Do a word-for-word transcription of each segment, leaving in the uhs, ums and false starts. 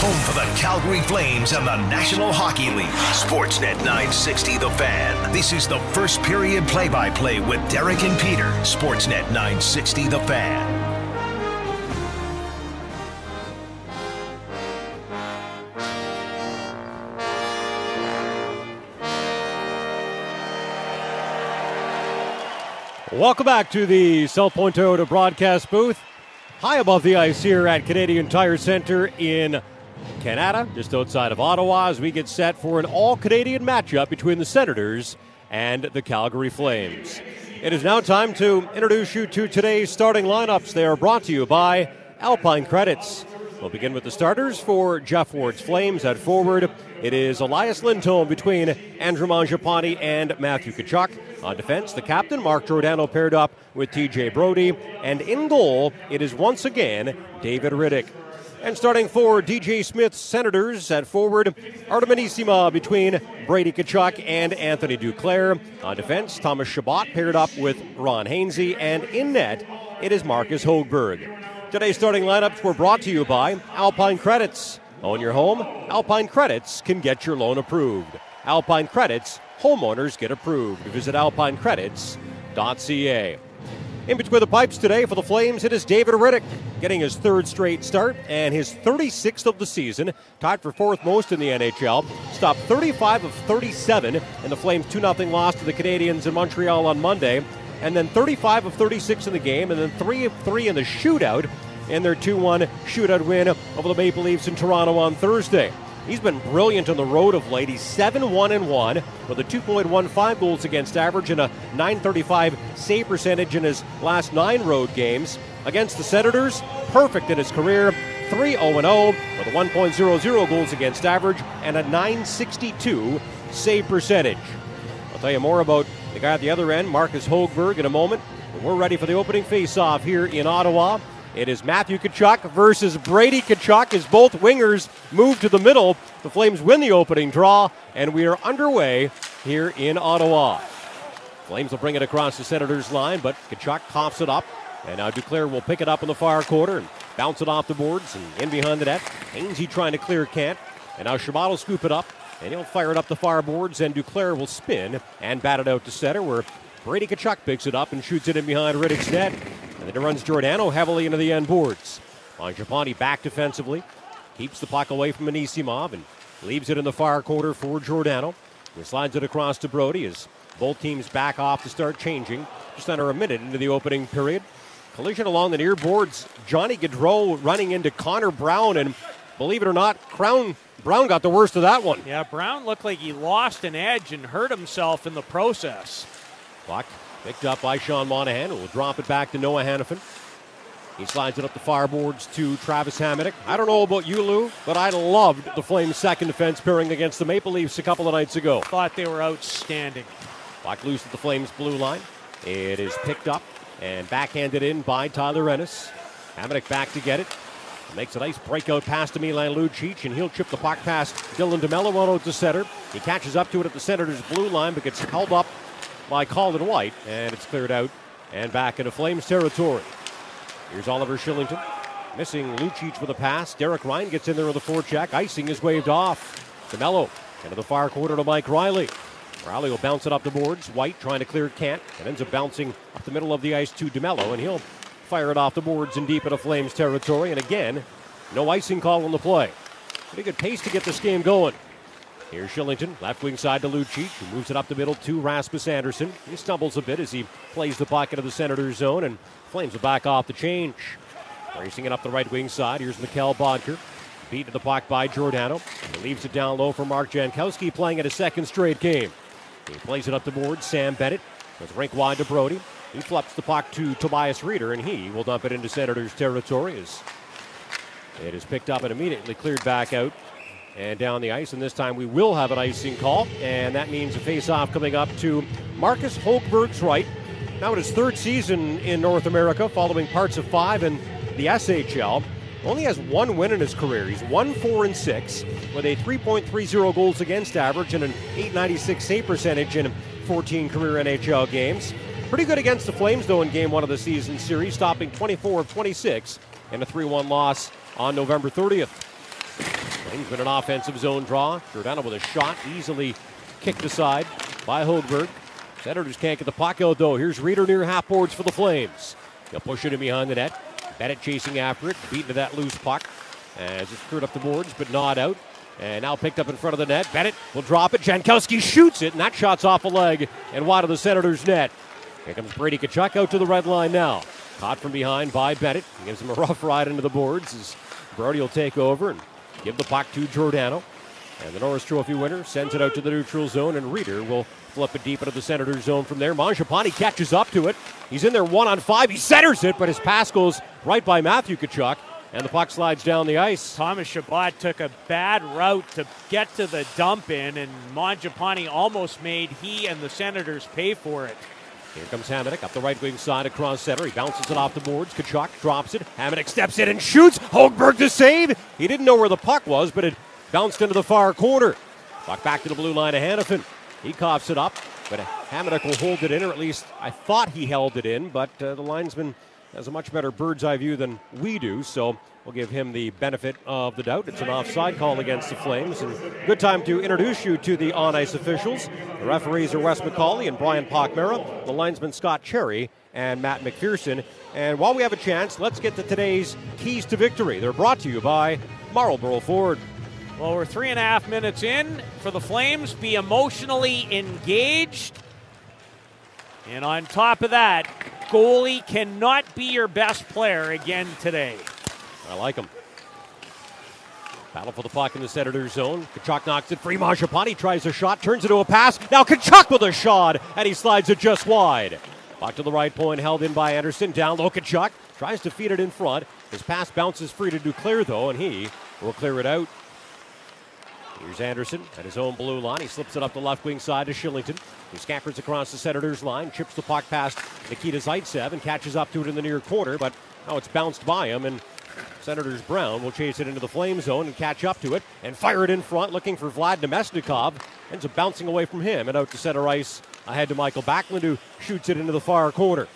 home for the Calgary Flames and the National Hockey League. Sportsnet nine sixty The Fan. This is the first period play-by-play with Derek and Peter. Sportsnet nine sixty The Fan. Welcome back to the South Point Toyota broadcast booth. High above the ice here at Canadian Tire Centre in Canada, just outside of Ottawa, as we get set for an all-Canadian matchup between the Senators and the Calgary Flames. It is now time to introduce you to today's starting lineups. They are brought to you by Alpine Credits. We'll begin with the starters for Jeff Ward's Flames. At forward, it is Elias Lindholm between Andrew Mangiapane and Matthew Tkachuk. On defense, the captain, Mark Giordano, paired up with T J Brodie. And in goal, it is once again David Rittich. And starting for D J Smith's Senators, at forward, Artem Anisimov between Brady Tkachuk and Anthony Duclair. On defense, Thomas Chabot paired up with Ron Hainsey. And in net, it is Marcus Högberg. Today's starting lineups were brought to you by Alpine Credits. Own your home? Alpine Credits can get your loan approved. Alpine Credits, homeowners get approved. Visit alpine credits dot c a. In between the pipes today for the Flames, it is David Rittich getting his third straight start and his thirty-sixth of the season, tied for fourth most in the N H L. Stopped thirty-five of thirty-seven in the Flames' two nothing loss to the Canadiens in Montreal on Monday, and then thirty-five of thirty-six in the game, and then three of three in the shootout in their two one shootout win over the Maple Leafs in Toronto on Thursday. He's been brilliant on the road of late. He's seven one and one with a two point one five goals against average and a nine thirty-five save percentage in his last nine road games. Against the Senators, perfect in his career, three oh and oh with a one point oh oh goals against average and a nine sixty-two save percentage. I'll tell you more about the guy at the other end, Marcus Högberg, in a moment. But we're ready for the opening face-off here in Ottawa. It is Matthew Tkachuk versus Brady Tkachuk as both wingers move to the middle. The Flames win the opening draw, and we are underway here in Ottawa. Flames will bring it across the Senators' line, but Tkachuk coughs it up. And now Duclair will pick it up in the far quarter and bounce it off the boards and in behind the net. Hainsey trying to clear Kent. And now Chabot will scoop it up, and he'll fire it up the far boards, and Duclair will spin and bat it out to center, where Brady Tkachuk picks it up and shoots it in behind Rittich's net. And then it runs Giordano heavily into the end boards. Mangiapane back defensively. Keeps the puck away from Anisimov and leaves it in the far quarter for Giordano. He slides it across to Brodie as both teams back off to start changing. Just under a minute into the opening period. Collision along the near boards. Johnny Gaudreau running into Connor Brown. And believe it or not, Crown Brown got the worst of that one. Yeah, Brown looked like he lost an edge and hurt himself in the process. Puck picked up by Sean Monahan, who will drop it back to Noah Hannafin. He slides it up the far boards to Travis Hamonic. I don't know about you, Lou, but I loved the Flames' second defense pairing against the Maple Leafs a couple of nights ago. Thought they were outstanding. Puck loose at the Flames' blue line. It is picked up and backhanded in by Tyler Ennis. Hamonic back to get it. Makes a nice breakout pass to Milan Lucic, and he'll chip the puck past Dylan DeMello out to center. He catches up to it at the Senators' blue line, but gets held up by Colin White, and it's cleared out and back into Flames territory. Here's Oliver Shillington, missing Lucic with a pass. Derek Ryan gets in there with a forecheck. Icing is waved off. DeMello into the far quarter to Mike Riley. Riley will bounce it up the boards. White trying to clear Kent, and ends up bouncing up the middle of the ice to DeMello, and he'll fire it off the boards and deep into Flames territory. And again, no icing call on the play. Pretty good pace to get this game going. Here's Shillington, left wing side to Lucic, who moves it up the middle to Rasmus Andersson. He stumbles a bit as he plays the puck into the Senators' zone, and Flames will back off the change. Racing it up the right wing side, here's Mikkel Bodker. Beat to the puck by Giordano. He leaves it down low for Mark Jankowski, playing at a second straight game. He plays it up the board, Sam Bennett, with rink wide to Brodie. He flips the puck to Tobias Reeder, and he will dump it into Senators' territory as it is picked up and immediately cleared back out and down the ice. And this time we will have an icing call, and that means a face-off coming up to Marcus Högberg's right. Now in his third season in North America, following parts of five in the S H L. Only has one win in his career. He's one four and six with a three point three oh goals against average and an eight ninety-six save percentage in fourteen career N H L games. Pretty good against the Flames, though, in game one of the season series, stopping twenty-four of twenty-six in a three one loss on November thirtieth. Flames with an offensive zone draw. Giordano with a shot, easily kicked aside by Högberg. Senators can't get the puck out, though. Here's Reeder near half boards for the Flames. He'll push it in behind the net. Bennett chasing after it, beaten to that loose puck as it's cleared up the boards, but not out. And now picked up in front of the net. Bennett will drop it. Jankowski shoots it, and that shot's off a leg and wide of the Senators' net. Here comes Brady Tkachuk out to the red line now. Caught from behind by Bennett. He gives him a rough ride into the boards as Brody will take over and give the puck to Giordano. And the Norris Trophy winner sends it out to the neutral zone, and Reeder will flip it deep into the Senators' zone from there. Mangiapane catches up to it. He's in there one on five. He centers it, but his pass goes right by Matthew Tkachuk, and the puck slides down the ice. Thomas Chabot took a bad route to get to the dump in, and Mangiapane almost made he and the Senators pay for it. Here comes Hamonic up the right wing side across center. He bounces it off the boards. Tkachuk drops it. Hamonic steps in and shoots. Högberg to save. He didn't know where the puck was, but it bounced into the far corner. Puck back to the blue line of Hanifin. He coughs it up, but Hamonic will hold it in, or at least I thought he held it in, but uh, the linesman has a much better bird's eye view than we do, so we'll give him the benefit of the doubt. It's an offside call against the Flames, and good time to introduce you to the on-ice officials. The referees are Wes McCauley and Brian Pochmera, the linesman Scott Cherry and Matt McPherson. And while we have a chance, let's get to today's keys to victory. They're brought to you by Marlboro Ford. Well, we're three and a half minutes in for the Flames. Be emotionally engaged. And on top of that, goalie cannot be your best player again today. I like him. Battle for the puck in the Senators' zone. Tkachuk knocks it free. Mangiapane tries a shot, turns into a pass. Now Tkachuk with a shot, and he slides it just wide. Puck to the right point, held in by Anderson. Down low, Tkachuk tries to feed it in front. His pass bounces free to Duclair, though, and he will clear it out. Here's Anderson at his own blue line. He slips it up the left wing side to Shillington. He scampers across the Senators' line, chips the puck past Nikita Zaitsev and catches up to it in the near corner, but now it's bounced by him, and Senators Brown will chase it into the Flame zone and catch up to it and fire it in front, looking for Vlad Nemesnikov. Ends up bouncing away from him and out to center ice ahead to Michael Backlund, who shoots it into the far corner.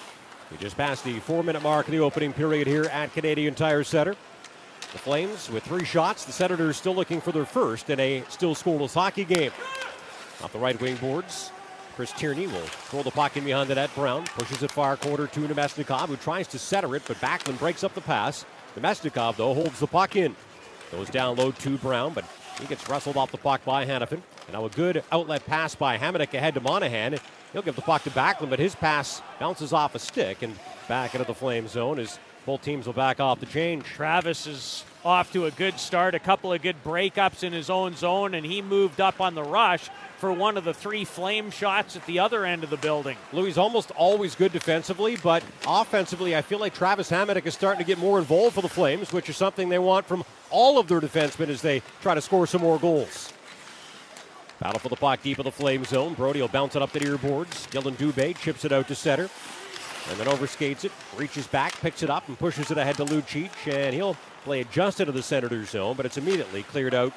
We just passed the four-minute mark of the opening period here at Canadian Tire Center. The Flames with three shots. The Senators still looking for their first in a still scoreless hockey game. Off the right wing boards, Chris Tierney will throw the puck in behind the net. Brown pushes it far corner to Nemesnikov, who tries to center it, but Backlund breaks up the pass. Nemesnikov, though, holds the puck in. Goes down low to Brown, but he gets wrestled off the puck by Hanifin. And now a good outlet pass by Hamonic ahead to Monahan. He'll give the puck to Backlund, but his pass bounces off a stick and back into the Flame zone as both teams will back off the change. Travis is off to a good start, a couple of good breakups in his own zone, and he moved up on the rush for one of the three Flame shots at the other end of the building. Louis almost always good defensively, but offensively, I feel like Travis Hamonic is starting to get more involved for the Flames, which is something they want from all of their defensemen as they try to score some more goals. Battle for the puck deep of the Flame zone. Brody will bounce it up the near boards. Dylan Dubé chips it out to center. And then overskates it, reaches back, picks it up, and pushes it ahead to Lucic. And he'll play it just into the Senators' zone, but it's immediately cleared out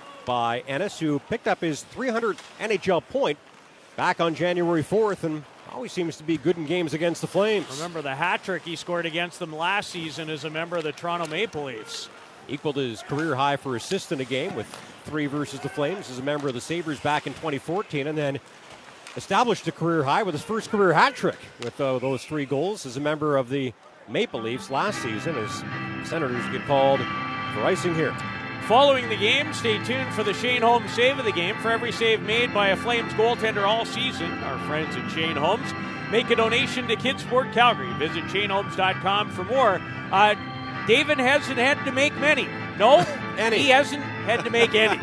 by Ennis, who picked up his three hundredth N H L point back on January fourth and always seems to be good in games against the Flames. Remember the hat trick he scored against them last season as a member of the Toronto Maple Leafs. Equaled his career high for assists in a game with three versus the Flames as a member of the Sabres back in twenty fourteen, and then established a career high with his first career hat trick with uh, those three goals as a member of the Maple Leafs last season as Senators get called for icing here. Following the game, stay tuned for the Shane Holmes save of the game. For every save made by a Flames goaltender all season, our friends at Shane Holmes make a donation to Kids Sport Calgary. Visit shane holmes dot com for more. Uh, David hasn't had to make many. No, any. He hasn't had to make any.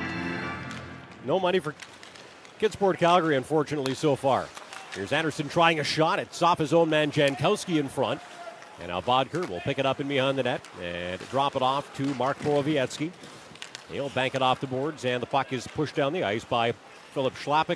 No money for Kids Sport Calgary, unfortunately, so far. Here's Anderson trying a shot. It's off his own man, Jankowski, in front. And now Bodker will pick it up in behind the net and drop it off to Mark Borowiecki. He'll bank it off the boards, and the puck is pushed down the ice by Philip Schlappick.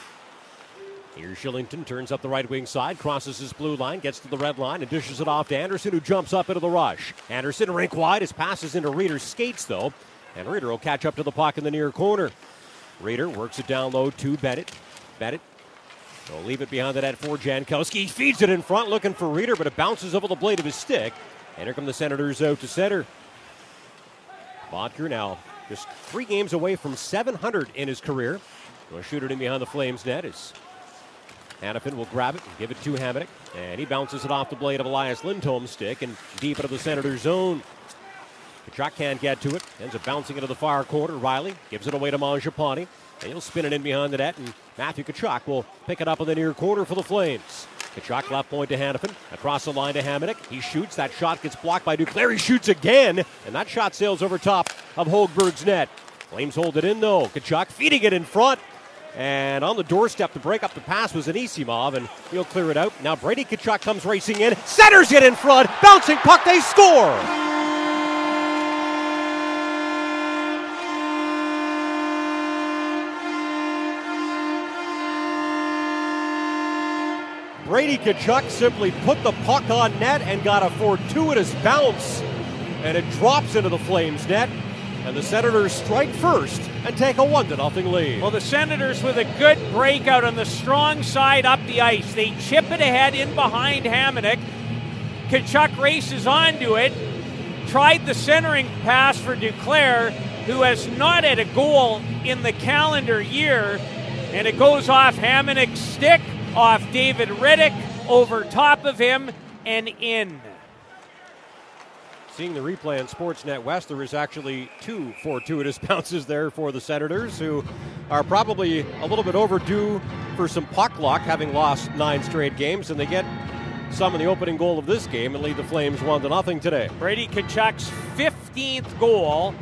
Here's Shillington, turns up the right wing side, crosses his blue line, gets to the red line, and dishes it off to Anderson, who jumps up into the rush. Anderson, rink wide, his passes into Reeder's skates, though, and Reeder will catch up to the puck in the near corner. Reeder works it down low to Bennett. Bennett will leave it behind the net for Jankowski. He feeds it in front, looking for Reeder, but it bounces over the blade of his stick. And here come the Senators out to center. Bodker now just three games away from seven hundred in his career. Going to shoot it in behind the Flames net as Hanifin will grab it and give it to Hamonic. And he bounces it off the blade of Elias Lindholm's stick and deep into the Senators' zone. Tkachuk can't get to it. Ends up bouncing into the far corner. Riley gives it away to Mangiapane. And he'll spin it in behind the net. And Matthew Tkachuk will pick it up in the near corner for the Flames. Tkachuk left point to Hanifin. Across the line to Hamonic. He shoots. That shot gets blocked by Duclair. He shoots again. And that shot sails over top of Högberg's net. Flames hold it in though. Tkachuk feeding it in front. And on the doorstep to break up the pass was Anisimov, and he'll clear it out. Now Brady Tkachuk comes racing in, centers it in front, bouncing puck, they score! Brady Tkachuk simply put the puck on net and got a fortuitous bounce, and it drops into the Flames net. And the Senators strike first and take a one to nothing lead. Well, the Senators with a good breakout on the strong side up the ice. They chip it ahead in behind Hamonic. Tkachuk races onto it. Tried the centering pass for Duclair, who has not had a goal in the calendar year. And it goes off Hamonic's stick, off David Riddick, over top of him, and in. Seeing the replay on Sportsnet West, there is actually two fortuitous bounces there for the Senators, who are probably a little bit overdue for some puck luck, having lost nine straight games, and they get some in the opening goal of this game and lead the Flames one to nothing today. Brady Tkachuk's fifteenth goal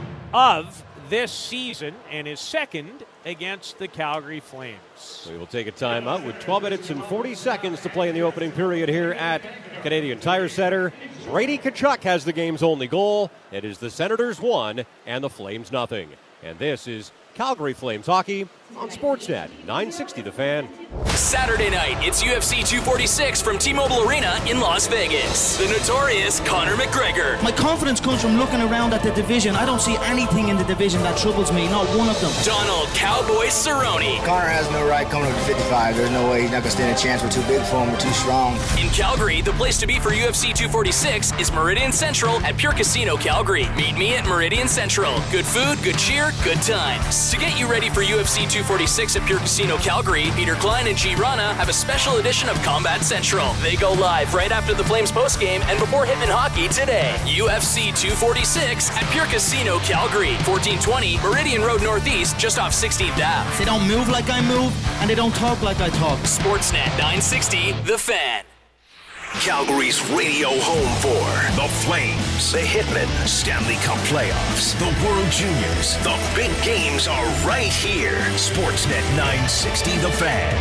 of this season and his second against the Calgary Flames. We will take a timeout with twelve minutes and forty seconds to play in the opening period here at Canadian Tire Center. Brady Tkachuk has the game's only goal. It is the Senators one and the Flames nothing. And this is Calgary Flames hockey on Sportsnet nine sixty The Fan. Saturday night, it's U F C two forty-six from T-Mobile Arena in Las Vegas. The notorious Conor McGregor. My confidence comes from looking around at the division. I don't see anything in the division that troubles me, not one of them. Donald Cowboy Cerrone. Conor has no right coming up to fifty-five. There's no way he's not going to stand a chance. We're too big for him. We're too strong. In Calgary, the place to be for U F C two forty-six is Meridian Central at Pure Casino Calgary. Meet me at Meridian Central. Good food, good cheer, good times. To get you ready for U F C two forty-six at Pure Casino Calgary, Peter Klein and G. Rana have a special edition of Combat Central. They go live right after the Flames postgame and before Hitman Hockey today. U F C two forty-six at Pure Casino Calgary, fourteen twenty Meridian Road Northeast, just off sixteenth Avenue. They don't move like I move, and they don't talk like I talk. Sportsnet nine sixty, The Fan. Calgary's radio home for the Flames, the Hitmen, Stanley Cup playoffs, the World Juniors. The big games are right here. Sportsnet nine sixty The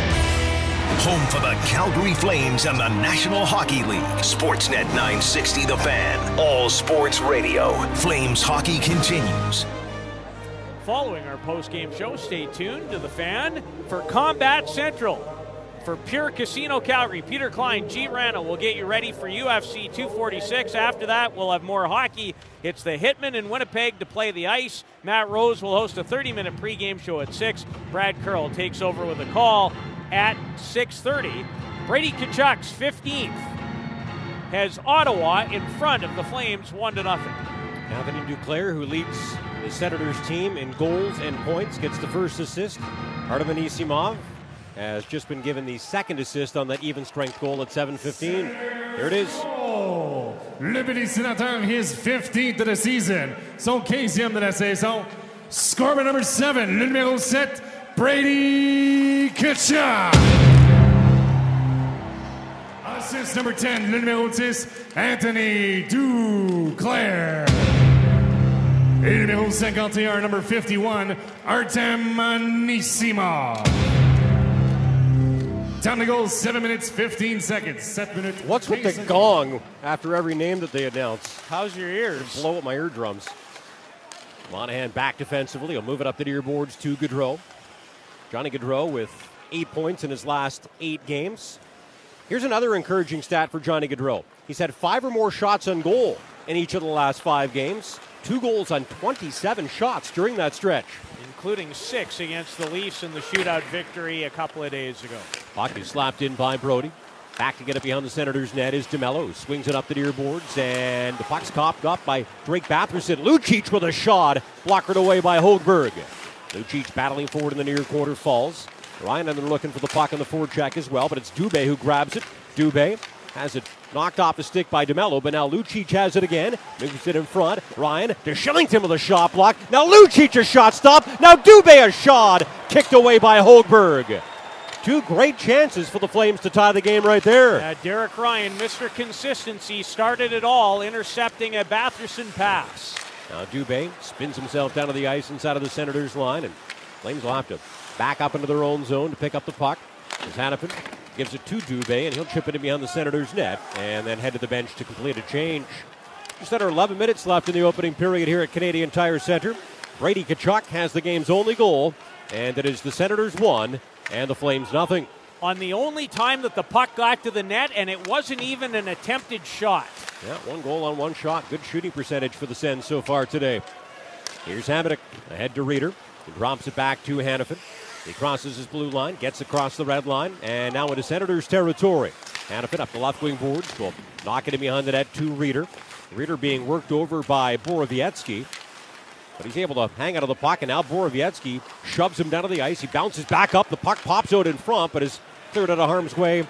Fan. Home for the Calgary Flames and the National Hockey League. Sportsnet nine sixty The Fan. All sports radio. Flames hockey continues. Following our post-game show, stay tuned to The Fan for Combat Central. For Pure Casino Calgary, Peter Klein, G. Rana will get you ready for U F C two forty-six. After that, we'll have more hockey. It's the Hitmen in Winnipeg to play the ice. Matt Rose will host a thirty-minute pregame show at six. Brad Curl takes over with a call at six thirty. Brady Tkachuk's fifteenth has Ottawa in front of the Flames one to nothing. Anthony Duclair, who leads the Senators team in goals and points, gets the first assist. Artem Anisimov has just been given the second assist on that even strength goal at seven fifteen. Here it is. Oh, le petit sénateur, his fifteenth of the season. Son quinzième de la saison. Scoreboard number seven, le numéro sept, Brady Tkachuk. Assist number ten, le numéro dix, Anthony Duclair. Et le numéro cinquante et un, number fifty-one, Artem Anisimov. Time to go, seven minutes, fifteen seconds. Seven minutes. What's with the gong after every name that they announce? How's your ears? Blow up my eardrums. Monahan back defensively. He'll move it up the near boards to Gaudreau. Johnny Gaudreau with eight points in his last eight games. Here's another encouraging stat for Johnny Gaudreau. He's had five or more shots on goal in each of the last five games. Two goals on twenty-seven shots during that stretch, including six against the Leafs in the shootout victory a couple of days ago. Hockey slapped in by Brody. Back to get it behind the Senators' net is DeMello. Swings it up the near boards, and the puck's copped up by Drake Batherson. Lucic with a shot, blockered away by Hogberg. Lucic battling forward in the near quarter, falls. Ryan and they're looking for the puck on the forecheck as well, but it's Dubé who grabs it. Dubé has it knocked off the stick by DeMello, but now Lucic has it again. Moves it in front. Ryan to Shillington with a shot block. Now Lucic a shot stop. Now Dubé a shot. Kicked away by Hogberg. Two great chances for the Flames to tie the game right there. Uh, Derek Ryan, Mister Consistency, started it all, intercepting a Batherson pass. Now Dubé spins himself down to the ice inside of the Senators' line, and Flames will have to back up into their own zone to pick up the puck. As Hanifin gives it to Dubé, and he'll chip it in behind the Senators' net, and then head to the bench to complete a change. Just under eleven minutes left in the opening period here at Canadian Tire Center. Brady Tkachuk has the game's only goal, and it is the Senators one and the Flames nothing. On the only time that the puck got to the net, and it wasn't even an attempted shot. Yeah, one goal on one shot. Good shooting percentage for the Sens so far today. Here's Hamonic ahead to Reeder. He drops it back to Hanifin. He crosses his blue line, gets across the red line, and now into Senators territory. Hanifin up the left wing boards, will knock it in behind the net to Reeder. Reeder being worked over by Borowiecki, but he's able to hang out of the puck, and now Borowiecki shoves him down to the ice. He bounces back up. The puck pops out in front, but is cleared out of harm's way,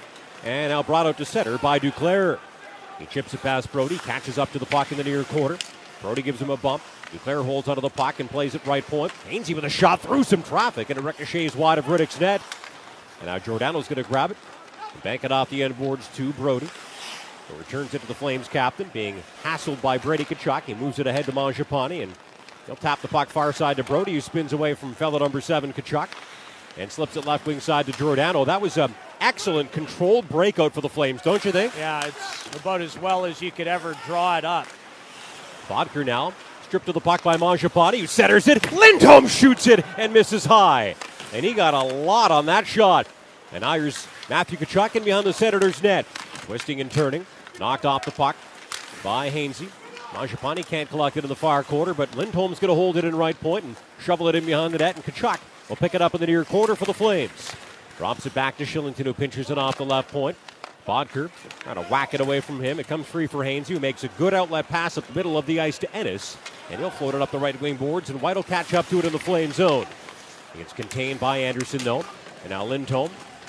and now brought out to center by Duclair. He chips it past Brody, catches up to the puck in the near quarter. Brody gives him a bump. Duclair holds onto the puck and plays it right point. Hainsey with a shot through some traffic, and it ricochets wide of Riddick's net. And now Giordano's going to grab it and bank it off the end boards to Brody. So returns it to the Flames captain, being hassled by Brady Tkachuk. He moves it ahead to Mangiapane, and he'll tap the puck far side to Brody, who spins away from fellow number seven, Tkachuk, and slips it left wing side to Giordano. That was an excellent controlled breakout for the Flames, don't you think? Yeah, it's about as well as you could ever draw it up. Bodker now stripped to the puck by Mangiapane, who centers it. Lindholm shoots it and misses high. And he got a lot on that shot. And now here's Matthew Tkachuk in behind the Senators' net. Twisting and turning. Knocked off the puck by Hainsey. Mangiapane can't collect it in the far quarter, but Lindholm's going to hold it in right point and shovel it in behind the net. And Tkachuk will pick it up in the near corner for the Flames. Drops it back to Shillington, who pinches it off the left point. Bodker trying to whack it away from him. It comes free for Hainsey, who makes a good outlet pass up the middle of the ice to Ennis. And he'll float it up the right wing boards, and White will catch up to it in the Flame zone. It's contained by Anderson, though. And now Lindholm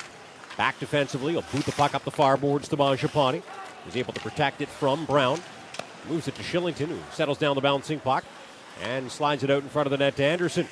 back defensively. He'll boot the puck up the far boards to Mangiapane. He's able to protect it from Brown. Moves it to Shillington, who settles down the bouncing puck and slides it out in front of the net to Anderson.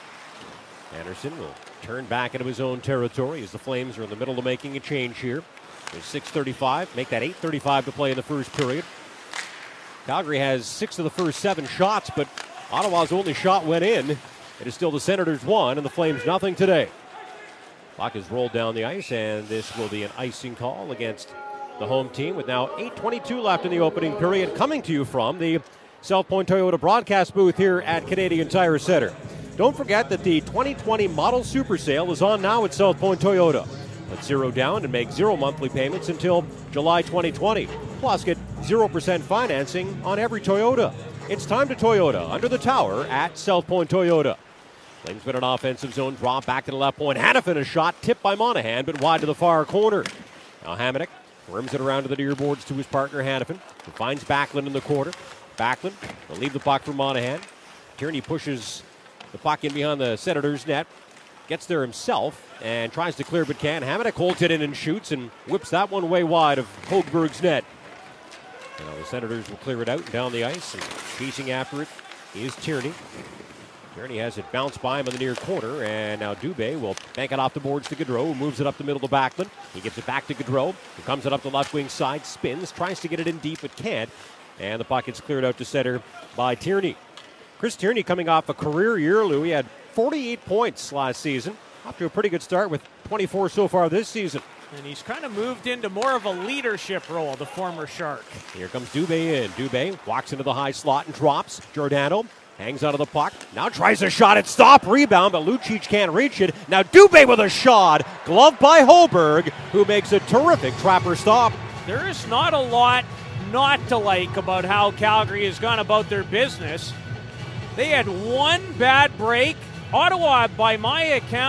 Anderson will turn back into his own territory as the Flames are in the middle of making a change here. There's six thirty-five, make that eight thirty-five to play in the first period. Calgary has six of the first seven shots, but Ottawa's only shot went in. It is still the Senators one and the Flames nothing today. Puck is rolled down the ice, and this will be an icing call against the home team with now eight twenty-two left in the opening period, coming to you from the South Point Toyota broadcast booth here at Canadian Tire Center. Don't forget that the twenty twenty Model Super Sale is on now at South Point Toyota. Put zero down and make zero monthly payments until July twenty twenty. Plus, get zero percent financing on every Toyota. It's time to Toyota under the tower at South Point Toyota. Flames win an offensive zone draw back to the left point. Hanifin a shot tipped by Monahan, but wide to the far corner. Now Hamonic worms it around to the near boards to his partner Hanifin, who finds Backlund in the corner. Backlund will leave the puck for Monahan. Tierney pushes the puck in behind the Senators' net. Gets there himself and tries to clear but can't. Hamonic holds it in and shoots and whips that one way wide of Hogberg's net. Now the Senators will clear it out and down the ice, and chasing after it is Tierney. Tierney has it bounced by him in the near corner, and now Dubé will bank it off the boards to Gaudreau, who moves it up the middle to Backlund. He gives it back to Gaudreau, who comes it up the left wing side, spins, tries to get it in deep but can't, and the puck gets cleared out to center by Tierney. Chris Tierney coming off a career year, Lou. He had forty-eight points last season. Off to a pretty good start with twenty-four so far this season. And he's kind of moved into more of a leadership role, the former Shark. Here comes Dubé in. Dubé walks into the high slot and drops. Giordano hangs onto the puck. Now tries a shot at stop. Rebound, but Lucic can't reach it. Now Dubé with a shot. Gloved by Hogberg, who makes a terrific trapper stop. There is not a lot not to like about how Calgary has gone about their business. They had one bad break. Ottawa, by my account,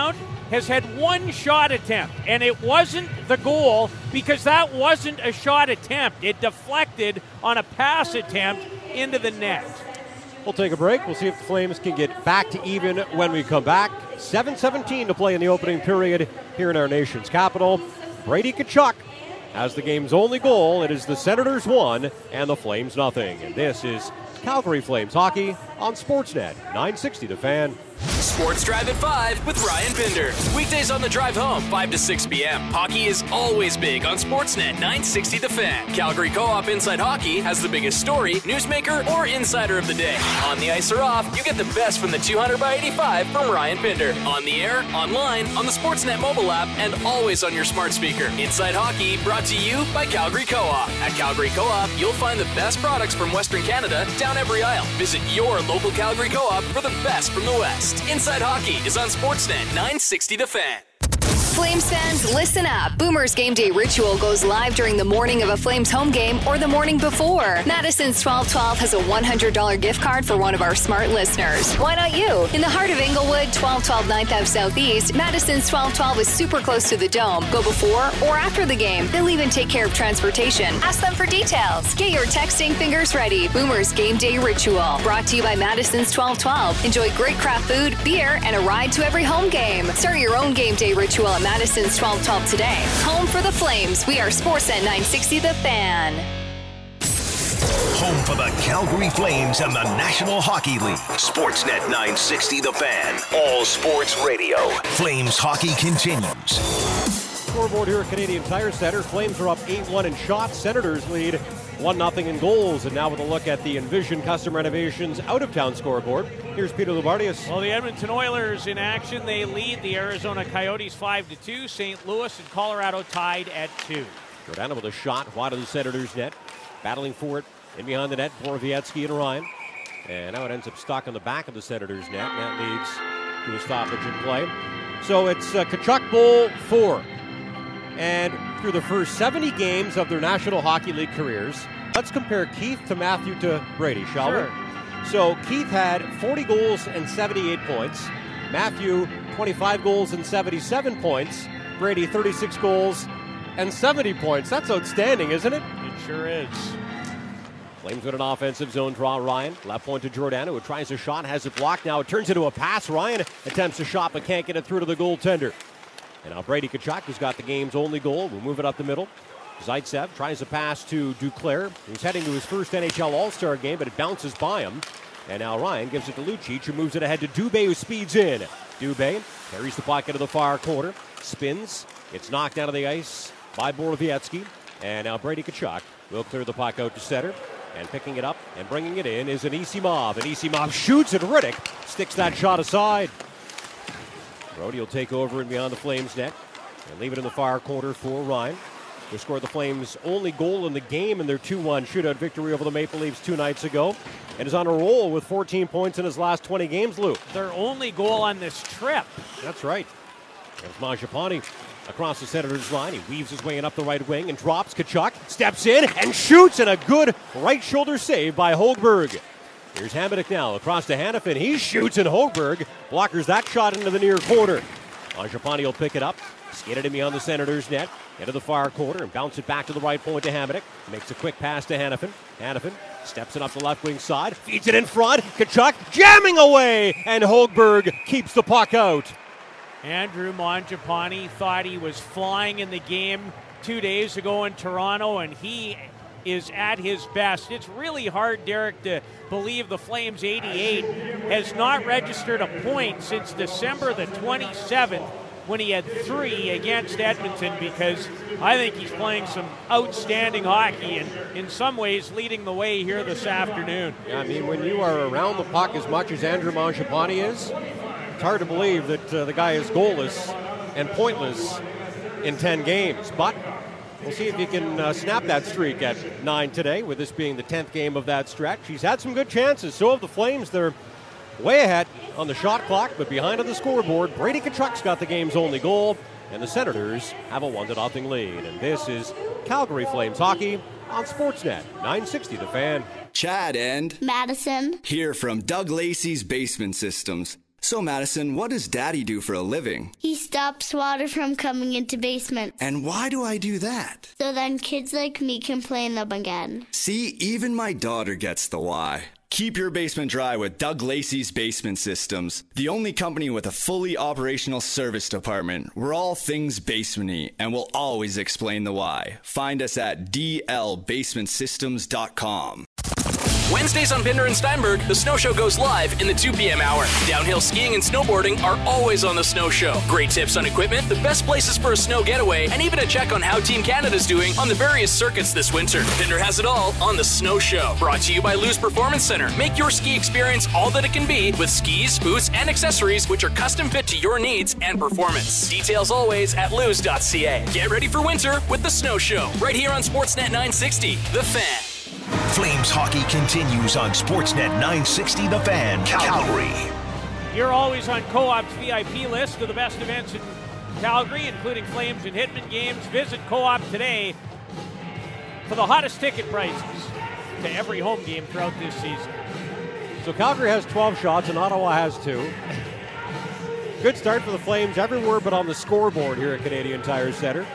has had one shot attempt, and it wasn't the goal because that wasn't a shot attempt. It deflected on a pass attempt into the net. We'll take a break. We'll see if the Flames can get back to even when we come back. seven seventeen to play in the opening period here in our nation's capital. Brady Tkachuk has the game's only goal. It is the Senators one and the Flames nothing. And this is Calgary Flames hockey on Sportsnet nine sixty The Fan. Sports Drive at five with Ryan Pinder. Weekdays on the drive home, five to six p.m. Hockey is always big on Sportsnet nine sixty The Fan. Calgary Co-op Inside Hockey has the biggest story, newsmaker, or insider of the day. On the ice or off, you get the best from the two hundred by eighty-five from Ryan Pinder. On the air, online, on the Sportsnet mobile app, and always on your smart speaker. Inside Hockey brought to you by Calgary Co-op. At Calgary Co-op, you'll find the best products from Western Canada down every aisle. Visit your local Calgary Co-op for the best from the West. Inside Hockey is on Sportsnet nine sixty The Fan. Flames fans, listen up. Boomer's Game Day Ritual goes live during the morning of a Flames home game or the morning before. Madison's twelve twelve has a one hundred dollars gift card for one of our smart listeners. Why not you? In the heart of Inglewood, twelve twelve ninth Avenue Southeast, Madison's twelve twelve is super close to the Dome. Go before or after the game. They'll even take care of transportation. Ask them for details. Get your texting fingers ready. Boomer's Game Day Ritual. Brought to you by Madison's twelve twelve. Enjoy great craft food, beer, and a ride to every home game. Start your own Game Day Ritual at Madison's twelve twelve today. Home for the Flames. We are Sportsnet nine sixty The Fan. Home for the Calgary Flames and the National Hockey League. Sportsnet nine sixty The Fan. All sports radio. Flames hockey continues. Scoreboard here at Canadian Tire Center. Flames are up eight one in shots. Senators lead one nothing in goals. And now with a look at the Envision Custom Renovations out-of-town scoreboard. Here's Peter Loubardias. Well, the Edmonton Oilers in action. They lead the Arizona Coyotes five to two. Saint Louis and Colorado tied at two. Giordano with a shot wide of the Senators' net. Battling for it in behind the net, Borowiecki and Ryan. And now it ends up stuck on the back of the Senators' net. And that leads to a stoppage in play. So it's uh, Tkachuk Bowl four. And through the first seventy games of their National Hockey League careers, let's compare Keith to Matthew to Brady, shall sure. we? So Keith had forty goals and seventy-eight points. Matthew, twenty-five goals and seventy-seven points. Brady, thirty-six goals and seventy points. That's outstanding, isn't it? It sure is. Flames with an offensive zone draw. Ryan, left point to Giordano, who tries a shot, has it blocked. Now it turns into a pass. Ryan attempts a shot, but can't get it through to the goaltender. And now Brady Tkachuk, who's got the game's only goal, will move it up the middle. Zaitsev tries a pass to Duclair. He's heading to his first N H L All-Star game, but it bounces by him. And now Ryan gives it to Lucic, who moves it ahead to Dubé, who speeds in. Dubé carries the puck into the far corner, spins. It's knocked out of the ice by Borowiecki. And now Brady Tkachuk will clear the puck out to center. And picking it up and bringing it in is Anisimov. Anisimov shoots, and Riddick sticks that shot aside. Brody will take over and beyond the Flames net and leave it in the far corner for Ryan, who scored the Flames' only goal in the game in their two one shootout victory over the Maple Leafs two nights ago, and is on a roll with fourteen points in his last twenty games, Lou. Their only goal on this trip. That's right. There's Mangiapane across the Senators' line. He weaves his way in up the right wing and drops. Tkachuk steps in and shoots, and a good right shoulder save by Högberg. Here's Hamonic now across to Hanifin. He shoots, and Högberg blockers that shot into the near corner. Mangiapane will pick it up, skate it in beyond the Senators' net, into the far corner, and bounce it back to the right point to Hamonic. Makes a quick pass to Hanifin. Hanifin steps it up the left wing side, feeds it in front. Tkachuk jamming away, and Högberg keeps the puck out. Andrew Mangiapane thought he was flying in the game two days ago in Toronto, and he is at his best. It's really hard, Derek, to believe the Flames eighty-eight has not registered a point since December the twenty-seventh when he had three against Edmonton, because I think he's playing some outstanding hockey and in some ways leading the way here this afternoon. Yeah, I mean, when you are around the puck as much as Andrew Mangiapane is, it's hard to believe that uh, the guy is goalless and pointless in ten games. But we'll see if he can uh, snap that streak at nine today, with this being the tenth game of that stretch. He's had some good chances. So have the Flames. They're way ahead on the shot clock, but behind on the scoreboard. Brady Tkachuk's got the game's only goal, and the Senators have a one to nothing lead. And this is Calgary Flames hockey on Sportsnet nine sixty The Fan. Chad and Madison here from Doug Lacey's Basement Systems. So, Madison, what does Daddy do for a living? He stops water from coming into basements. And why do I do that? So then kids like me can play in them again. See, even my daughter gets the why. Keep your basement dry with Doug Lacey's Basement Systems, the only company with a fully operational service department. We're all things basement-y, and we'll always explain the why. Find us at d l basement systems dot com. Wednesdays on Binder and Steinberg, the Snow Show goes live in the two p.m. hour. Downhill skiing and snowboarding are always on the Snow Show. Great tips on equipment, the best places for a snow getaway, and even a check on how Team Canada's doing on the various circuits this winter. Binder has it all on the Snow Show. Brought to you by Lew's Performance Center. Make your ski experience all that it can be with skis, boots, and accessories which are custom fit to your needs and performance. Details always at lewes dot c a. Get ready for winter with the Snow Show right here on Sportsnet nine sixty, The Fan. Flames hockey continues on Sportsnet nine sixty The Fan, Calgary. You're always on Co-op's V I P list of the best events in Calgary, including Flames and Hitman games. Visit Co-op today for the hottest ticket prices to every home game throughout this season. So Calgary has twelve shots and Ottawa has two. Good start for the Flames everywhere but on the scoreboard here at Canadian Tire Center.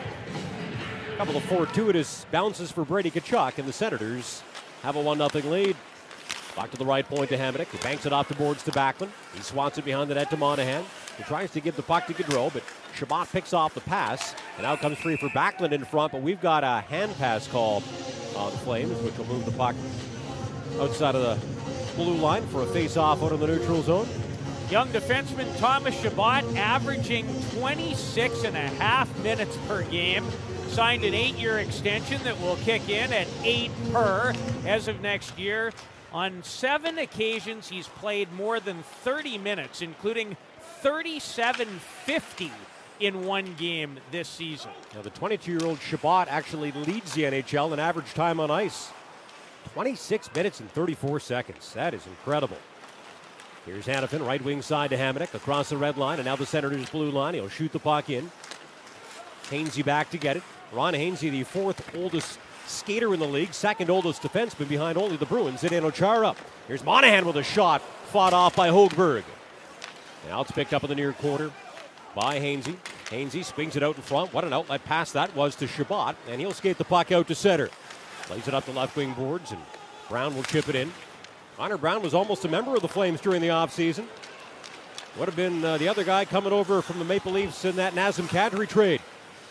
A couple of fortuitous bounces for Brady Tkachuk, and the Senators have a one nothing lead. Back to the right point to Hamonic. He banks it off the boards to Backlund. He swats it behind the net to Monahan. He tries to give the puck to Gaudreau, but Chabot picks off the pass, and out comes free for Backlund in front, but we've got a hand pass called on the Flames, which will move the puck outside of the blue line for a face-off out of the neutral zone. Young defenseman Thomas Chabot averaging twenty-six and a half minutes per game. Signed an eight-year extension that will kick in at eight per as of next year. On seven occasions, he's played more than thirty minutes, including thirty-seven fifty in one game this season. Now, the twenty-two-year-old Chabot actually leads the N H L in average time on ice. twenty-six minutes and thirty-four seconds. That is incredible. Here's Hanifin, right wing side to Hamonic, across the red line, and now the Senators' blue line. He'll shoot the puck in. Hainsey back to get it. Ron Hainsey, the fourth oldest skater in the league, second oldest defenseman behind only the Bruins. Zdeno Chara. Here's Monahan with a shot, fought off by Högberg. Now it's picked up in the near quarter by Hainsey. Hainsey swings it out in front. What an outlet pass that was to Chabot, and he'll skate the puck out to center. Plays it up the left wing boards, and Brown will chip it in. Connor Brown was almost a member of the Flames during the offseason. Would have been uh, the other guy coming over from the Maple Leafs in that Nazem Kadri trade.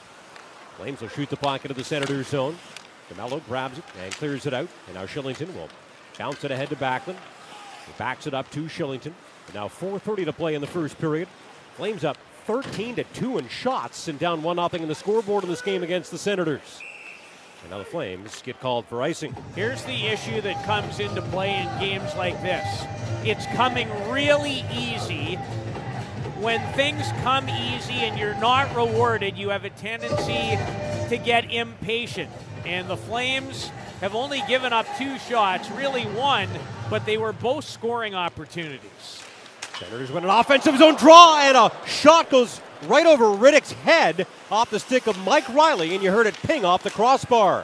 Flames will shoot the puck into the Senators' zone. DeMello grabs it and clears it out. And now Shillington will bounce it ahead to Backlund. He backs it up to Shillington. And now four thirty to play in the first period. Flames up thirteen to two in shots and down one nothing in the scoreboard in this game against the Senators. And now the Flames get called for icing. Here's the issue that comes into play in games like this. It's coming really easy. When things come easy and you're not rewarded, you have a tendency to get impatient. And the Flames have only given up two shots, really one, but they were both scoring opportunities. Senators win an offensive zone draw, and a shot goes right over Riddick's head off the stick of Mike Riley, and you heard it ping off the crossbar.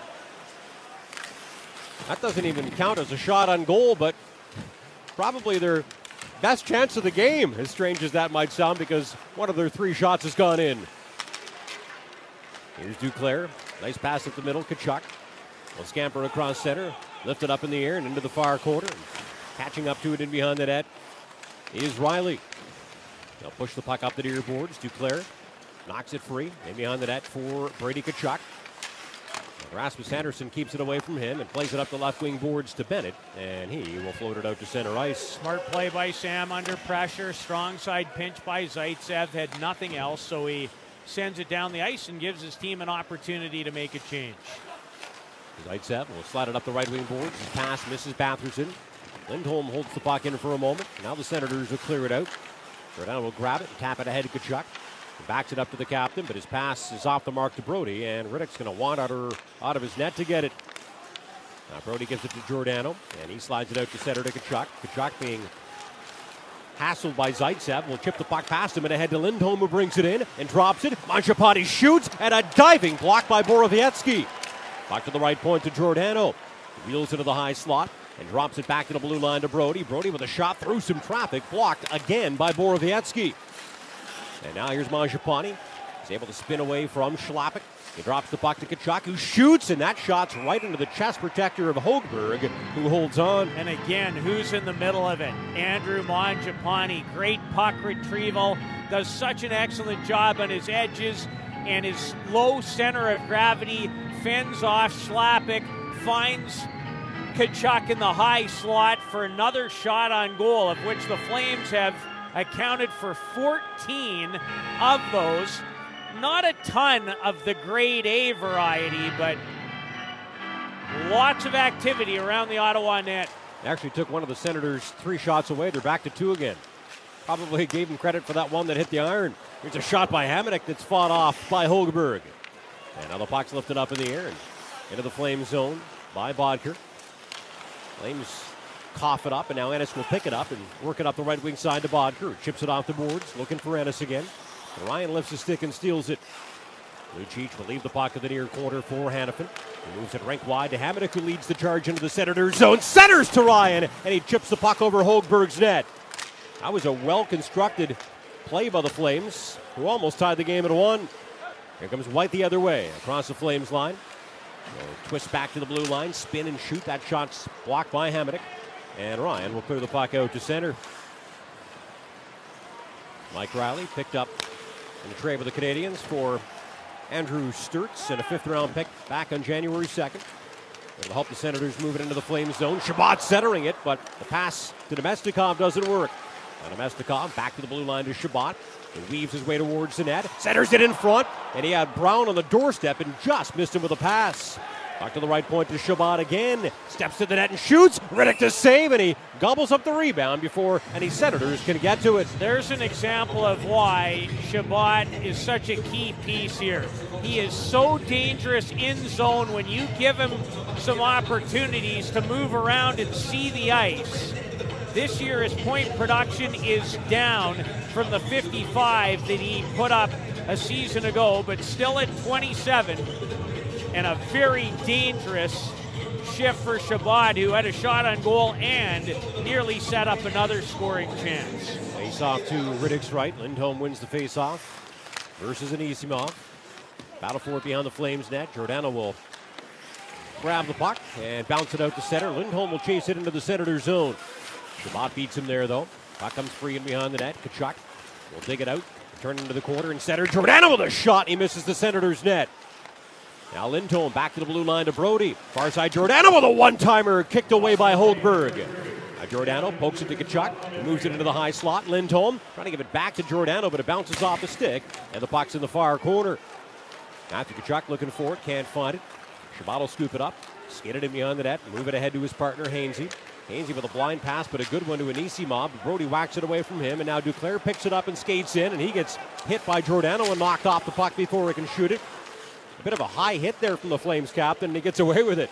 That doesn't even count as a shot on goal, but probably their best chance of the game, as strange as that might sound, because one of their three shots has gone in. Here's Duclair. Nice pass up the middle. Tkachuk will scamper across center, lifted up in the air and into the far corner. Catching up to it in behind the net is Riley. They'll push the puck up the near boards. Duclair knocks it free. In behind the net for Brady Tkachuk. Rasmus Anderson keeps it away from him and plays it up the left wing boards to Bennett, and he will float it out to center ice. Smart play by Sam under pressure. Strong side pinch by Zaitsev. Had nothing else, so he sends it down the ice and gives his team an opportunity to make a change. Zaitsev will slide it up the right wing boards. His pass misses Batherson. Lindholm holds the puck in for a moment. Now the Senators will clear it out. Giordano will grab it and tap it ahead to Tkachuk. He backs it up to the captain, but his pass is off the mark to Brody, and Riddick's going to want out, her, out of his net to get it. Now Brody gives it to Giordano, and he slides it out to center to Tkachuk. Tkachuk being hassled by Zaitsev will chip the puck past him and ahead to Lindholm, who brings it in and drops it. Mangiapane shoots, and a diving block by Borowiecki. Back to the right point to Giordano. Wheels into the high slot. and drops it back to the blue line to Brody. Brody with a shot through some traffic, blocked again by Borowiecki. And now here's Mangiapane. He's able to spin away from Schlappick. He drops the puck to Tkachuk, who shoots, and that shot's right into the chest protector of Högberg, who holds on. And again, who's in the middle of it? Andrew Mangiapane. Great puck retrieval. Does such an excellent job on his edges, and his low center of gravity fends off Schlappick, finds Tkachuk in the high slot for another shot on goal, of which the Flames have accounted for fourteen of those. Not a ton of the grade A variety, but lots of activity around the Ottawa net. Actually took one of the Senators three shots away. They're back to two again. Probably gave him credit for that one that hit the iron. Here's a shot by Hamonic that's fought off by Högberg. And now the puck's lifted up in the air and into the Flames zone by Bodker. Flames cough it up, and now Ennis will pick it up and work it up the right wing side to Bodker. Chips it off the boards, looking for Ennis again. And Ryan lifts his stick and steals it. Lucic will leave the puck in the near corner for Hanifin. He moves it rink wide to Hamonic, who leads the charge into the Senators zone. Centers to Ryan, and he chips the puck over Högberg's net. That was a well-constructed play by the Flames, who almost tied the game at one. Here comes White the other way, across the Flames line. They'll twist back to the blue line, spin and shoot. That shot's blocked by Hamonic. And Ryan will clear the puck out to center. Mike Riley picked up in the trade with the Canadiens for Andrew Sturz and a fifth-round pick back on January second. It'll help the Senators move it into the Flames zone. Chabot centering it, but the pass to Nemestikov doesn't work. Now Nemestikov back to the blue line to Chabot. He weaves his way towards the net. Centers it in front, and he had Brown on the doorstep and just missed him with a pass. Back to the right point to Chabot again. Steps to the net and shoots. Riddick to save, and he gobbles up the rebound before any Senators can get to it. There's an example of why Chabot is such a key piece here. He is so dangerous in zone when you give him some opportunities to move around and see the ice. This year his point production is down from the fifty-five that he put up a season ago, but still at twenty-seven. And a very dangerous shift for Chabot, who had a shot on goal and nearly set up another scoring chance. Face-off to Riddick's right. Lindholm wins the face-off versus Anisimov. Battle for it behind the Flames net. Giordano will grab the puck and bounce it out to center. Lindholm will chase it into the Senator zone. Chabot beats him there, though. Puck comes free and behind the net. Tkachuk will dig it out, turn into the corner and center. Giordano with a shot. He misses the Senator's net. Now Lindholm back to the blue line to Brody. Far side Giordano with a one-timer kicked away by Högberg. Now Giordano pokes it to Tkachuk, moves it into the high slot. Lindholm trying to give it back to Giordano, but it bounces off the stick, and the puck's in the far corner. After Tkachuk looking for it, can't find it. Chabot will scoop it up, skate it in behind the net, move it ahead to his partner Hainsey. Hainsey with a blind pass, but a good one to Anisimov. Brody whacks it away from him, and now Duclair picks it up and skates in, and he gets hit by Giordano and knocked off the puck before he can shoot it. A bit of a high hit there from the Flames captain, and he gets away with it.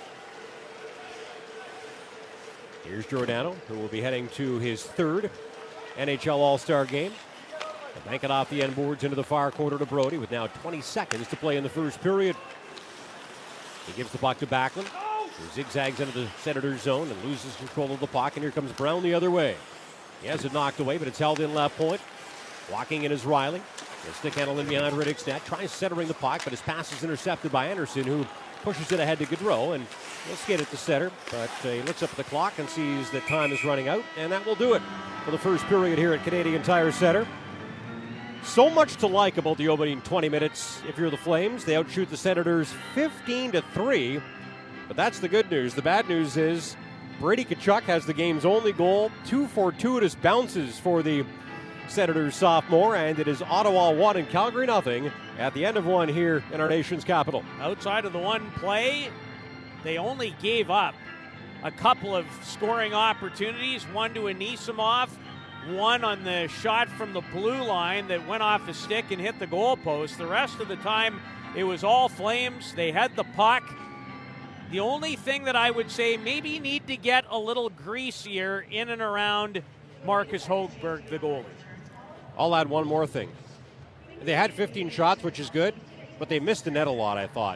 Here's Giordano, who will be heading to his third N H L All-Star game. And bank it off the end boards into the far corner to Brody with now twenty seconds to play in the first period. He gives the puck to Backlund, who zigzags into the Senators zone and loses control of the puck, and here comes Brown the other way. He has it knocked away, but it's held in left point. Walking in is Riley. The stick handle in behind Riddick's net. Tries centering the puck, but his pass is intercepted by Anderson, who pushes it ahead to Gaudreau, and he'll skate it to center. But uh, he looks up at the clock and sees that time is running out, and that will do it for the first period here at Canadian Tire Center. So much to like about the opening twenty minutes. If you're the Flames, they outshoot the Senators fifteen to three. But that's the good news. The bad news is Brady Tkachuk has the game's only goal. Two fortuitous bounces for the Senators sophomore, and it is Ottawa one and Calgary nothing at the end of one here in our nation's capital. Outside of the one play, they only gave up a couple of scoring opportunities, one to Anisimov, one on the shot from the blue line that went off the stick and hit the goalpost. The rest of the time, it was all Flames. They had the puck. The only thing that I would say, maybe need to get a little greasier in and around Marcus Högberg, the goalie. I'll add one more thing. They had fifteen shots, which is good, but they missed the net a lot, I thought.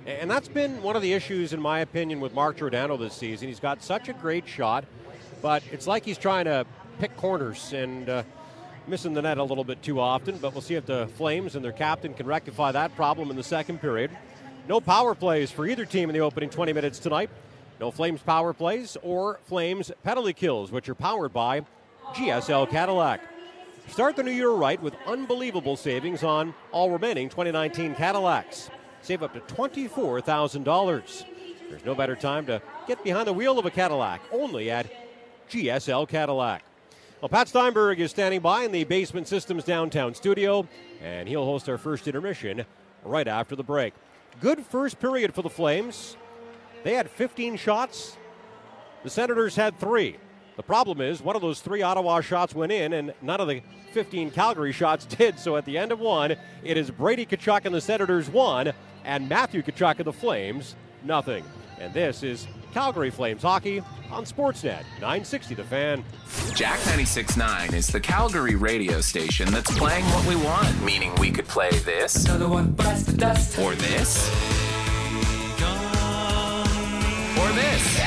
And that's been one of the issues, in my opinion, with Mark Giordano this season. He's got such a great shot, but it's like he's trying to pick corners and uh, missing the net a little bit too often. But we'll see if the Flames and their captain can rectify that problem in the second period. No power plays for either team in the opening twenty minutes tonight. No Flames power plays or Flames penalty kills, which are powered by G S L Cadillac. Start the new year right with unbelievable savings on all remaining twenty nineteen Cadillacs. Save up to twenty-four thousand dollars. There's no better time to get behind the wheel of a Cadillac, only at G S L Cadillac. Well, Pat Steinberg is standing by in the Basement Systems downtown studio, and he'll host our first intermission right after the break. Good first period for the Flames. They had fifteen shots. The Senators had three. The problem is one of those three Ottawa shots went in, and none of the fifteen Calgary shots did. So at the end of one, it is Brady Tkachuk and the Senators one, and Matthew Tkachuk and the Flames nothing. And this is Calgary Flames hockey on Sportsnet nine sixty The Fan. Jack ninety-six point nine is the Calgary radio station that's playing what we want, meaning we could play this, another one bites the dust, or this, or this.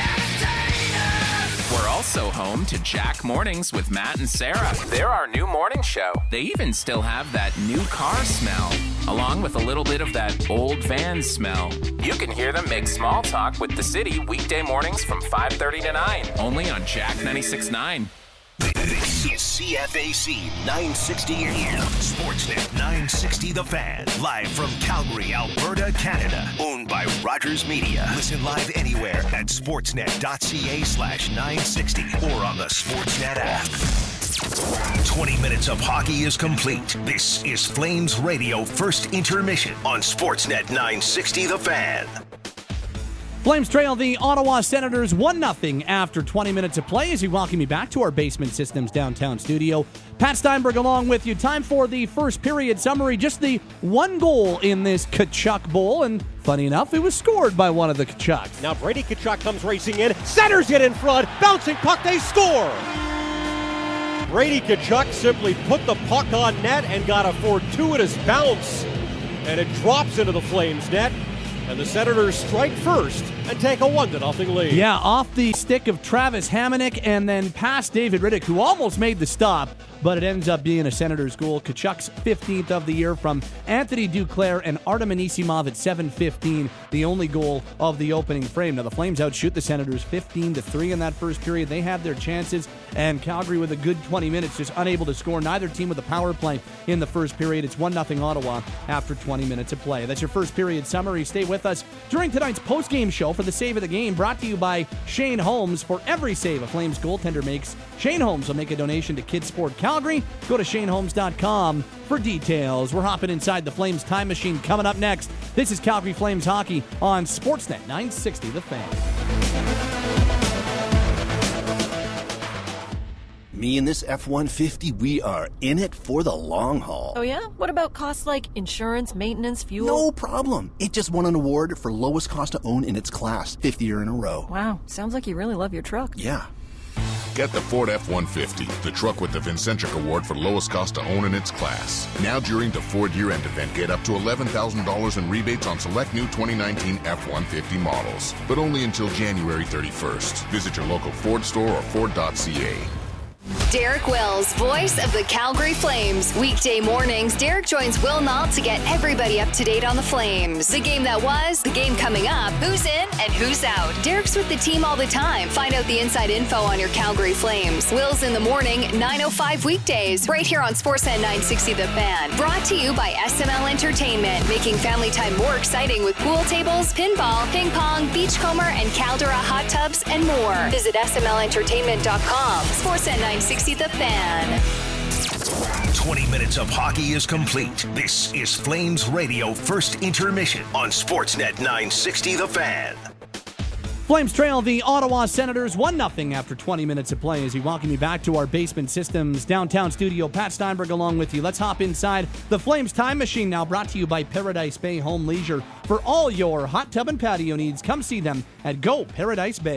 We're also home to Jack Mornings with Matt and Sarah. They're our new morning show. They even still have that new car smell, along with a little bit of that old van smell. You can hear them make small talk with the city weekday mornings from five thirty to nine, only on Jack ninety-six point nine. This is C F A C nine sixty A M, Sportsnet nine sixty The Fan, live from Calgary, Alberta, Canada. Owned by Rogers Media. Listen live anywhere at sportsnet.ca slash 960 or on the Sportsnet app. twenty minutes of hockey is complete. This is Flames Radio First Intermission on Sportsnet nine sixty The Fan. Flames trail the Ottawa Senators one nothing after twenty minutes of play as we welcome you back to our Basement Systems downtown studio. Pat Steinberg along with you. Time for the first period summary. Just the one goal in this Tkachuk Bowl, and funny enough, it was scored by one of the Tkachuks. Now Brady Tkachuk comes racing in. Centers get in front. Bouncing puck, they score! Brady Tkachuk simply put the puck on net and got a fortuitous bounce. And it drops into the Flames net. And the Senators strike first and take a one to nothing lead. Yeah, off the stick of Travis Hamonic and then past David Riddick, who almost made the stop, but it ends up being a Senators goal. Tkachuk's fifteenth of the year from Anthony Duclair and Artem Anisimov at seven fifteen, the only goal of the opening frame. Now the Flames outshoot the Senators fifteen to three in that first period. They had their chances, and Calgary with a good twenty minutes just unable to score. Neither team with a power play in the first period. It's one nothing Ottawa after twenty minutes of play. That's your first period summary. Stay with us during tonight's post-game show for the save of the game, brought to you by Shane Holmes. For every save a Flames goaltender makes, Shane Holmes will make a donation to Kids Sport Calgary. Go to shane holmes dot com for details. We're hopping inside the Flames time machine coming up next. This is Calgary Flames hockey on Sportsnet nine sixty The Fan. Me and this F one fifty, we are in it for the long haul. Oh yeah? What about costs like insurance, maintenance, fuel? No problem. It just won an award for lowest cost to own in its class, fifth year in a row. Wow, sounds like you really love your truck. Yeah. Get the Ford F one fifty, the truck with the Vincentric Award for lowest cost to own in its class. Now during the Ford year-end event, get up to eleven thousand dollars in rebates on select new twenty nineteen F one fifty models, but only until January thirty-first. Visit your local Ford store or ford dot c a. Derek Wills, voice of the Calgary Flames. Weekday mornings, Derek joins Will Nault to get everybody up to date on the Flames. The game that was, the game coming up, who's in and who's out. Derek's with the team all the time. Find out the inside info on your Calgary Flames. Will's in the morning, nine oh five weekdays, right here on Sportsnet nine sixty The Fan. Brought to you by S M L Entertainment, making family time more exciting with pool tables, pinball, ping pong, beachcomber, and Caldera hot tubs, and more. Visit S M L entertainment dot com. Sportsnet nine sixty The Fan. twenty minutes of hockey is complete. This is Flames Radio First Intermission on Sportsnet nine sixty The Fan. Flames trail the Ottawa Senators one nothing after twenty minutes of play as we welcome you back to our Basement Systems downtown studio. Pat Steinberg along with you. Let's hop inside the Flames time machine now, brought to you by Paradise Bay Home Leisure. For all your hot tub and patio needs, come see them at go paradise bay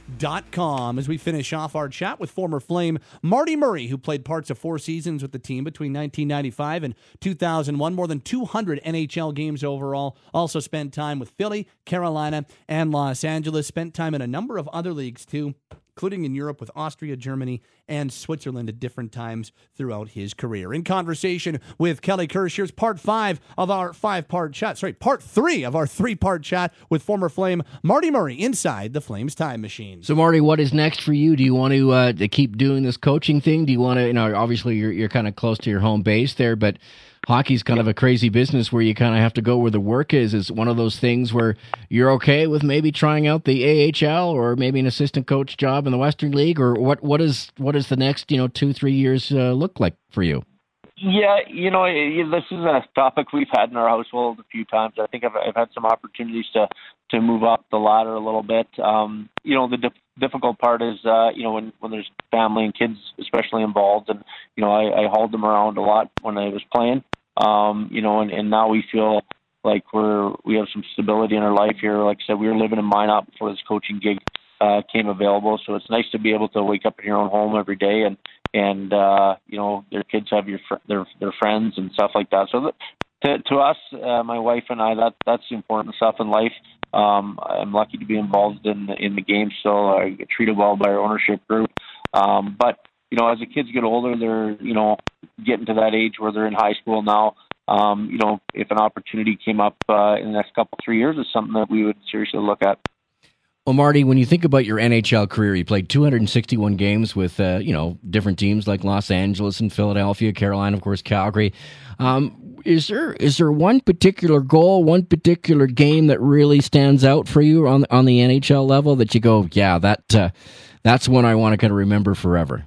dot com as we finish off our chat with former Flame Marty Murray, who played parts of four seasons with the team between nineteen ninety-five and two thousand one, more than two hundred N H L games overall. Also spent time with Philly, Carolina, and Los Angeles. Spent time in a number of other leagues too, including in Europe with Austria, Germany, and Switzerland at different times throughout his career. In conversation with Kelly Kirsch, here's part five of our five-part chat. Sorry, part three of our three-part chat with former Flame Marty Murray inside the Flames time machine. So, Marty, what is next for you? Do you want to, uh, to keep doing this coaching thing? Do you want to, you know, obviously you're, you're kind of close to your home base there, but hockey's kind of a crazy business where you kind of have to go where the work is. Is one of those things where you're okay with maybe trying out the A H L or maybe an assistant coach job in the Western League, or what? What is what is the next you know two three years uh, look like for you? Yeah, you know, this is a topic we've had in our household a few times. I think I've, I've had some opportunities to to move up the ladder a little bit. Um, you know, the dif- difficult part is, uh, you know, when, when there's family and kids especially involved, and, you know, I, I hauled them around a lot when I was playing, um, you know, and, and now we feel like we're, we have some stability in our life here. Like I said, we were living in Minot before this coaching gig uh, came available. So it's nice to be able to wake up in your own home every day and, and, uh, you know, their kids have your, fr- their, their friends and stuff like that. So that, to, to us, uh, my wife and I, that, that's the important stuff in life. Um, I'm lucky to be involved in the, in the game still. I get treated well by our ownership group. Um, but, you know, as the kids get older, they're, you know, getting to that age where they're in high school now. Um, you know, if an opportunity came up uh, in the next couple, three years, it's something that we would seriously look at. Well, Marty, when you think about your N H L career, you played two hundred sixty-one games with, uh, you know, different teams like Los Angeles and Philadelphia, Carolina, of course, Calgary. Um, is there is there one particular goal, one particular game that really stands out for you on on the N H L level that you go, yeah, that uh, that's one I want to kind of remember forever?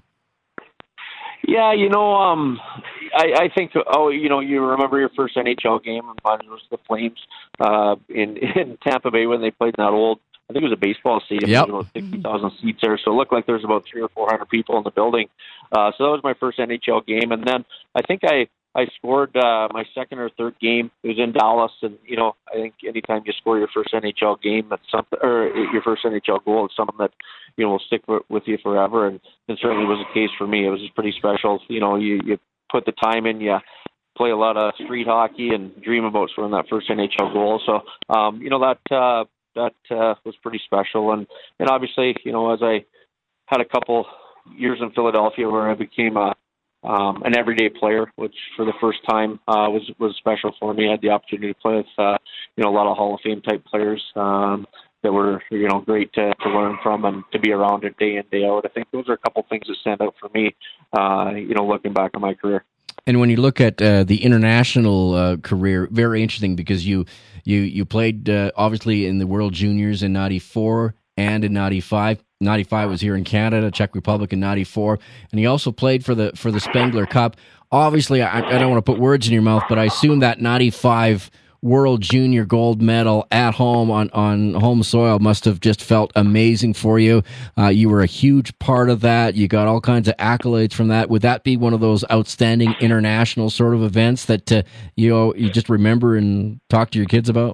Yeah, you know, um, I, I think, oh, you know, you remember your first N H L game, and mine was the Flames uh, in, in Tampa Bay when they played in that old, I think it was a baseball stadium. Yep. There was about sixty thousand seats there, so it looked like there was about three or four hundred people in the building. Uh, so that was my first N H L game, and then I think I I scored uh, my second or third game. It was in Dallas, and you know I think anytime you score your first N H L game, that's something, or your first N H L goal, it's something that you know will stick with, with you forever. And it certainly was the case for me. It was just pretty special. You know, you you put the time in, you play a lot of street hockey, and dream about scoring that first N H L goal. So um, you know that. Uh, That uh, was pretty special, and and obviously, you know, as I had a couple years in Philadelphia where I became a um, an everyday player, which for the first time uh, was was special for me. I had the opportunity to play with uh, you know a lot of Hall of Fame type players um, that were you know great to, to learn from and to be around it day in day out. I think those are a couple things that stand out for me. Uh, you know, looking back on my career. And when you look at uh, the international uh, career, very interesting because you you you played uh, obviously in the World Juniors in ninety-four and in ninety-five. ninety-five was here in Canada, Czech Republic in ninety-four, and he also played for the for the Spengler Cup. Obviously, I, I don't want to put words in your mouth, but I assume that ninety-five World Junior gold medal at home on, on home soil must have just felt amazing for you. Uh, you were a huge part of that. You got all kinds of accolades from that. Would that be one of those outstanding international sort of events that uh, you know you just remember and talk to your kids about?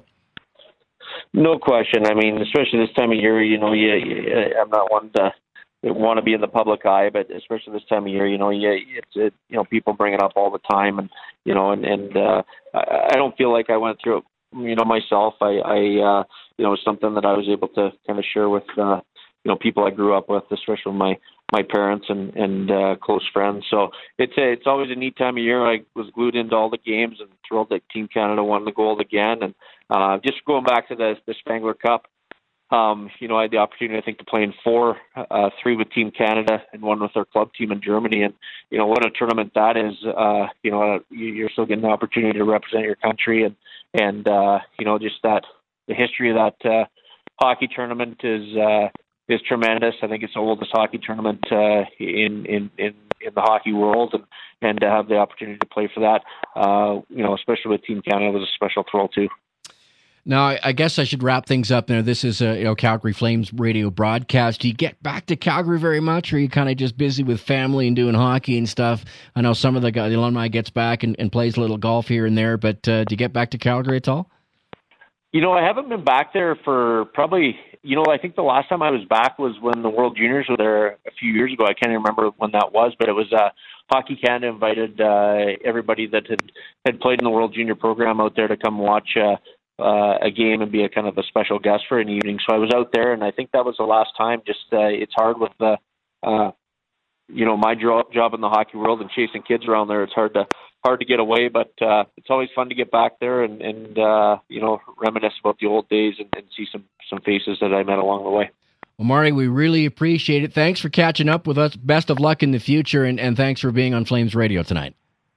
No question. I mean, especially this time of year, you know, you, you, I'm not one to want to be in the public eye, but especially this time of year, you know, you, it's it, you know, people bring it up all the time, and you know, and and uh, I, I don't feel like I went through it, you know, myself. I, I uh, you know, something that I was able to kind of share with, uh, you know, people I grew up with, especially my my parents and and uh, close friends. So it's a, it's always a neat time of year. I was glued into all the games and thrilled that Team Canada won the gold again. And uh, just going back to the the Spengler Cup. Um, you know, I had the opportunity, I think, to play in four, uh, three with Team Canada and one with our club team in Germany. And, you know, what a tournament that is. Uh, you know, you're still getting the opportunity to represent your country. And, and uh, you know, just that, the history of that uh, hockey tournament is uh, is tremendous. I think it's the oldest hockey tournament uh, in, in, in, in the hockey world. And, and to have the opportunity to play for that, uh, you know, especially with Team Canada, was a special thrill, too. Now, I, I guess I should wrap things up there. This is a you know, Calgary Flames radio broadcast. Do you get back to Calgary very much, or are you kind of just busy with family and doing hockey and stuff? I know some of the, the alumni gets back and, and plays a little golf here and there, but uh, do you get back to Calgary at all? You know, I haven't been back there for probably you know, I think the last time I was back was when the World Juniors were there a few years ago. I can't even remember when that was, but it was uh, Hockey Canada invited uh, everybody that had, had played in the World Junior program out there to come watch uh, uh, a game and be a kind of a special guest for an evening. So I was out there, and I think that was the last time. Just uh, it's hard with the, uh, you know, my job job in the hockey world and chasing kids around there. It's hard to hard to get away, but uh, it's always fun to get back there and, and uh, you know, reminisce about the old days and, and see some, some faces that I met along the way. Well, Marty, we really appreciate it. Thanks for catching up with us. Best of luck in the future, and, and thanks for being on Flames Radio tonight.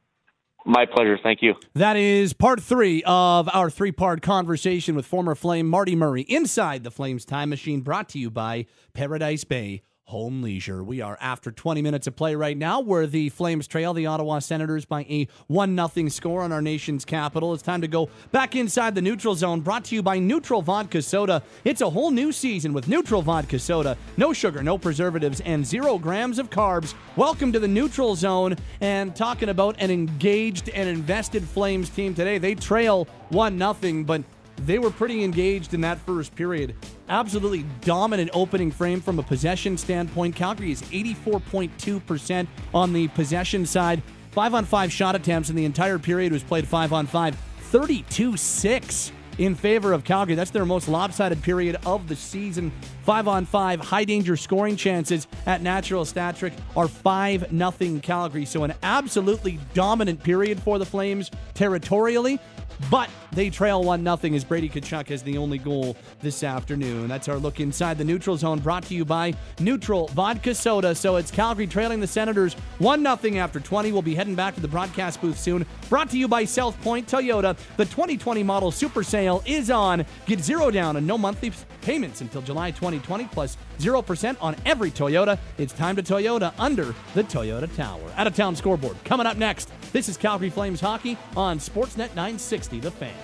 My pleasure. Thank you. That is part three of our three-part conversation with former Flame Marty Murray inside the Flames Time Machine, brought to you by Paradise Bay Home Leisure. We are after twenty minutes of play right now, where the Flames trail the Ottawa Senators by a one nothing score on our nation's capital. It's time to go back inside the neutral zone, brought to you by Neutral Vodka Soda. It's a whole new season with Neutral Vodka Soda. No sugar, no preservatives, and zero grams of carbs. Welcome to the neutral zone, and talking about an engaged and invested Flames team today. They trail one nothing, but they were pretty engaged in that first period. Absolutely dominant opening frame from a possession standpoint. Calgary is eighty-four point two percent on the possession side. Five-on-five shot attempts in the entire period was played five-on-five. thirty-two six in favor of Calgary. That's their most lopsided period of the season. Five-on-five high-danger scoring chances at Natural Stat Trick are five nothing Calgary. So an absolutely dominant period for the Flames territorially. But they trail one nothing as Brady Tkachuk has the only goal this afternoon. That's our look inside the neutral zone, brought to you by Neutral Vodka Soda. So it's Calgary trailing the Senators one nothing after twenty. We'll be heading back to the broadcast booth soon. Brought to you by South Point Toyota. The twenty twenty model super sale is on. Get zero down and no monthly payments until July twenty twenty, plus zero percent on every Toyota. It's time to Toyota under the Toyota Tower. Out of town scoreboard coming up next. This is Calgary Flames hockey on Sportsnet nine sixty, The Fan.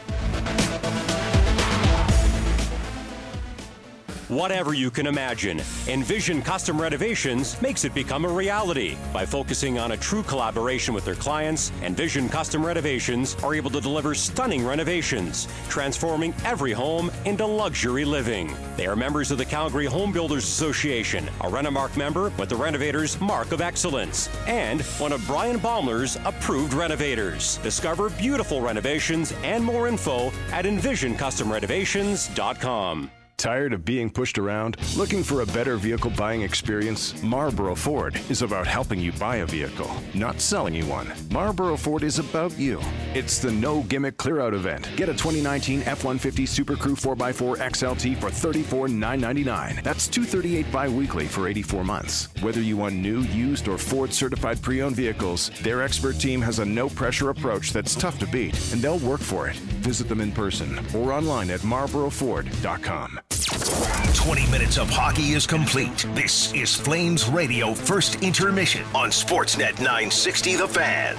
Whatever you can imagine, Envision Custom Renovations makes it become a reality. By focusing on a true collaboration with their clients, Envision Custom Renovations are able to deliver stunning renovations, transforming every home into luxury living. They are members of the Calgary Home Builders Association, a Renomark member with the Renovators Mark of Excellence, and one of Brian Baumler's approved renovators. Discover beautiful renovations and more info at envision custom renovations dot com. Tired of being pushed around? Looking for a better vehicle buying experience? Marlboro Ford is about helping you buy a vehicle, not selling you one. Marlboro Ford is about you. It's the No Gimmick Clear Out event. Get a twenty nineteen F one fifty Super Crew four by four X L T for thirty-four thousand nine hundred ninety-nine dollars. That's two hundred thirty-eight dollars bi-weekly for eighty-four months. Whether you want new, used, or Ford certified pre-owned vehicles, their expert team has a no-pressure approach that's tough to beat, and they'll work for it. Visit them in person or online at marlboro ford dot com. twenty minutes of hockey is complete. This is Flames Radio First Intermission on Sportsnet nine sixty The Fan.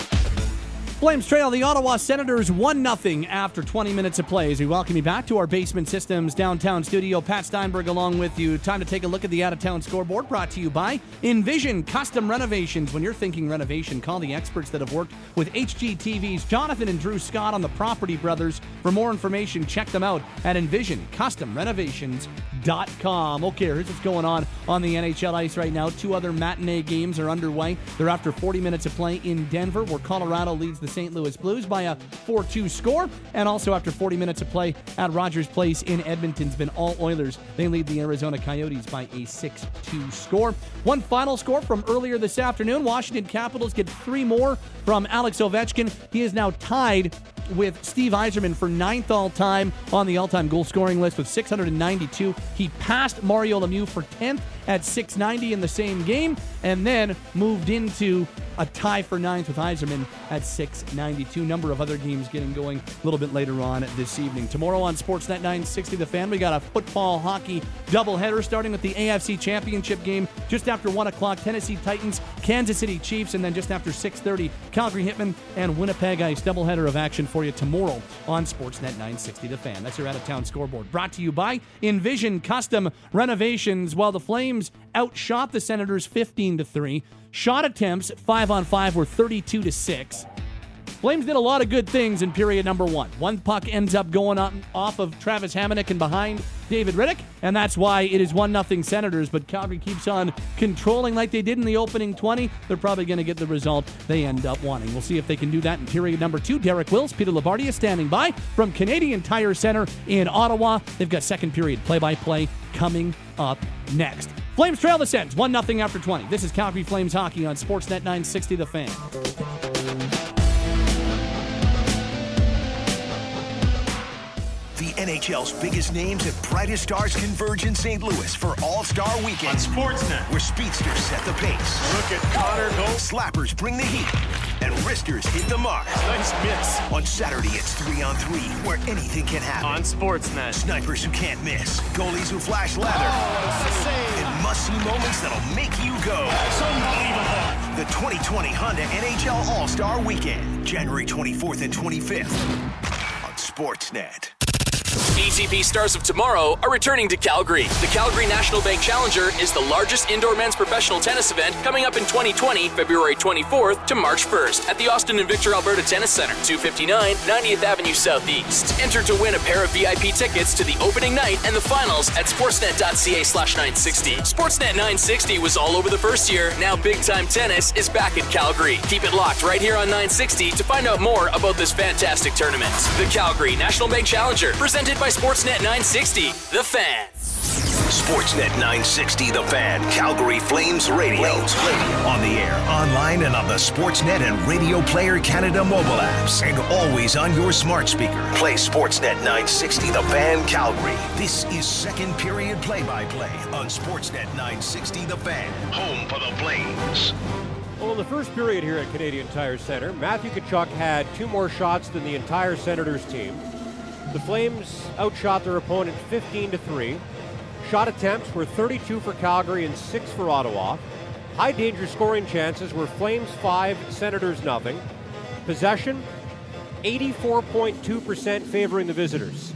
Flames trail the Ottawa Senators one nothing after twenty minutes of play. As we welcome you back to our Basement Systems downtown studio, Pat Steinberg along with you. Time to take a look at the out-of-town scoreboard, brought to you by Envision Custom Renovations. When you're thinking renovation, call the experts that have worked with H G T V's Jonathan and Drew Scott on the Property Brothers. For more information, check them out at envision custom renovations dot com. Okay, here's what's going on on the N H L ice right now. Two other matinee games are underway. They're after forty minutes of play in Denver, where Colorado leads the Saint Louis Blues by a four two score, and also after forty minutes of play at Rogers Place in Edmonton's been all Oilers. They lead the Arizona Coyotes by a six two score. One final score from earlier this afternoon. Washington Capitals get three more from Alex Ovechkin. He is now tied with Steve Yzerman for ninth all-time on the all-time goal-scoring list with six hundred ninety-two. He passed Mario Lemieux for tenth at six ninety in the same game, and then moved into a tie for ninth with Yzerman at six ninety-two. Number of other games getting going a little bit later on this evening. Tomorrow on Sportsnet nine sixty The Fan, we got a football hockey doubleheader starting with the A F C Championship game just after one o'clock. Tennessee Titans, Kansas City Chiefs, and then just after six thirty, Calgary Hitmen and Winnipeg Ice. Doubleheader of action for you tomorrow on Sportsnet nine sixty The Fan. That's your out-of-town scoreboard, brought to you by Envision Custom Renovations. While the Flames outshot the Senators fifteen to three, shot attempts five on five were thirty-two to six. Flames did a lot of good things in period number one. One puck ends up going on, off of Travis Hamonic and behind David Riddick, and that's why it is one nothing Senators, but Calgary keeps on controlling like they did in the opening twenty. They're probably going to get the result they end up wanting. We'll see if they can do that in period number two. Derek Wills, Peter Labardia standing by from Canadian Tire Center in Ottawa. They've got second period play-by-play coming up next. Flames trail the Sens, one nothing after twenty. This is Calgary Flames Hockey on Sportsnet nine sixty The Fan. The N H L's biggest names and brightest stars converge in Saint Louis for All-Star Weekend. On Sportsnet, where speedsters set the pace. Look at Connor go. Slappers bring the heat. And wristers hit the mark. Nice miss. On Saturday, it's three on three, where anything can happen. On Sportsnet. Snipers who can't miss. Goalies who flash lather. Oh, and must-see moments that'll make you go. It's unbelievable. The twenty twenty Honda N H L All-Star Weekend. January twenty-fourth and twenty-fifth. On Sportsnet. A T P Stars of Tomorrow are returning to Calgary. The Calgary National Bank Challenger is the largest indoor men's professional tennis event coming up in twenty twenty, February twenty-fourth to March first at the Austin and Victor Alberta Tennis Center, two fifty-nine ninetieth Avenue Southeast. Enter to win a pair of V I P tickets to the opening night and the finals at sportsnet.ca slash 960. Sportsnet nine sixty was all over the first year. Now big time tennis is back in Calgary. Keep it locked right here on nine sixty to find out more about this fantastic tournament. The Calgary National Bank Challenger, presented by Sportsnet nine sixty, The Fan. Sportsnet nine sixty, The Fan, Calgary Flames Radio. Flames Radio. On the air, online, and on the Sportsnet and Radio Player Canada mobile apps. And always on your smart speaker. Play Sportsnet nine sixty, The Fan, Calgary. This is second period play-by-play on Sportsnet nine sixty, The Fan, home for the Flames. Well, in the first period here at Canadian Tire Center, Matthew Tkachuk had two more shots than the entire Senators team. The Flames outshot their opponent fifteen to three. Shot attempts were thirty-two for Calgary and six for Ottawa. High danger scoring chances were Flames five, Senators nothing. Possession, eighty-four point two percent favoring the visitors.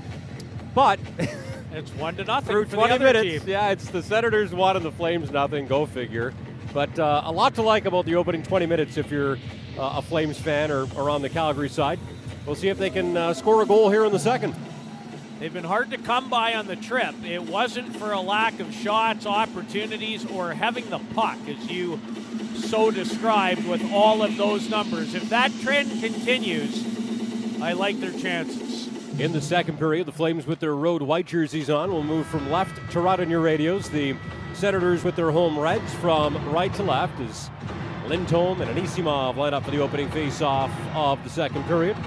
But it's one to nothing through for twenty the other minutes. team. Yeah, it's the Senators one and the Flames nothing. Go figure. But uh, a lot to like about the opening twenty minutes if you're uh, a Flames fan or, or on the Calgary side. We'll see if they can uh, score a goal here in the second. They've been hard to come by on the trip. It wasn't for a lack of shots, opportunities, or having the puck, as you so described with all of those numbers. If that trend continues, I like their chances. In the second period, the Flames with their road white jerseys on will move from left to right on your radios. The Senators with their home reds from right to left as Lindholm and Anisimov line up for the opening face-off of the second period.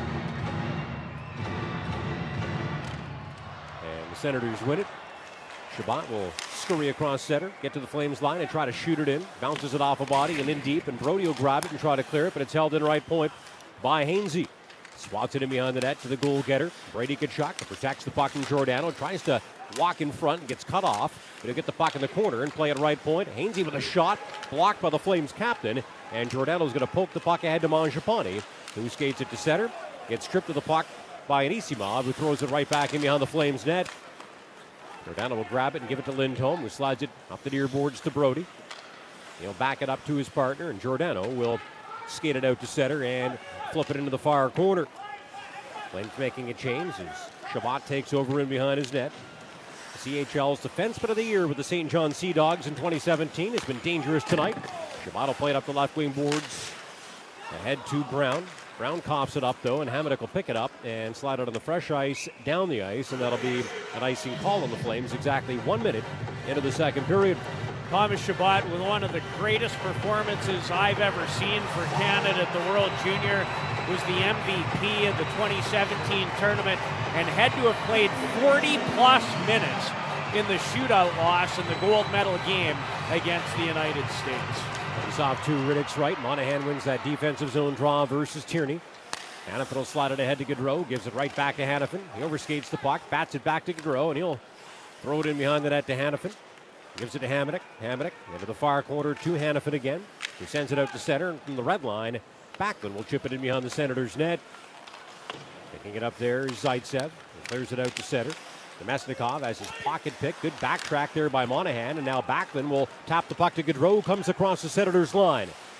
Senators win it. Shabbat will scurry across center, get to the Flames line and try to shoot it in. Bounces it off a body and in deep, and Brody will grab it and try to clear it, but it's held in right point by Hainsey. Swats it in behind the net to the goal getter. Brady Tkachuk protects the puck from Giordano, tries to walk in front and gets cut off, but he'll get the puck in the corner and play at right point. Hainsey with a shot, blocked by the Flames captain, and Giordano's going to poke the puck ahead to Mangiapane, who skates it to center, gets stripped of the puck by Anisimov, who throws it right back in behind the Flames net. Giordano will grab it and give it to Lindholm, who slides it up the near boards to Brody. He'll back it up to his partner, and Giordano will skate it out to center and flip it into the far corner. Flames making a change as Shabbat takes over in behind his net. C H L's defenseman of the year with the Saint John Sea Dogs in twenty seventeen has been dangerous tonight. Shabbat will play it up the left wing boards. Ahead to Brown. Brown coughs it up, though, and Hamonic will pick it up and slide it on the fresh ice down the ice, and that'll be an icing call on the Flames exactly one minute into the second period. Thomas Chabot with one of the greatest performances I've ever seen for Canada at the World Junior, was the M V P of the twenty seventeen tournament and had to have played forty-plus minutes in the shootout loss in the gold medal game against the United States. He's off to Riddick's right. Monahan wins that defensive zone draw versus Tierney. Hanifin will slide it ahead to Gaudreau, gives it right back to Hanifin. He overskates the puck, bats it back to Gaudreau, and he'll throw it in behind the net to Hanifin. Gives it to Hamonic. Hamonic into the far corner to Hanifin again. He sends it out to center, and from the red line, Backlund will chip it in behind the Senators' net. Picking it up there is Zaitsev. He clears it out to center. Nemesnikov has his pocket pick. Good backtrack there by Monahan. And now Backlund will tap the puck to Gaudreau, who comes across the Senators' line.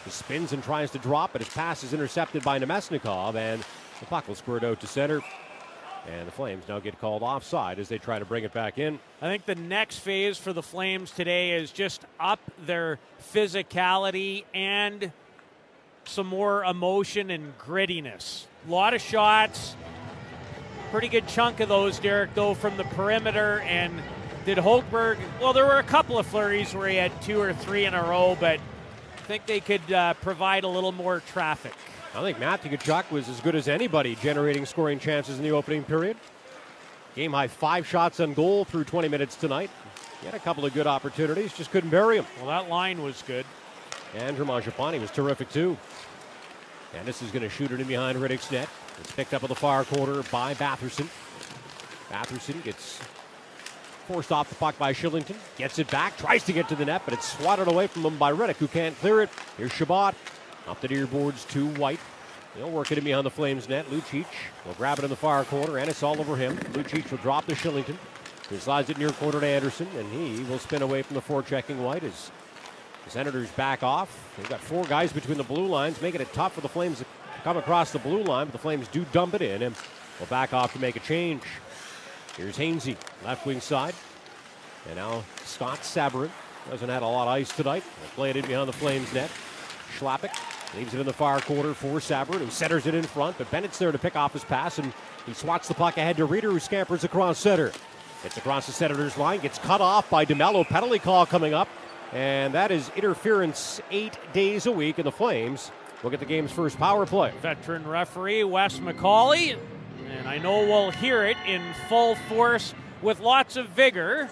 He spins and tries to drop, but his pass is intercepted by Nemesnikov, and the puck will squirt out to center. And the Flames now get called offside as they try to bring it back in. I think the next phase for the Flames today is just up their physicality and some more emotion and grittiness. A lot of shots. Pretty good chunk of those, Derek, though, from the perimeter. And did Hochberg, well, there were a couple of flurries where he had two or three in a row, but I think they could uh, provide a little more traffic. I think Matthew Tkachuk was as good as anybody generating scoring chances in the opening period. Game high five shots on goal through twenty minutes tonight. He had a couple of good opportunities, just couldn't bury them. Well, that line was good. Andrew Mangiapane was terrific too. And this is going to shoot it in behind Riddick's net. It's picked up in the far corner by Batherson. Batherson gets forced off the puck by Shillington. Gets it back, tries to get to the net, but it's swatted away from him by Riddick, who can't clear it. Here's Shabbat. Up the near boards to White. They'll work it in behind the Flames net. Lucic will grab it in the far corner, and it's all over him. Lucic will drop to Shillington. He slides it near corner to Anderson, and he will spin away from the forechecking White as the Senators back off. They've got four guys between the blue lines, making it tough for the Flames to come across the blue line, but the Flames do dump it in, and will back off to make a change. Here's Hainsey, left wing side. And now Scott Sabourin hasn't had a lot of ice tonight. They'll play it in behind the Flames net. Schlappick leaves it in the far corner for Sabourin, who centers it in front, but Bennett's there to pick off his pass, and he swats the puck ahead to Reeder, who scampers across center. It's across the Senators line, gets cut off by DeMello. Penalty call coming up, and that is interference eight days a week, and the Flames will get the game's first power play. Veteran referee Wes McCauley, and I know we'll hear it in full force with lots of vigor.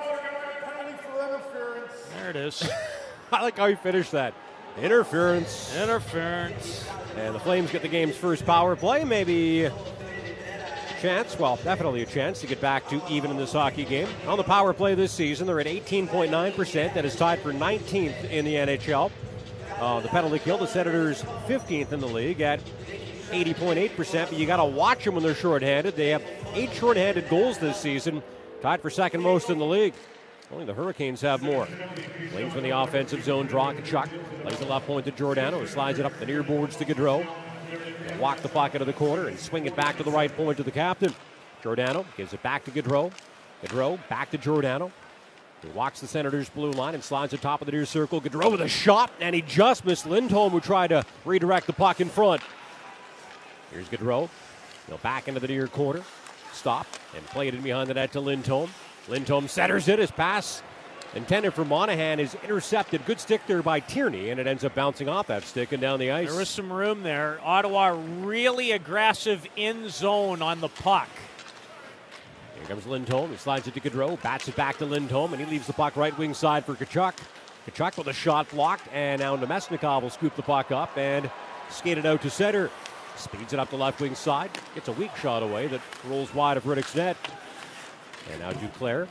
There it is. I like how he finished that. Interference. Interference. And the Flames get the game's first power play. Maybe a chance, well, definitely a chance to get back to even in this hockey game. On the power play this season, they're at eighteen point nine percent. That is tied for nineteenth in the N H L. Uh, the penalty kill, the Senators fifteenth in the league at eighty point eight percent. But you got to watch them when they're shorthanded. They have eight shorthanded goals this season, tied for second most in the league. Only the Hurricanes have more. Flames from the offensive zone draw. Tkachuk plays the left point to Giordano, who slides it up the near boards to Gaudreau. They'll walk the puck into the corner and swing it back to the right point to the captain. Giordano gives it back to Gaudreau. Gaudreau back to Giordano. He walks the Senators' blue line and slides the top of the near circle. Gaudreau with a shot, and he just missed Lindholm, who tried to redirect the puck in front. Here's Gaudreau. He'll back into the near corner. Stop and play it in behind the net to Lindholm. Lindholm centers it. His pass intended for Monahan is intercepted. Good stick there by Tierney, and it ends up bouncing off that stick and down the ice. There was some room there. Ottawa really aggressive in zone on the puck. Here comes Lindholm. He slides it to Gaudreau, bats it back to Lindholm, and he leaves the puck right wing side for Tkachuk. Tkachuk with a shot blocked, and now Nemesnikov will scoop the puck up and skate it out to center. Speeds it up the left wing side. Gets a weak shot away that rolls wide of Riddick's net. And now Duclair,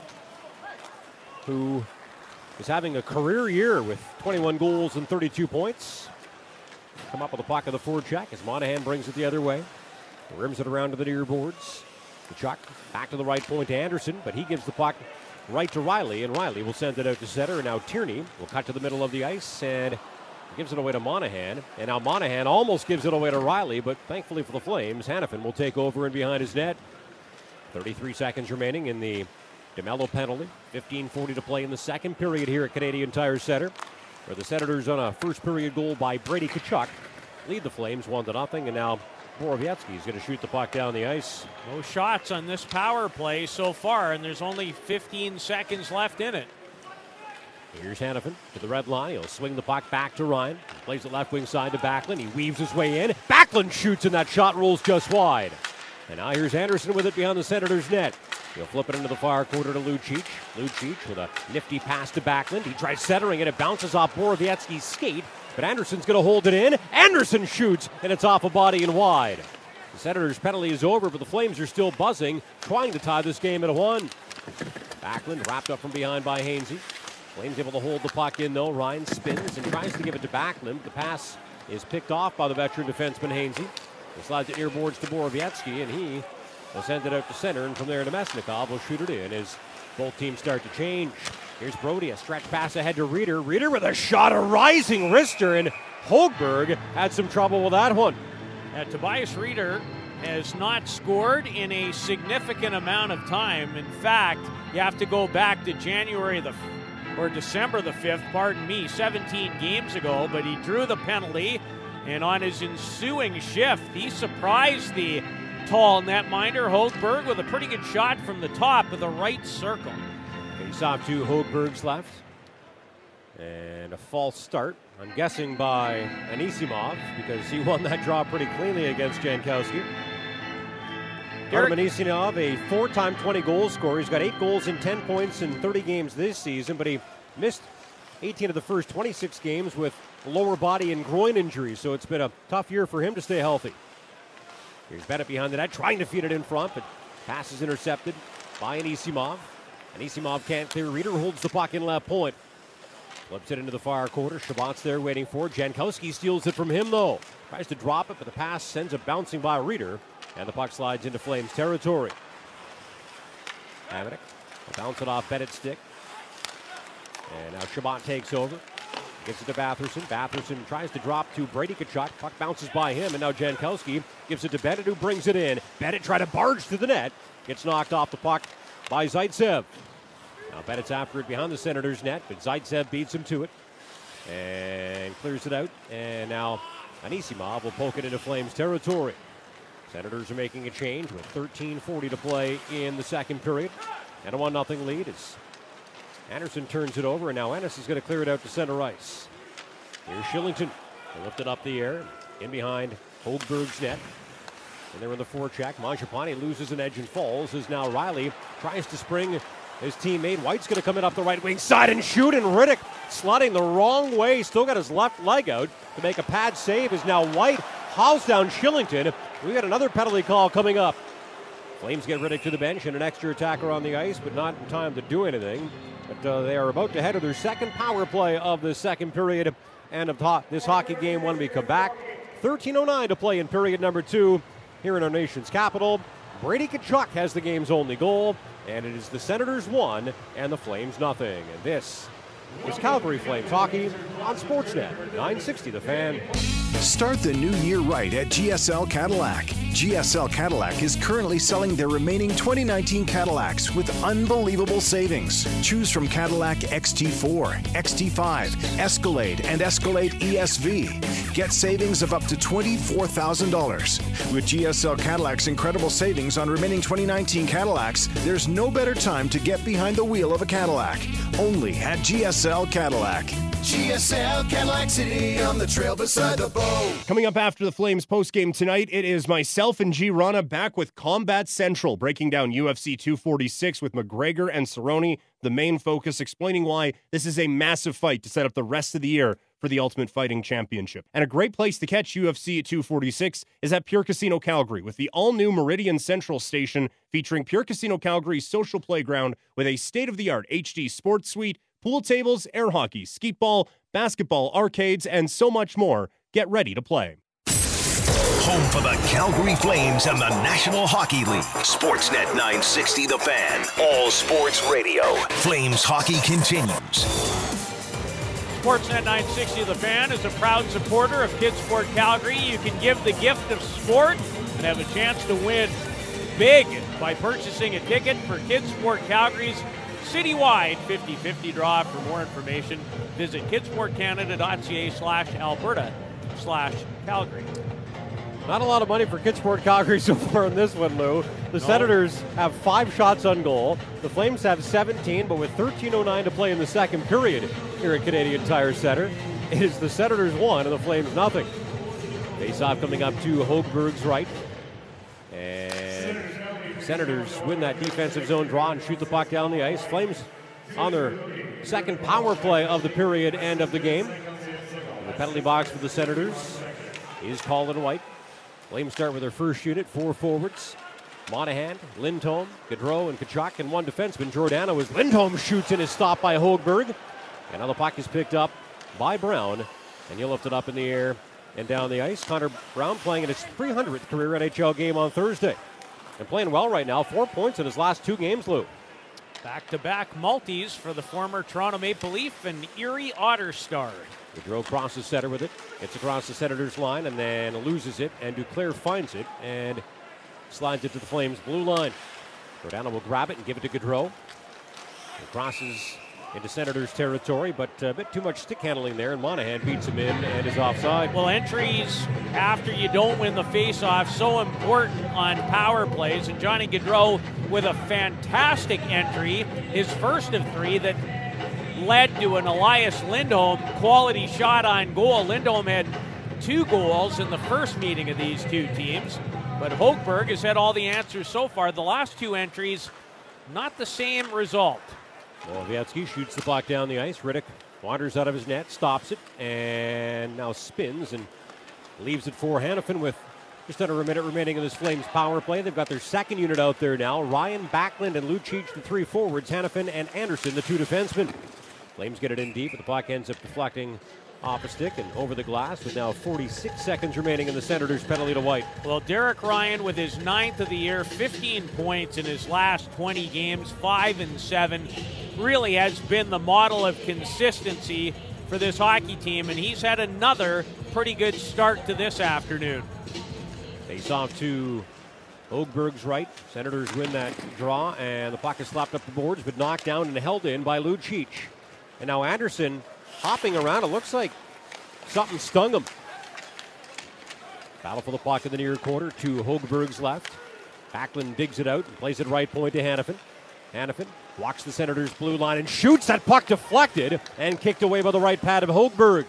who is having a career year with twenty-one goals and thirty-two points. Come up with the puck of the forecheck as Monahan brings it the other way. Rims it around to the near boards. Tkachuk back to the right point to Anderson, but he gives the puck right to Riley, and Riley will send it out to center. And now Tierney will cut to the middle of the ice and gives it away to Monahan. And now Monahan almost gives it away to Riley, but thankfully for the Flames, Hanifin will take over and behind his net. thirty-three seconds remaining in the DeMello penalty. fifteen forty to play in the second period here at Canadian Tire Center, where the Senators on a first period goal by Brady Tkachuk lead the Flames one to nothing, and now Borowiecki is going to shoot the puck down the ice. No shots on this power play so far, and there's only fifteen seconds left in it. Here's Hanifin to the red line. He'll swing the puck back to Ryan. He plays the left wing side to Backlund. He weaves his way in. Backlund shoots, and that shot rolls just wide. And now here's Anderson with it behind the Senators' net. He'll flip it into the far corner to Lucic. Lucic with a nifty pass to Backlund. He tries centering it. It bounces off Borowiecki's skate, but Anderson's going to hold it in. Anderson shoots, and it's off a body and wide. The Senators' penalty is over, but the Flames are still buzzing, trying to tie this game at one. Backlund wrapped up from behind by Hainsey. Flames able to hold the puck in, though. Ryan spins and tries to give it to Backlund. The pass is picked off by the veteran defenseman Hainsey. He slides it near boards to Borowiecki, and he will send it out to center, and from there Nemesnikov will shoot it in as both teams start to change. Here's Brody, a stretch pass ahead to Reeder. Reeder with a shot, a rising wrister, and Hochberg had some trouble with that one. Uh, Tobias Reeder has not scored in a significant amount of time. In fact, you have to go back to January the or December the fifth, pardon me, seventeen games ago, but he drew the penalty, and on his ensuing shift, he surprised the tall netminder Hochberg with a pretty good shot from the top of the right circle. Face off to Hochberg's left. And a false start, I'm guessing by Anisimov, because he won that draw pretty cleanly against Jankowski. Artem Anisimov, a four-time twenty-goal scorer. He's got eight goals and ten points in thirty games this season, but he missed eighteen of the first twenty-six games with lower body and groin injuries, so it's been a tough year for him to stay healthy. Here's Bennett behind the net, trying to feed it in front, but pass is intercepted by Anisimov. Anisimov can't clear. Reeder holds the puck in left point. Flips it into the far quarter. Shabbat's there waiting for it. Jankowski steals it from him, though. Tries to drop it, but the pass sends it bouncing by Reeder. And the puck slides into Flames territory. Hamonic will bounce it off Bennett's stick. And now Shabbat takes over. Gets it to Batherson. Batherson tries to drop to Brady Tkachuk. Puck bounces by him, and now Jankowski gives it to Bennett, who brings it in. Bennett trying to barge to the net. Gets knocked off the puck by Zaitsev. Now Bennett's after it behind the Senators' net, but Zaitsev beats him to it. And clears it out. And now Anisimov will poke it into Flames territory. Senators are making a change with thirteen forty to play in the second period. And a one nothing lead as Anderson turns it over, and now Ennis is going to clear it out to center ice. Here's Shillington. They lift it up the air, in behind Hochberg's net. And they're in the forecheck. Mangiapane loses an edge and falls as now Riley tries to spring his teammate. White's going to come in up the right wing side and shoot, and Riddick sliding the wrong way. Still got his left leg out to make a pad save as now White hauls down Shillington. We got another penalty call coming up. Flames get Riddick to the bench and an extra attacker on the ice, but not in time to do anything. But uh, they are about to head to their second power play of the second period and of ho- this hockey game when we come back. thirteen oh nine to play in period number two here in our nation's capital. Brady Tkachuk has the game's only goal, and it is the Senators one and the Flames nothing. And this is Calgary Flames hockey on Sportsnet nine sixty The Fan. Start the new year right at G S L Cadillac. G S L Cadillac is currently selling their remaining twenty nineteen Cadillacs with unbelievable savings. Choose from Cadillac X T four, X T five, Escalade, and Escalade E S V. Get savings of up to twenty-four thousand dollars. With G S L Cadillac's incredible savings on remaining twenty nineteen Cadillacs, there's no better time to get behind the wheel of a Cadillac. Only at G S L Cadillac. G S L Cadillac City on the trail beside the boat. Coming up after the Flames postgame tonight, it is myself and G. Rana back with Combat Central, breaking down U F C two forty-six with McGregor and Cerrone, the main focus, explaining why this is a massive fight to set up the rest of the year for the Ultimate Fighting Championship. And a great place to catch U F C two forty-six is at Pure Casino Calgary, with the all-new Meridian Central station featuring Pure Casino Calgary's social playground with a state-of-the-art H D sports suite, pool tables, air hockey, skeetball, basketball, arcades, and so much more. Get ready to play. Home for the Calgary Flames and the National Hockey League. Sportsnet nine sixty The Fan. All sports radio. Flames hockey continues. Sportsnet nine sixty The Fan is a proud supporter of Kids Sport Calgary. You can give the gift of sport and have a chance to win big by purchasing a ticket for Kids Sport Calgary's citywide fifty-fifty draw. For more information, visit kidsportcanada.ca slash Alberta slash Calgary. Not a lot of money for Kidsport Calgary so far in this one, Lou. The no. Senators have five shots on goal. The Flames have seventeen, but with thirteen oh nine to play in the second period here at Canadian Tire Center, it is the Senators one and the Flames nothing. Face-off coming up to Hochberg's right. And Senators win that defensive zone draw and shoot the puck down the ice. Flames on their second power play of the period and of the game. In the penalty box for the Senators is Colin White. Flames start with their first unit, four forwards. Monahan, Lindholm, Gaudreau, and Tkachuk, and one defenseman, Giordano, as Lindholm shoots and is stopped by Hochberg. And now the puck is picked up by Brown, and he'll lift it up in the air and down the ice. Connor Brown playing in his three hundredth career N H L game on Thursday. And playing well right now, four points in his last two games, Lou. Back-to-back multis for the former Toronto Maple Leaf and Erie Otter Star. Gaudreau crosses center with it. Gets across the Senators line and then loses it. And Duclair finds it and slides it to the Flames' blue line. Giordano will grab it and give it to Gaudreau. It crosses into Senators territory, but a bit too much stick handling there, and Monahan beats him in and is offside. Well, entries after you don't win the faceoff, so important on power plays, and Johnny Gaudreau with a fantastic entry, his first of three that led to an Elias Lindholm quality shot on goal. Lindholm had two goals in the first meeting of these two teams, but Hochberg has had all the answers so far. The last two entries, not the same result. Morawiecki shoots the puck down the ice. Riddick wanders out of his net, stops it, and now spins and leaves it for Hanifin with just under a minute remaining in this Flames power play. They've got their second unit out there now. Ryan, Backlund, and Lucic, the three forwards. Hanifin and Anderson, the two defensemen. Flames get it in deep, but the puck ends up deflecting off a stick and over the glass with now forty-six seconds remaining in the Senators' penalty to white. Well, Derek Ryan with his ninth of the year, fifteen points in his last twenty games, five and seven, really has been the model of consistency for this hockey team, and he's had another pretty good start to this afternoon. Face off to Hochberg's right. Senators win that draw, and the puck is slapped up the boards, but knocked down and held in by Lucic. And now Anderson hopping around. It looks like something stung him. Battle for the puck in the near quarter to Hochberg's left. Backlund digs it out and plays it right point to Hanifin. Hanifin walks the Senators' blue line and shoots. That puck deflected and kicked away by the right pad of Hochberg.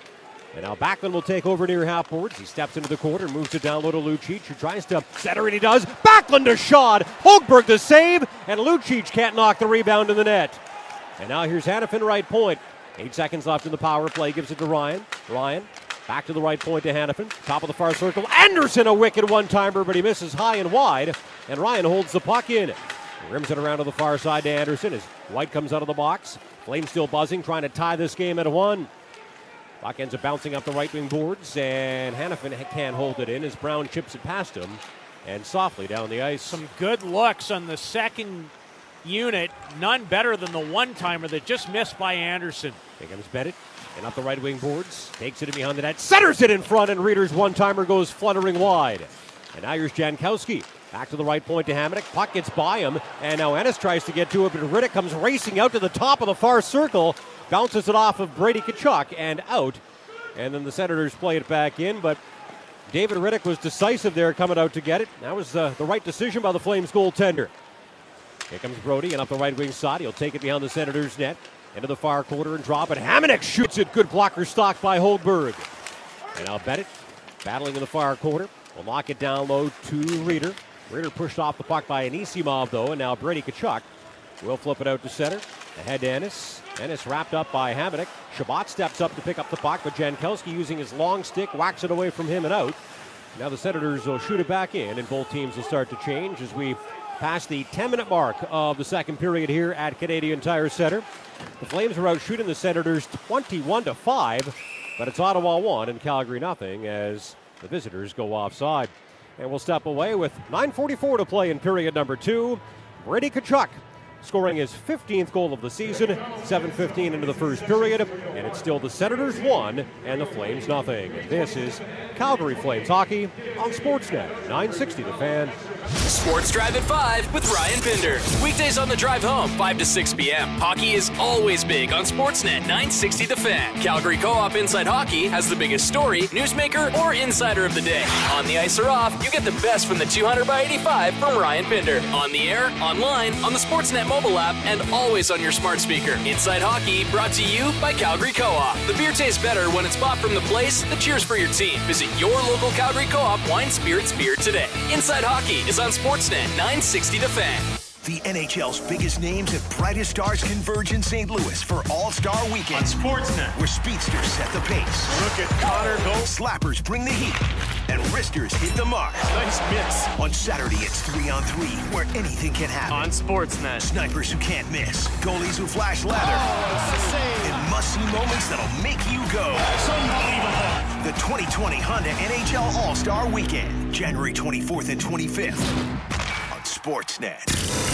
And now Backlund will take over near half boards. He steps into the corner, moves it down low to Lucic, who tries to center, and he does. Backlund a shot. Hochberg the save, and Lucic can't knock the rebound in the net. And now here's Hanifin right point. Eight seconds left in the power play. Gives it to Ryan. Ryan back to the right point to Hanifin. Top of the far circle. Anderson a wicked one-timer, but he misses high and wide. And Ryan holds the puck in. He rims it around to the far side to Anderson as White comes out of the box. Flames still buzzing, trying to tie this game at one. Puck ends up bouncing up the right wing boards, and Hanifin can't hold it in as Brown chips it past him and softly down the ice. Some good looks on the second unit, none better than the one-timer that just missed by Anderson. Here comes Bennett, and up the right wing boards, takes it in behind the net, centers it in front, and Reeder's one-timer goes fluttering wide. And now here's Jankowski, back to the right point to Hamonic, puck gets by him, and now Ennis tries to get to it, but Riddick comes racing out to the top of the far circle, bounces it off of Brady Tkachuk and out, and then the Senators play it back in, but David Riddick was decisive there coming out to get it. That was uh, the right decision by the Flames goaltender. Here comes Brody, and up the right wing side. He'll take it behind the Senators' net. Into the far quarter and drop it. Hamonic shoots it. Good blocker stocked by Hochberg. And now Bennett battling in the far quarter. Will knock it down low to Reeder. Reeder pushed off the puck by Anisimov, though, and now Brady Tkachuk will flip it out to center. Ahead to Ennis. Ennis wrapped up by Hamonic. Shabbat steps up to pick up the puck, but Jankowski using his long stick whacks it away from him and out. Now the Senators will shoot it back in, and both teams will start to change as we past the ten-minute mark of the second period here at Canadian Tire Center. The Flames are out shooting the Senators twenty-one to five, but it's Ottawa one and Calgary nothing as the visitors go offside. And we'll step away with nine forty-four to play in period number two. Brady Tkachuk scoring his fifteenth goal of the season, seven fifteen into the first period, and it's still the Senators one and the Flames nothing. This is Calgary Flames hockey on Sportsnet nine sixty The Fan. Sports Drive at five with Ryan Pinder. Weekdays on the drive home, five to six p.m. Hockey is always big on Sportsnet nine sixty The Fan. Calgary Co-op Inside Hockey has the biggest story, newsmaker, or insider of the day. On the ice or off, you get the best from the two hundred by eighty-five from Ryan Pinder. On the air, online, on the Sportsnet mobile app, and always on your smart speaker. Inside Hockey brought to you by Calgary Co-op. The beer tastes better when it's bought from the place that cheers for your team. Visit your local Calgary Co-op Wine Spirits Beer today. Inside Hockey is on Sportsnet nine sixty The Fan. The N H L's biggest names and brightest stars converge in Saint Louis for All-Star Weekend. On Sportsnet, where speedsters set the pace. Look at Connor go. Slappers bring the heat. And wristers hit the mark. Nice miss. On Saturday, it's three on three, where anything can happen. On Sportsnet. Snipers who can't miss. Goalies who flash lather. Oh, and must-see moments that'll make you go. That's unbelievable. The twenty twenty Honda N H L All-Star Weekend. January twenty-fourth and twenty-fifth. On Sportsnet.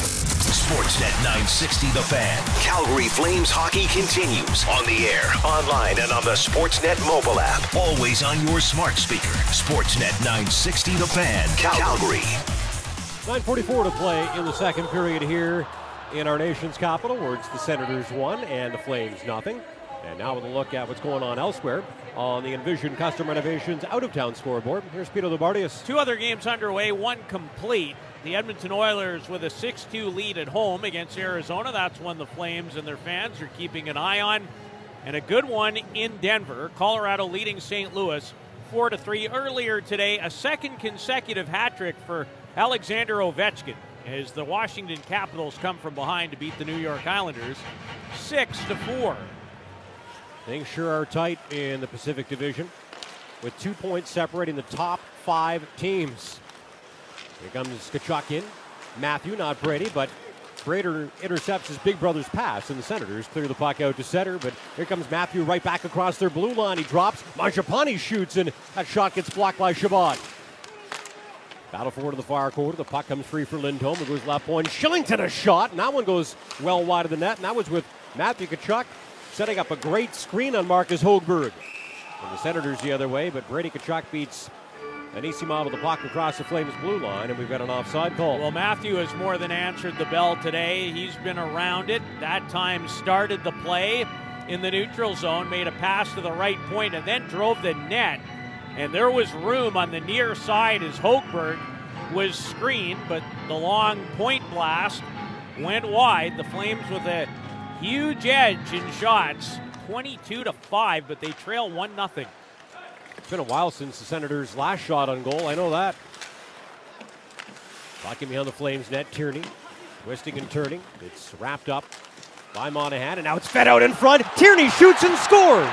Sportsnet nine sixty The Fan. Calgary Flames hockey continues on the air, online, and on the Sportsnet mobile app. Always on your smart speaker. Sportsnet nine sixty The Fan, Calgary. nine forty-four to play in the second period here in our nation's capital, where it's the Senators one and the Flames nothing. And now with a look at what's going on elsewhere on the Envision Custom Renovations out-of-town scoreboard. Here's Peter Labardius. Two other games underway, one complete. The Edmonton Oilers with a six two lead at home against Arizona. That's one the Flames and their fans are keeping an eye on. And a good one in Denver. Colorado leading Saint Louis four to three. Earlier today, a second consecutive hat trick for Alexander Ovechkin as the Washington Capitals come from behind to beat the New York Islanders six to four. Things sure are tight in the Pacific Division, with two points separating the top five teams. Here comes Tkachuk in. Matthew, not Brady, but Brady intercepts his big brother's pass, and the Senators clear the puck out to center. But here comes Matthew right back across their blue line. He drops. Mangiapane shoots, and that shot gets blocked by Shabbat. Battle forward to the far quarter. The puck comes free for Lindholm. It goes left point. Shillington a shot, and that one goes well wide of the net. And that was with Matthew Tkachuk setting up a great screen on Marcus Högberg. And the Senators the other way, but Brady Tkachuk beats Anisimov with the puck across the Flames blue line, and we've got an offside call. Well, Matthew has more than answered the bell today. He's been around it. That time started the play in the neutral zone, made a pass to the right point, and then drove the net. And there was room on the near side as Högberg was screened, but the long point blast went wide. The Flames with a huge edge in shots, twenty-two to five, but they trail one nothing. It's been a while since the Senators' last shot on goal. I know that. Blocking behind the Flames net, Tierney. Twisting and turning. It's wrapped up by Monahan, and now it's fed out in front. Tierney shoots and scores.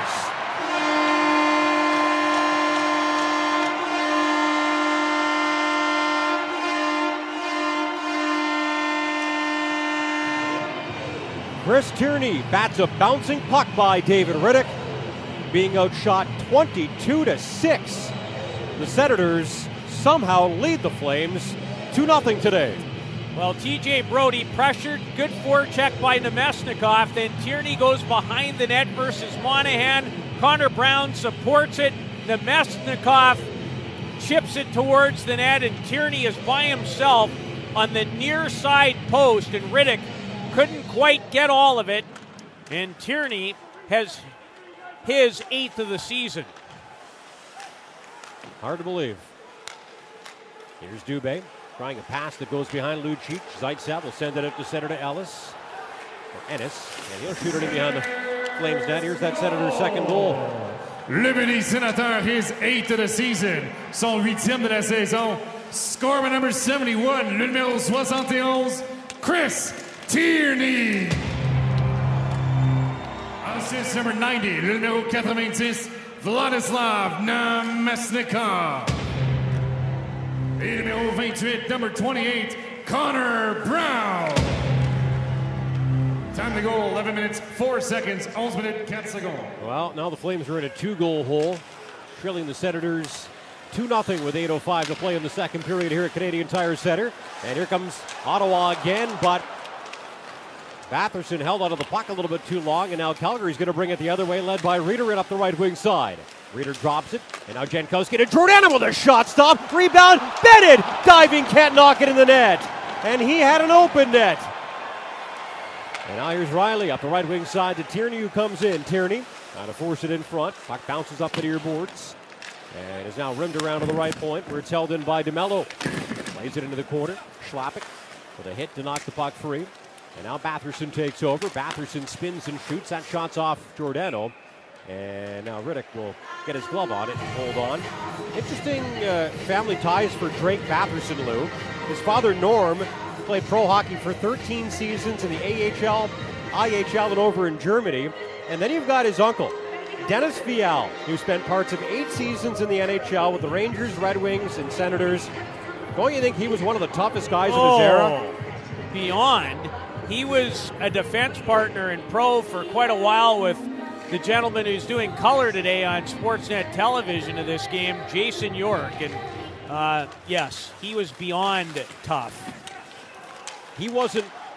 Chris Tierney bats a bouncing puck by David Rittich, being outshot twenty-two to six. The Senators somehow lead the Flames two nothing today. Well, T J Brodie pressured, good forecheck by Nemesnikov, then Tierney goes behind the net versus Monahan. Connor Brown supports it. Nemesnikov chips it towards the net, and Tierney is by himself on the near side post, and Rittich couldn't quite get all of it, and Tierney has his eighth of the season. Hard to believe. Here's Dubé trying a pass that goes behind Lucic. Zaitsev will send it up to center to Ellis. Or Ennis, and he'll shoot it in behind the Flames net. Here's that Senator's second goal. Le Mini Sénateur, his eighth of the season, son huitième de la saison. Scoreman number seventy-one, le numéro soixante-et-onze, Chris Tierney. Assist number ninety, le numéro quatre-vingt-dix, Vladislav Nemesnikov. Et numéro vingt-huit, number twenty-eight, Connor Brown. Time to go, eleven minutes, four seconds, eleven minutes, four seconds. Well, now the Flames are in a two-goal hole, trailing the Senators two nothing with eight oh five to play in the second period here at Canadian Tire Center. And here comes Ottawa again, but Batherson held onto the puck a little bit too long, and now Calgary's going to bring it the other way, led by Reeder in up the right wing side. Reeder drops it, and now Jankowski to Jordan with a shot stop. Rebound, Bennett diving, can't knock it in the net. And he had an open net. And now here's Riley up the right wing side to Tierney, who comes in. Tierney trying to force it in front. Puck bounces up the near boards and is now rimmed around to the right point, where it's held in by DeMello. Plays it into the corner. Schlappick with a hit to knock the puck free. And now Batherson takes over. Batherson spins and shoots. That shot's off Giordano. And now Rittich will get his glove on it and hold on. Interesting uh, family ties for Drake Batherson, Lou. His father, Norm, played pro hockey for thirteen seasons in the A H L, I H L, and over in Germany. And then you've got his uncle, Dennis Fial, who spent parts of eight seasons in the N H L with the Rangers, Red Wings, and Senators. Don't you think he was one of the toughest guys oh, of his era? Beyond. He was a defense partner in pro for quite a while with the gentleman who's doing color today on Sportsnet television of this game, Jason York. And uh, yes, he was beyond tough. He wasn't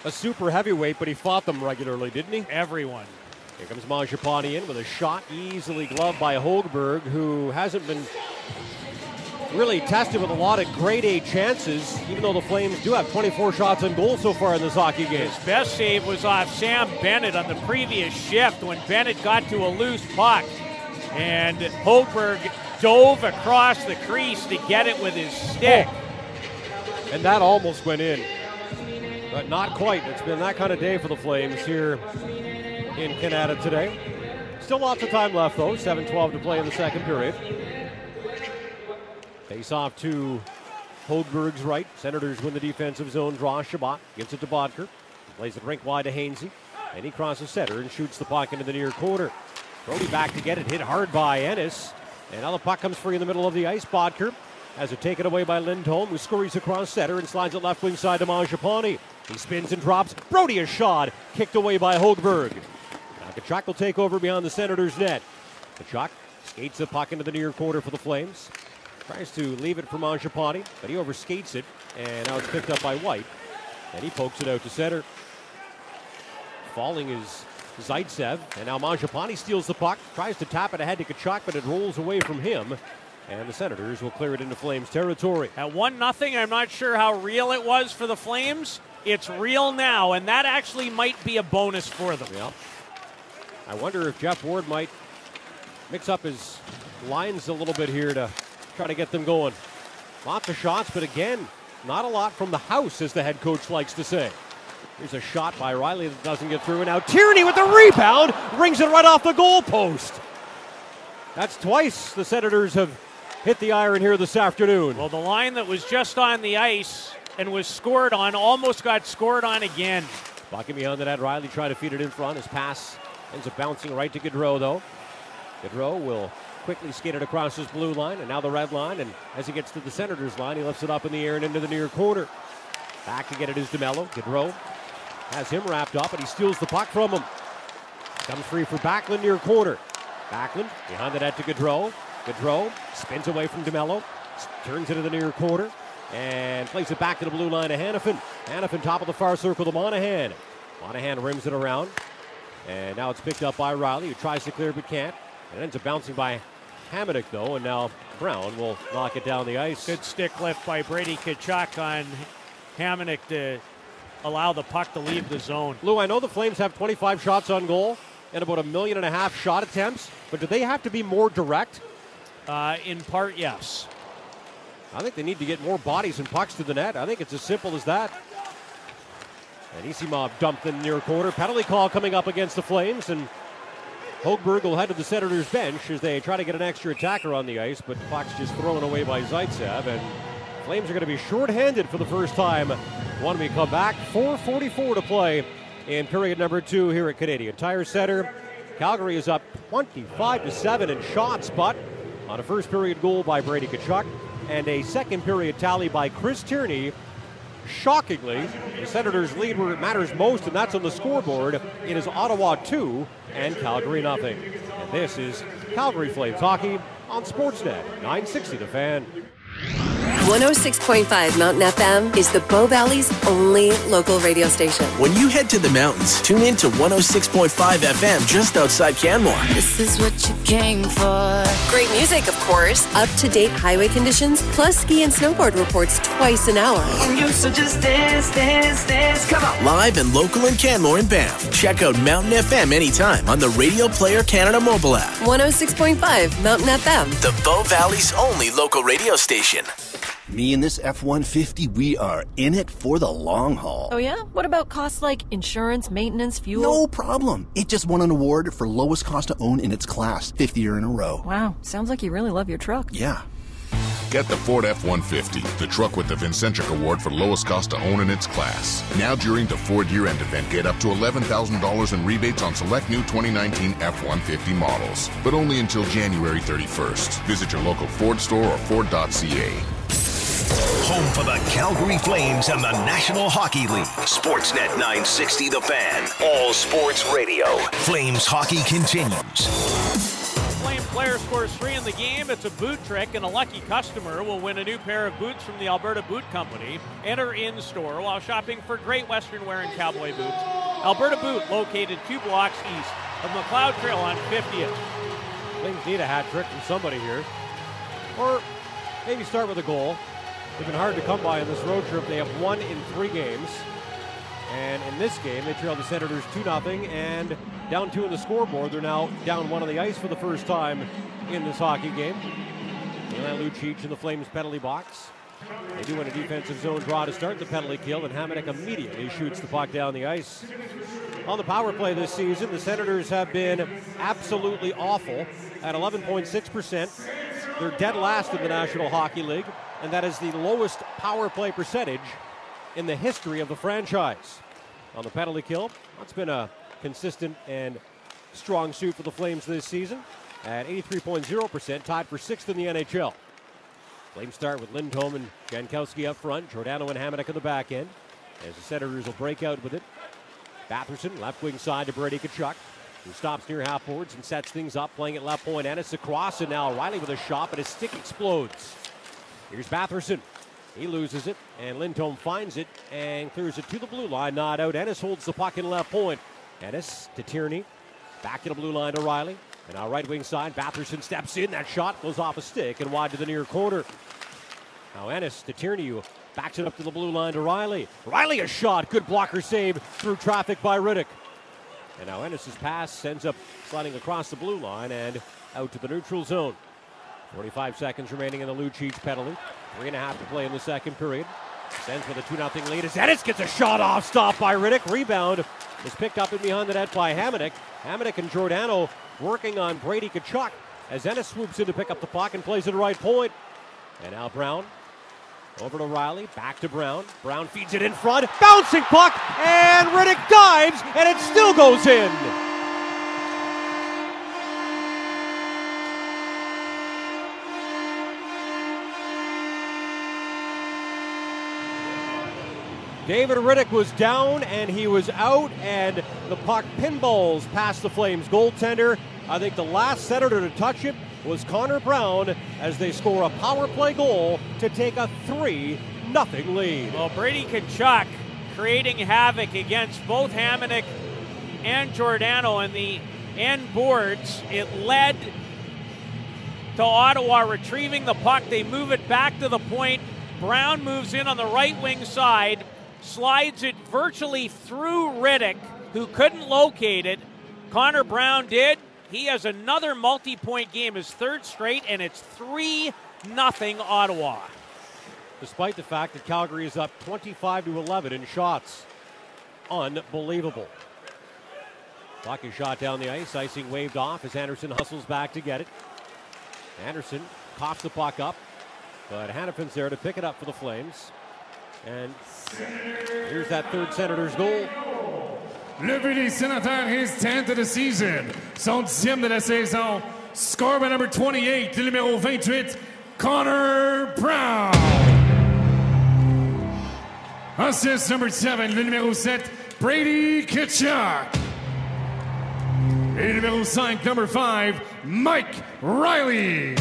a super heavyweight, but he fought them regularly, didn't he? Everyone. Here comes Mangiapane in with a shot easily gloved by Högberg, who hasn't been really tested with a lot of grade A chances, even though the Flames do have twenty-four shots on goal so far in this hockey game. His best save was off Sam Bennett on the previous shift when Bennett got to a loose puck. And Högberg dove across the crease to get it with his stick. Oh. And that almost went in. But not quite. It's been that kind of day for the Flames here in Canada today. Still lots of time left, though. seven twelve to play in the second period. Face off to Högberg's right. Senators win the defensive zone draw. Chabot gives it to Bodker. Plays it rink wide to Hainsey. And he crosses center and shoots the puck into the near corner. Brody back to get it. Hit hard by Ennis. And now the puck comes free in the middle of the ice. Bodker has it taken away by Lindholm, who scurries across center and slides it left wing side to Mangiapane. He spins and drops. Brody a shot. Kicked away by Högberg. Now Tkachuk will take over beyond the Senators' net. Tkachuk skates the puck into the near corner for the Flames. Tries to leave it for Mangiapane, but he overskates it, and now it's picked up by White. And he pokes it out to center. Falling is Zaitsev, and now Mangiapane steals the puck, tries to tap it ahead to Tkachuk, but it rolls away from him. And the Senators will clear it into Flames territory. At one nothing, I'm not sure how real it was for the Flames. It's real now, and that actually might be a bonus for them. Yeah. I wonder if Jeff Ward might mix up his lines a little bit here to try to get them going. Lots of shots, but again, not a lot from the house, as the head coach likes to say. Here's a shot by Riley that doesn't get through, and now Tierney with the rebound rings it right off the goal post. That's twice the Senators have hit the iron here this afternoon. Well, the line that was just on the ice and was scored on almost got scored on again. Bucket beyond the net. Riley trying to feed it in front. His pass ends up bouncing right to Gaudreau, though. Gaudreau will quickly skate it across his blue line, and now the red line. And as he gets to the Senators' line, he lifts it up in the air and into the near corner. Back to get it is DeMello. Gaudreau has him wrapped up, and he steals the puck from him. Comes free for Backlund near corner. Backlund behind the net to Gaudreau. Gaudreau spins away from DeMello, turns into the near corner, and plays it back to the blue line to Hanifin. Hanifin top of the far circle to Monahan. Monahan rims it around, and now it's picked up by Riley, who tries to clear but can't. It ends up bouncing by Hamonic, though, and now Brown will knock it down the ice. Good stick lift by Brady Tkachuk on Hamonic to allow the puck to leave the zone. Lou, I know the Flames have twenty-five shots on goal and about a million and a half shot attempts, but do they have to be more direct? Uh, in part, yes. I think they need to get more bodies and pucks to the net. I think it's as simple as that. And Isimov dumped in the near corner. Penalty call coming up against the Flames, and Högberg will head to the Senators' bench as they try to get an extra attacker on the ice, but the puck's just thrown away by Zaitsev, and Flames are going to be shorthanded for the first time when we come back. four forty-four to play in period number two here at Canadian Tire Center. Calgary is up twenty-five to seven in shots, but on a first period goal by Brady Tkachuk and a second period tally by Chris Tierney. Shockingly, the Senators' lead where it matters most, and that's on the scoreboard. It is Ottawa two and Calgary nothing. And this is Calgary Flames hockey on Sportsnet nine sixty The Fan. one oh six point five Mountain F M is the Bow Valley's only local radio station. When you head to the mountains, tune in to one oh six point five F M just outside Canmore. This is what you came for. Great music, of course. Up-to-date highway conditions, plus ski and snowboard reports twice an hour. You so just dance, dance, dance, come on. Live and local in Canmore and Banff. Check out Mountain F M anytime on the Radio Player Canada mobile app. one oh six point five Mountain F M. The Bow Valley's only local radio station. Me and this F one fifty, we are in it for the long haul. Oh yeah? What about costs like insurance, maintenance, fuel? No problem. It just won an award for lowest cost to own in its class, fifth year in a row. Wow, sounds like you really love your truck. Yeah. Get the Ford F one fifty, the truck with the Vincentric Award for lowest cost to own in its class. Now during the Ford year-end event, get up to eleven thousand dollars in rebates on select new twenty nineteen F one fifty models. But only until January thirty-first. Visit your local Ford store or Ford dot C A. Home for the Calgary Flames and the National Hockey League. Sportsnet nine sixty The Fan. All sports radio. Flames hockey continues. Flame player Clare scores three in the game. It's a boot trick, and a lucky customer will win a new pair of boots from the Alberta Boot Company. Enter in-store while shopping for great Western wear and cowboy boots. Alberta Boot, located two blocks east of McLeod Trail on fiftieth. Flames need a hat trick from somebody here. Or maybe start with a goal. They've been hard to come by in this road trip. They have won in three games. And in this game, they trailed the Senators two nothing and down two in the scoreboard. They're now down one on the ice for the first time in this hockey game. Milan Lucic in the Flames penalty box. They do win a defensive zone draw to start the penalty kill, and Hamonic immediately shoots the puck down the ice. On the power play this season, the Senators have been absolutely awful at eleven point six percent. They're dead last in the National Hockey League, and that is the lowest power play percentage in the history of the franchise. On the penalty kill, that's been a consistent and strong suit for the Flames this season at eighty-three point zero percent, tied for sixth in the N H L. Flames start with Lindholm and Jankowski up front, Giordano and Hamonic on the back end, as the Senators will break out with it. Batherson, left wing side to Brady Tkachuk, who stops near half boards and sets things up, playing at left point. Ennis across, and now Riley with a shot, but his stick explodes. Here's Batherson. He loses it, and Lindholm finds it and clears it to the blue line, not out. Ennis holds the puck in left point. Ennis to Tierney, back to the blue line to Riley. And now right wing side, Batherson steps in. That shot goes off a stick and wide to the near corner. Now Ennis to Tierney, who backs it up to the blue line to Riley. Riley a shot, good blocker save through traffic by Riddick. And now Ennis' pass ends up sliding across the blue line and out to the neutral zone. forty-five seconds remaining in the Lucic penalty. Three and a half to play in the second period. Sends with a two nothing lead as Ennis gets a shot off, stopped by Riddick. Rebound is picked up and behind the net by Hamonic. Hamonic and Giordano working on Brady Tkachuk as Ennis swoops in to pick up the puck and plays it right point. And now Brown over to Riley, back to Brown. Brown feeds it in front, bouncing puck, and Riddick dives, and it still goes in. David Riddick was down and he was out, and the puck pinballs past the Flames goaltender. I think the last Senator to touch it was Connor Brown as they score a power play goal to take a three nothing lead. Well, Brady Tkachuk creating havoc against both Hamonic and Giordano in the end boards. It led to Ottawa retrieving the puck. They move it back to the point. Brown moves in on the right wing side, slides it virtually through Riddick, who couldn't locate it. Connor Brown did. He has another multi-point game, his third straight, and it's three nothing Ottawa. Despite the fact that Calgary is up twenty-five to eleven in shots. Unbelievable. Puck is shot down the ice, icing waved off as Anderson hustles back to get it. Anderson coughs the puck up, but Hannafin's there to pick it up for the Flames. And here's that third Senators goal. Le but des Sénateurs, his tenth of the season. Son dixième de la saison. Score by number twenty-eight, le numéro vingt-huit, Connor Brown. Assist number seven, le numéro sept, Brady Tkachuk. Et numéro five, number five, Mike Riley.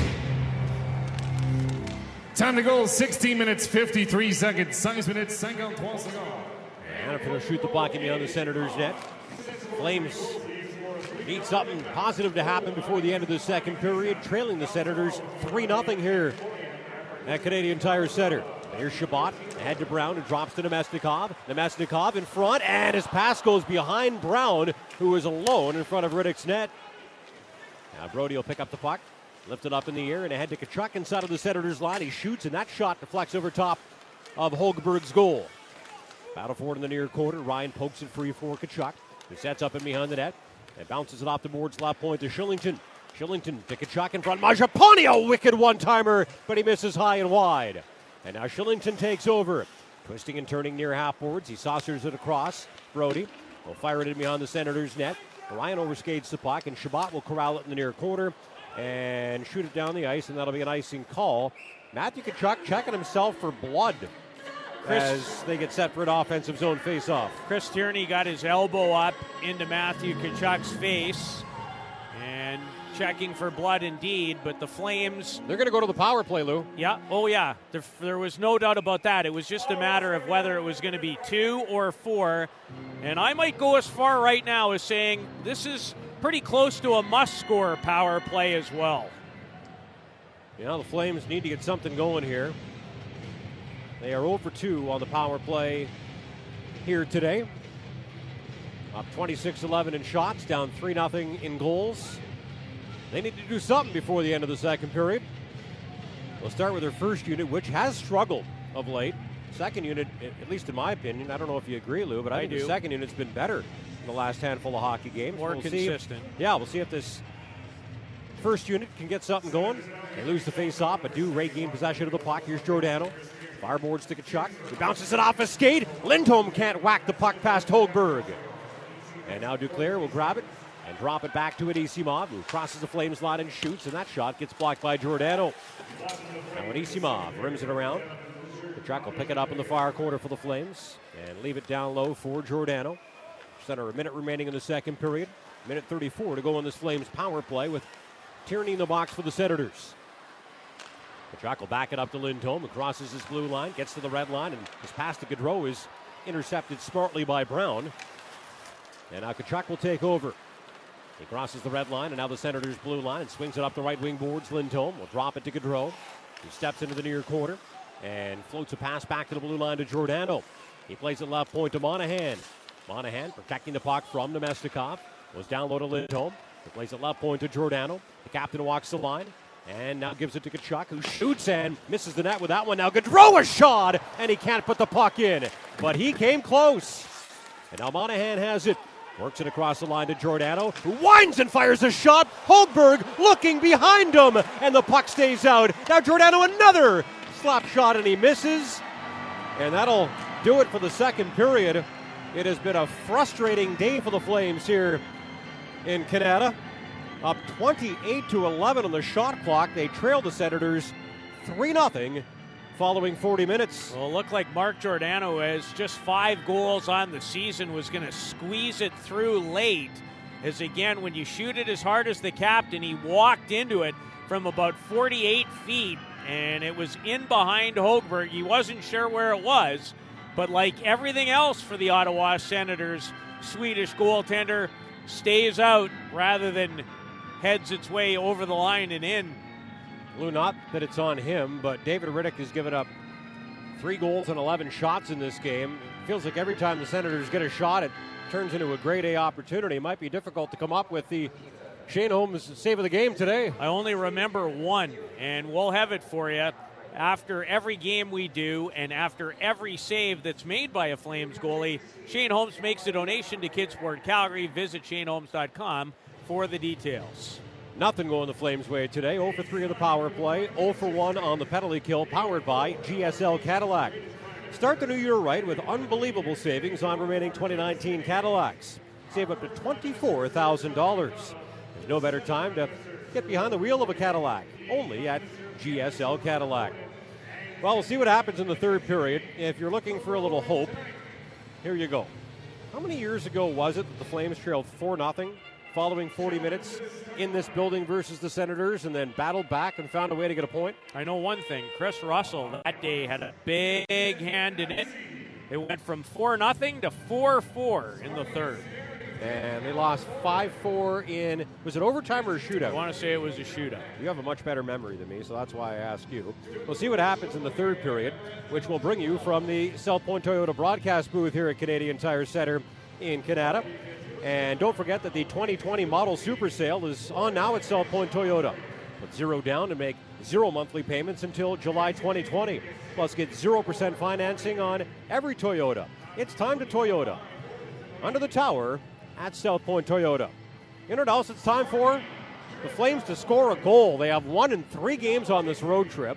Time to goal, sixteen minutes, fifty-three seconds. sixteen minutes, fifty-three seconds. Hannafin will shoot the puck in beyond the Senators' net. Flames need something positive to happen before the end of the second period, trailing the Senators three nothing here at Canadian Tire Center. Here's Shabbat, ahead to Brown, and drops to Nemesnikov. Nemesnikov in front, and his pass goes behind Brown, who is alone in front of Riddick's net. Now Brody will pick up the puck, lift it up in the air, and ahead to Tkachuk inside of the Senators' line. He shoots, and that shot deflects over top of Holmberg's goal. Battle for it in the near corner. Ryan pokes it free for Tkachuk, who sets up and behind the net and bounces it off the boards left point to Shillington. Shillington to Tkachuk in front. Majaponi, a wicked one-timer, but he misses high and wide. And now Shillington takes over. Twisting and turning near half boards. He saucers it across. Brody will fire it in behind the Senators' net. Ryan overskates the puck, and Shabbat will corral it in the near corner and shoot it down the ice, and that'll be an icing call. Matthew Tkachuk checking himself for blood Chris, as they get set for an offensive zone face-off. Chris Tierney got his elbow up into Matthew Tkachuk's face, and checking for blood indeed, but the Flames... They're going to go to the power play, Lou. Yeah, oh yeah. There, there was no doubt about that. It was just a matter of whether it was going to be two or four. And I might go as far right now as saying this is pretty close to a must-score power play as well. Yeah, the Flames need to get something going here. They are zero for two on the power play here today. Up twenty-six eleven in shots, down three nothing in goals. They need to do something before the end of the second period. We'll start with their first unit, which has struggled of late. Second unit, at least in my opinion, I don't know if you agree, Lou, but I, I think do. the second unit's been better in the last handful of hockey games. More we'll consistent. See, yeah, we'll see if this first unit can get something going. They lose the face-off, but do regain possession of the puck. Here's Giordano. Fireboard stick a Chuck. He bounces it off his skate. Lindholm can't whack the puck past Hogberg. And now Duclair will grab it and drop it back to Anisimov, who crosses the Flames line and shoots, and that shot gets blocked by Giordano. Now Anisimov rims it around. Tkachuk will pick it up in the far corner for the Flames and leave it down low for Giordano. Just under a minute remaining in the second period. Minute thirty-four to go on this Flames power play with Tierney in the box for the Senators. Tkachuk will back it up to Lindholm, who crosses his blue line, gets to the red line, and his pass to Gaudreau is intercepted smartly by Brown. And now Tkachuk will take over. He crosses the red line, and now the Senators' blue line, and swings it up the right wing boards. Lindholm will drop it to Gaudreau. He steps into the near corner and floats a pass back to the blue line to Giordano. He plays it left point to Monahan. Monahan protecting the puck from Nemestikov. Goes down low to Lindholm. He plays it left point to Giordano. The captain walks the line and now gives it to Tkachuk, who shoots and misses the net with that one. Now Gaudreau a shot, and he can't put the puck in, but he came close. And now Monahan has it. Works it across the line to Giordano, who winds and fires a shot. Hogberg looking behind him, and the puck stays out. Now Giordano another slap shot, and he misses. And that'll do it for the second period. It has been a frustrating day for the Flames here in Canada. Up twenty-eight to eleven on the shot clock. They trailed the Senators three nothing following forty minutes. Well, it looked like Mark Giordano, has just five goals on the season, was going to squeeze it through late. As again, when you shoot it as hard as the captain, he walked into it from about forty-eight feet, and it was in behind Hogberg. He wasn't sure where it was, but like everything else for the Ottawa Senators, Swedish goaltender stays out rather than heads its way over the line and in. Lou, not that it's on him, but David Rittich has given up three goals and eleven shots in this game. It feels like every time the Senators get a shot, it turns into a grade A opportunity. It might be difficult to come up with the Shane Holmes save of the game today. I only remember one, and we'll have it for you after every game we do and after every save that's made by a Flames goalie. Shane Holmes makes a donation to Kidsport Calgary. Visit shane holmes dot com for the details. Nothing going the Flames' way today. zero for three on the power play, zero for one on the penalty kill, powered by G S L Cadillac. Start the new year right with unbelievable savings on remaining twenty nineteen Cadillacs. Save up to twenty-four thousand dollars. There's no better time to get behind the wheel of a Cadillac, only at G S L Cadillac. Well, we'll see what happens in the third period. If you're looking for a little hope, here you go. How many years ago was it that the Flames trailed four nothing following forty minutes in this building versus the Senators, and then battled back and found a way to get a point? I know one thing. Chris Russell that day had a big hand in it. It went from four nothing to four four in the third. And they lost five four in, was it overtime or a shootout? I want to say it was a shootout. You have a much better memory than me, so that's why I ask you. We'll see what happens in the third period, which will bring you from the South Point Toyota broadcast booth here at Canadian Tire Center in Canada. And don't forget that the twenty twenty Model Super Sale is on now at South Point Toyota. Put zero down and make zero monthly payments until July twenty twenty. Plus get zero percent financing on every Toyota. It's time to Toyota. Under the tower at South Point Toyota. In our house, it's time for the Flames to score a goal. They have one in three games on this road trip.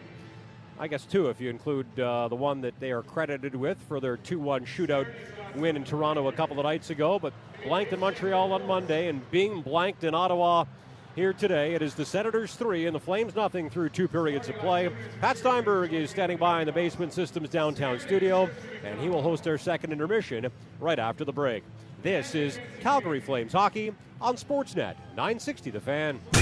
I guess two if you include uh, the one that they are credited with for their two one shootout win in Toronto a couple of nights ago, but blanked in Montreal on Monday and being blanked in Ottawa here today. It is the Senators three and the Flames nothing through two periods of play. Pat Steinberg is standing by in the Basement Systems downtown studio, and he will host our second intermission right after the break. This is Calgary Flames hockey on Sportsnet nine sixty The Fan.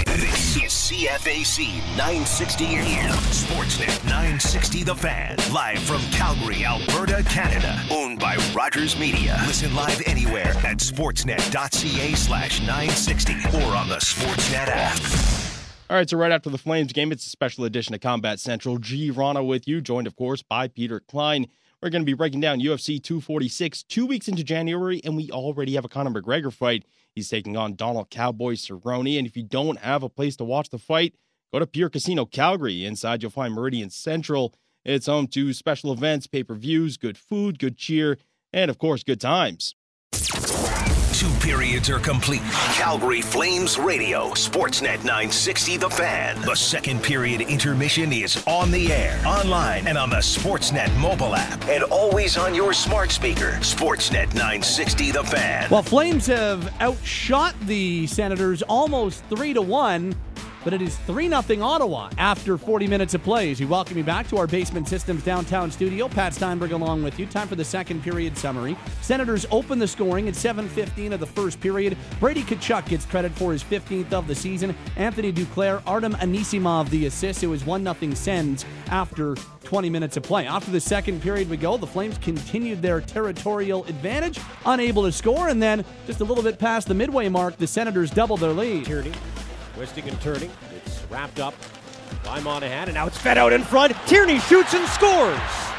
This is C F A C nine sixty A M. Sportsnet nine sixty The Fan. Live from Calgary, Alberta, Canada. Owned by Rogers Media. Listen live anywhere at sportsnet.ca slash 960 or on the Sportsnet app. All right, so right after the Flames game, it's a special edition of Combat Central. G. Rana with you, joined, of course, by Peter Klein. We're going to be breaking down U F C two forty-six two weeks into January, and we already have a Conor McGregor fight. He's taking on Donald Cowboy Cerrone, and if you don't have a place to watch the fight, go to Pure Casino Calgary. Inside, you'll find Meridian Central. It's home to special events, pay-per-views, good food, good cheer, and, of course, good times. Two periods are complete. Calgary Flames Radio, Sportsnet nine sixty The Fan. The second period intermission is on the air, online, and on the Sportsnet mobile app, and always on your smart speaker. Sportsnet nine sixty The Fan. Well, Flames have outshot the Senators almost three to one. But it is three nothing Ottawa after forty minutes of play. As we welcome you back to our Basement Systems downtown studio. Pat Steinberg along with you. Time for the second period summary. Senators open the scoring at seven fifteen of the first period. Brady Tkachuk gets credit for his fifteenth of the season. Anthony Duclair, Artem Anisimov the assist. It was one nothing Sens after twenty minutes of play. After the second period we go, the Flames continued their territorial advantage, unable to score, and then just a little bit past the midway mark, the Senators doubled their lead. Tierney. Twisting and turning. It's wrapped up by Monahan, and now it's fed out in front. Tierney shoots and scores.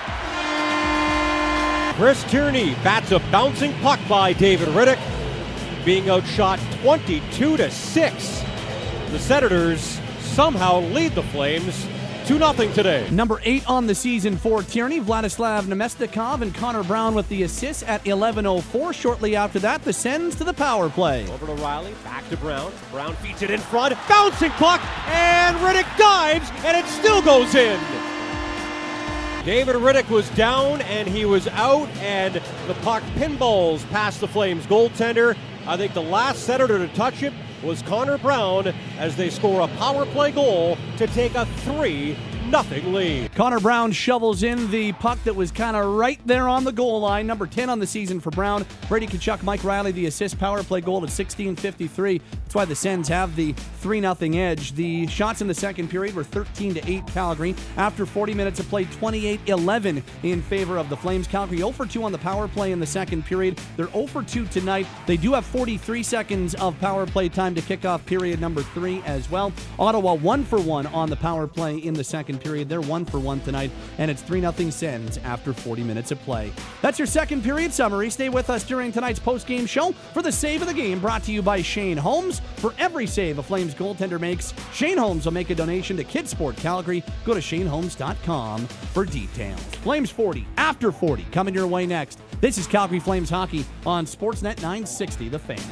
Chris Tierney bats a bouncing puck by David Riddick, being outshot twenty-two to six. The Senators somehow lead the Flames two nothing today. Number eight on the season for Tierney, Vladislav Nemestikov, and Connor Brown with the assists at eleven oh four. Shortly after that, the Sens to the power play. Over to Riley, back to Brown. Brown feeds it in front, bouncing puck, and Riddick dives, and it still goes in. David Riddick was down, and he was out, and the puck pinballs past the Flames goaltender. I think the last Senator to touch it was Connor Brown as they score a power play goal to take a three nothing lead. Connor Brown shovels in the puck that was kind of right there on the goal line. Number ten on the season for Brown. Brady Tkachuk, Mike Riley, the assist power play goal at sixteen fifty-three. That's why the Sens have the three nothing edge. The shots in the second period were thirteen to eight Calgary. After forty minutes of play, twenty-eight eleven in favor of the Flames. Calgary oh for two on the power play in the second period. They're oh for two tonight. They do have forty-three seconds of power play time to kick off period number three as well. Ottawa one for one on the power play in the second period. They're one for one tonight, and it's three nothing Sens after forty minutes of play. That's your second period summary. Stay with us during tonight's post-game show for the save of the game, brought to you by Shane Holmes. For every save a Flames goaltender makes, Shane Holmes will make a donation to Kids Sport Calgary. Go to shane holmes dot com for details. Flames forty after forty coming your way next. This is Calgary Flames hockey on Sportsnet nine sixty The Fan.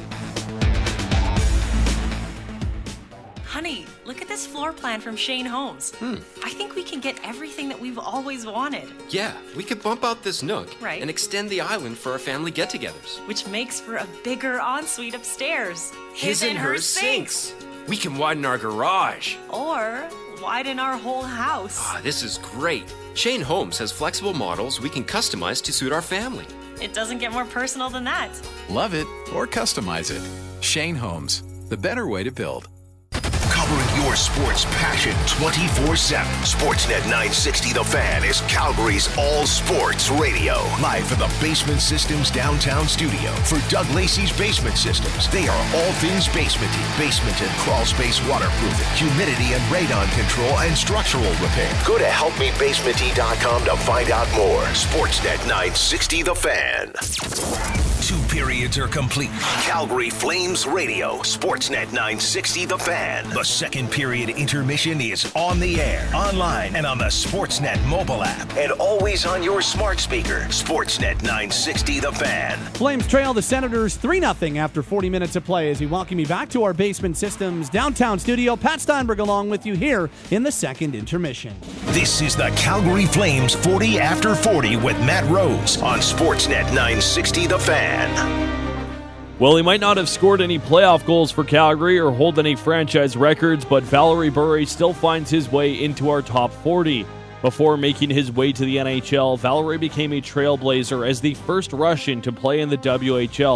Honey, look at this floor plan from Shane Holmes. Hmm. I think we can get everything that we've always wanted. Yeah, we could bump out this nook Right. and extend the island for our family get-togethers. Which makes for a bigger ensuite upstairs. His and her sinks. We can widen our garage. Or widen our whole house. Ah, this is great. Shane Holmes has flexible models we can customize to suit our family. It doesn't get more personal than that. Love it or customize it. Shane Holmes, the better way to build. Covering your sports passion twenty-four seven. Sportsnet nine sixty The Fan is Calgary's all sports radio. Live from the Basement Systems downtown studio. For Doug Lacey's Basement Systems, they are all things basementing, basement and crawl space waterproofing, humidity and radon control, and structural repair. Go to help me basement y dot com to find out more. Sportsnet nine sixty The Fan. Two periods are complete. Calgary Flames Radio, Sportsnet nine sixty The Fan. The second period intermission is on the air, online, and on the Sportsnet mobile app, and always on your smart speaker. Sportsnet nine sixty The Fan. Flames trail the Senators three nothing after forty minutes of play as we welcome you back to our Basement Systems downtown studio. Pat Steinberg along with you here in the second intermission. This is the Calgary Flames forty after forty with Matt Rose on Sportsnet nine sixty The Fan. Well, he might not have scored any playoff goals for Calgary or hold any franchise records, but Valerie Bure still finds his way into our top forty. Before making his way to the N H L, Valerie became a trailblazer as the first Russian to play in the W H L.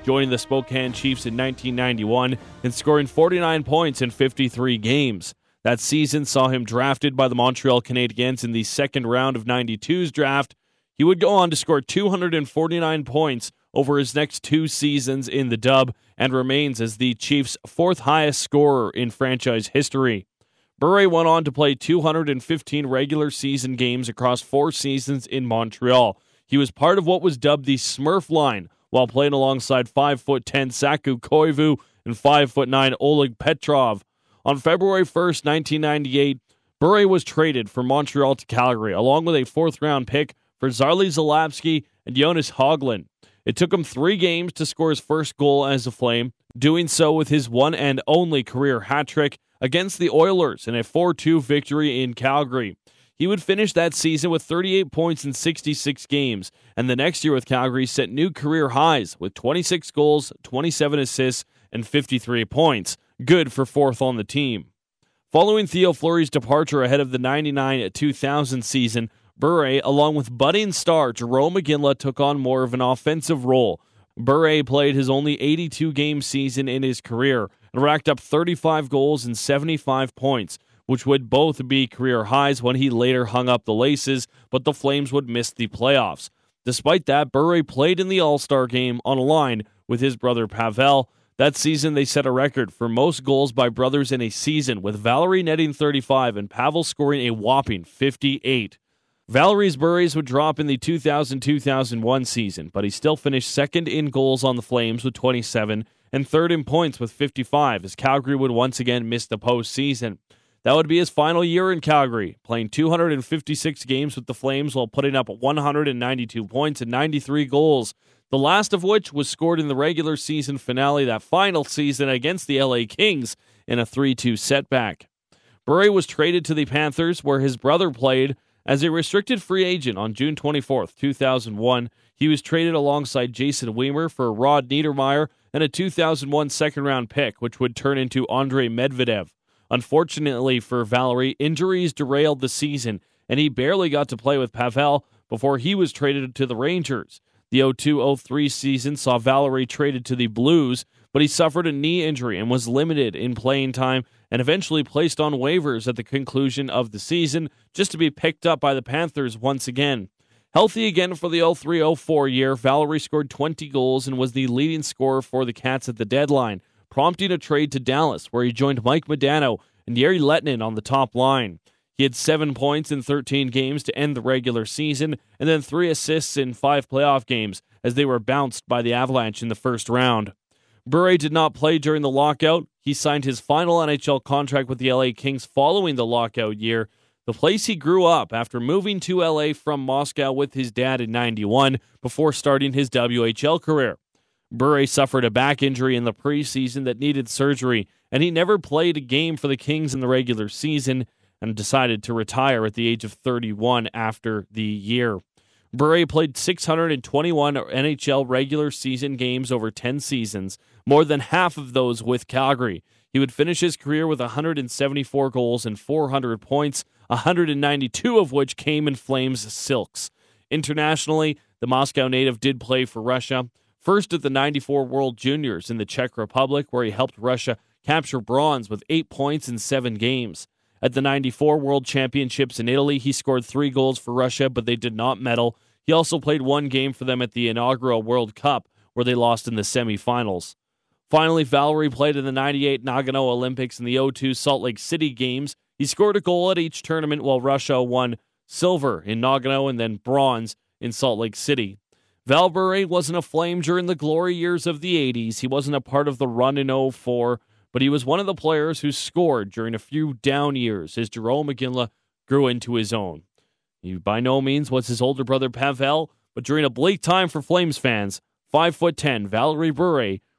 joining the Spokane Chiefs in nineteen ninety-one and scoring forty-nine points in fifty-three games. That season saw him drafted by the Montreal Canadiens in the second round of ninety-two's draft. He would go on to score two hundred forty-nine points over his next two seasons in the dub and remains as the Chiefs' fourth highest scorer in franchise history. Bure went on to play two hundred fifteen regular season games across four seasons in Montreal. He was part of what was dubbed the Smurf line while playing alongside five foot ten Saku Koivu and five foot nine Oleg Petrov. On February first, nineteen ninety-eight, Bure was traded from Montreal to Calgary along with a fourth-round pick for Zarli Zalapsky and Jonas Hoglund. It took him three games to score his first goal as a Flame, doing so with his one and only career hat trick against the Oilers in a four two victory in Calgary. He would finish that season with thirty-eight points in sixty-six games, and the next year with Calgary set new career highs with twenty-six goals, twenty-seven assists, and fifty-three points. Good for fourth on the team. Following Theo Fleury's departure ahead of the ninety-nine two thousand season, Bure, along with budding star Jerome McGinley, took on more of an offensive role. Bure played his only eighty-two game season in his career and racked up thirty-five goals and seventy-five points, which would both be career highs when he later hung up the laces, but the Flames would miss the playoffs. Despite that, Bure played in the All-Star game on a line with his brother Pavel. That season, they set a record for most goals by brothers in a season, with Valerie netting thirty-five and Pavel scoring a whopping fifty-eight. Valerie's Bure's would drop in the two thousand two thousand one season, but he still finished second in goals on the Flames with twenty-seven and third in points with fifty-five, as Calgary would once again miss the postseason. That would be his final year in Calgary, playing two hundred fifty-six games with the Flames while putting up one hundred ninety-two points and ninety-three goals, the last of which was scored in the regular season finale that final season against the L A Kings in a three two setback. Bure was traded to the Panthers, where his brother played. As a restricted free agent on June twenty-fourth, two thousand one, he was traded alongside Jason Weimer for Rod Niedermeyer and a two thousand one second-round pick, which would turn into Andrei Medvedev. Unfortunately for Valerie, injuries derailed the season, and he barely got to play with Pavel before he was traded to the Rangers. The oh two oh three season saw Valerie traded to the Blues, but he suffered a knee injury and was limited in playing time and eventually placed on waivers at the conclusion of the season, just to be picked up by the Panthers once again. Healthy again for the oh three oh four year, Valerie scored twenty goals and was the leading scorer for the Cats at the deadline, prompting a trade to Dallas, where he joined Mike Modano and Jere Lehtinen on the top line. He had seven points in thirteen games to end the regular season, and then three assists in five playoff games, as they were bounced by the Avalanche in the first round. Bure did not play during the lockout. He signed his final N H L contract with the L A Kings following the lockout year, the place he grew up after moving to L A from Moscow with his dad in ninety-one before starting his W H L career. Bure suffered a back injury in the preseason that needed surgery, and he never played a game for the Kings in the regular season and decided to retire at the age of thirty-one after the year. Bure played six hundred twenty-one N H L regular season games over ten seasons, more than half of those with Calgary. He would finish his career with one hundred seventy-four goals and four hundred points, one hundred ninety-two of which came in Flames silks. Internationally, the Moscow native did play for Russia, first at the ninety-four World Juniors in the Czech Republic, where he helped Russia capture bronze with eight points in seven games. At the ninety-four World Championships in Italy, he scored three goals for Russia, but they did not medal. He also played one game for them at the inaugural World Cup, where they lost in the semifinals. Finally, Valerie played in the ninety-eight Nagano Olympics and the oh two Salt Lake City Games. He scored a goal at each tournament, while Russia won silver in Nagano and then bronze in Salt Lake City. Val Bure wasn't a Flame during the glory years of the eighties. He wasn't a part of the run in oh four, but he was one of the players who scored during a few down years as Jerome McGinley grew into his own. He by no means was his older brother Pavel, but during a bleak time for Flames fans, five foot ten Valerie Bure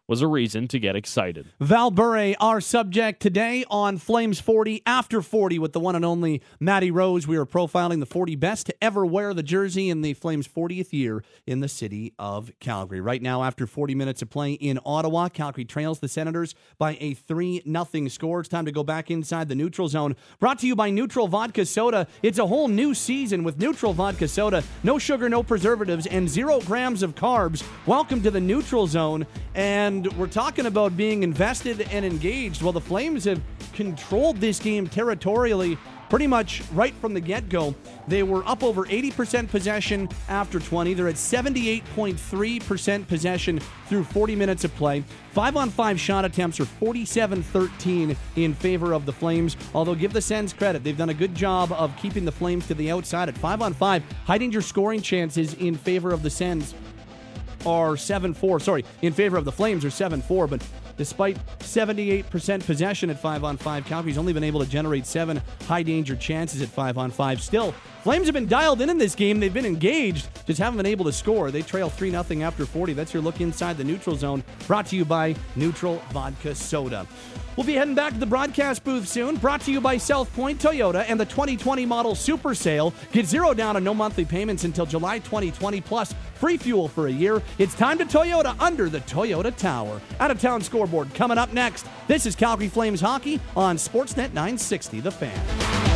was a reason to get excited. Val Bure, our subject today on Flames forty after forty with the one and only Matty Rose. We are profiling the forty best to ever wear the jersey in the Flames' fortieth year in the city of Calgary. Right now, after forty minutes of play in Ottawa, Calgary trails the Senators by a three nothing score. It's time to go back inside the neutral zone. Brought to you by Neutral Vodka Soda. It's a whole new season with Neutral Vodka Soda. No sugar, no preservatives, and zero grams of carbs. Welcome to the neutral zone. And And we're talking about being invested and engaged. Well, the Flames have controlled this game territorially pretty much right from the get-go. They were up over eighty percent possession after twenty. They're at seventy-eight point three percent possession through forty minutes of play. Five-on-five shot attempts are forty-seven thirteen in favor of the Flames. Although, give the Sens credit. They've done a good job of keeping the Flames to the outside. At five-on-five, high-danger scoring chances in favor of the Sens are seven four. Sorry, in favor of the Flames are seven four, but despite seventy-eight percent possession at five on five, Calgary's only been able to generate seven high-danger chances at five on five. Still, Flames have been dialed in in this game. They've been engaged, just haven't been able to score. They trail three nothing after forty. That's your look inside the neutral zone, brought to you by Neutral Vodka Soda. We'll be heading back to the broadcast booth soon. Brought to you by South Point Toyota and the twenty twenty model Super Sale. Get zero down and no monthly payments until July twenty twenty, plus free fuel for a year. It's time to Toyota under the Toyota Tower. Out-of-town scoreboard coming up next. This is Calgary Flames Hockey on Sportsnet nine sixty, The Fan.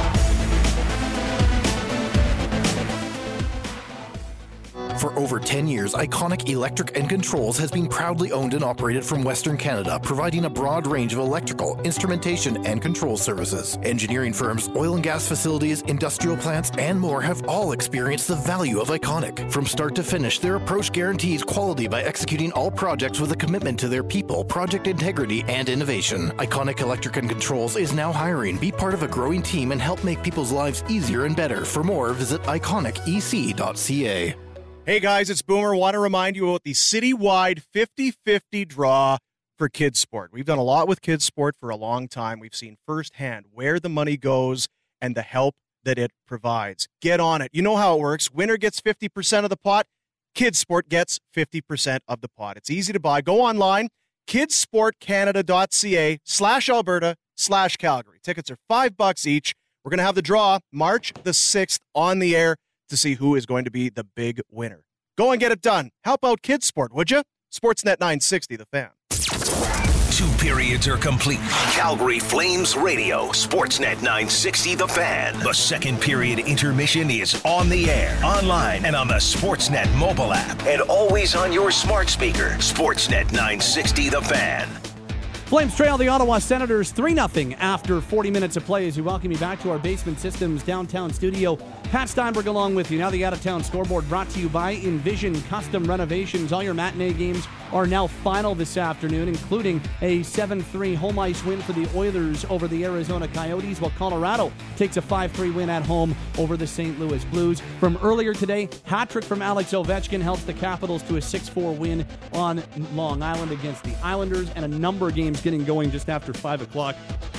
For over ten years, Iconic Electric and Controls has been proudly owned and operated from Western Canada, providing a broad range of electrical, instrumentation, and control services. Engineering firms, oil and gas facilities, industrial plants, and more have all experienced the value of Iconic. From start to finish, their approach guarantees quality by executing all projects with a commitment to their people, project integrity, and innovation. Iconic Electric and Controls is now hiring. Be part of a growing team and help make people's lives easier and better. For more, visit iconic e c dot c a. Hey guys, it's Boomer. Want to remind you about the citywide fifty fifty draw for kids sport. We've done a lot with kids sport for a long time. We've seen firsthand where the money goes and the help that it provides. Get on it. You know how it works. Winner gets fifty percent of the pot. Kids sport gets fifty percent of the pot. It's easy to buy. Go online, kidsportcanada.ca slash Alberta slash Calgary. Tickets are five bucks each. We're going to have the draw March the sixth on the air to see who is going to be the big winner. Go and get it done. Help out kids sport, would you? Sportsnet nine sixty, The Fan. Two periods are complete. Calgary Flames Radio, Sportsnet nine sixty, The Fan. The second period intermission is on the air, online, and on the Sportsnet mobile app, and always on your smart speaker. Sportsnet nine sixty, The Fan. Flames trail the Ottawa Senators three nothing after forty minutes of play as we welcome you back to our Basement Systems downtown studio. Pat Steinberg along with you. Now the out-of-town scoreboard brought to you by Envision Custom Renovations. All your matinee games are now final this afternoon, including a seven three home ice win for the Oilers over the Arizona Coyotes, while Colorado takes a five three win at home over the Saint Louis Blues. From earlier today, hat-trick from Alex Ovechkin helps the Capitals to a six four win on Long Island against the Islanders, and a number of games getting going just after five o'clock.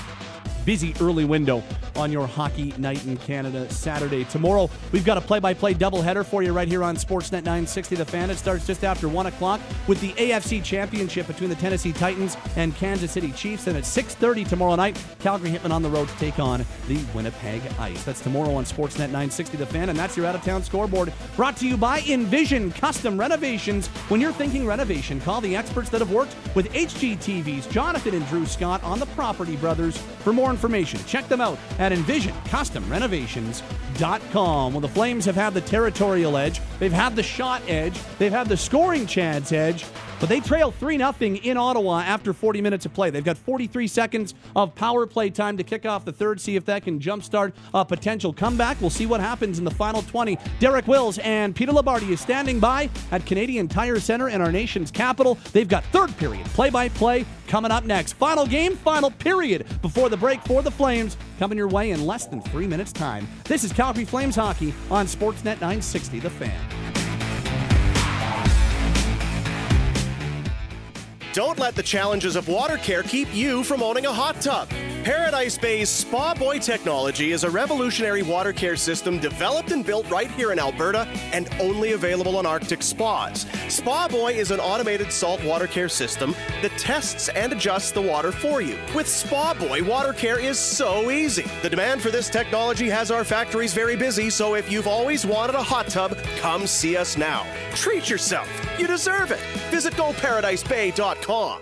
Busy early window on your hockey night in Canada Saturday. Tomorrow, we've got a play-by-play doubleheader for you right here on Sportsnet nine sixty The Fan. It starts just after one o'clock with the A F C Championship between the Tennessee Titans and Kansas City Chiefs. And at six thirty tomorrow night, Calgary Hitmen on the road to take on the Winnipeg Ice. That's tomorrow on Sportsnet nine sixty The Fan, and that's your out-of-town scoreboard brought to you by Envision Custom Renovations. When you're thinking renovation, call the experts that have worked with H G T V's Jonathan and Drew Scott on the Property Brothers. For more information, check them out at envision custom renovations dot com. Well, the Flames have had the territorial edge, they've had the shot edge, they've had the scoring chance edge, but they trail three nothing in Ottawa after forty minutes of play. They've got forty-three seconds of power play time to kick off the third, see if that can jumpstart a potential comeback. We'll see what happens in the final twenty. Derek Wills and Peter Labardi is standing by at Canadian Tire Center in our nation's capital. They've got third period play-by-play coming up next. Final game, final period before the break for the Flames, coming your way in less than three minutes' time. This is Calgary Flames Hockey on Sportsnet nine sixty The Fan. Don't let the challenges of water care keep you from owning a hot tub. Paradise Bay's Spa Boy technology is a revolutionary water care system developed and built right here in Alberta and only available on Arctic spas. Spa Boy is an automated salt water care system that tests and adjusts the water for you. With Spa Boy, water care is so easy. The demand for this technology has our factories very busy, so if you've always wanted a hot tub, come see us now. Treat yourself. You deserve it. Visit go paradise bay dot com.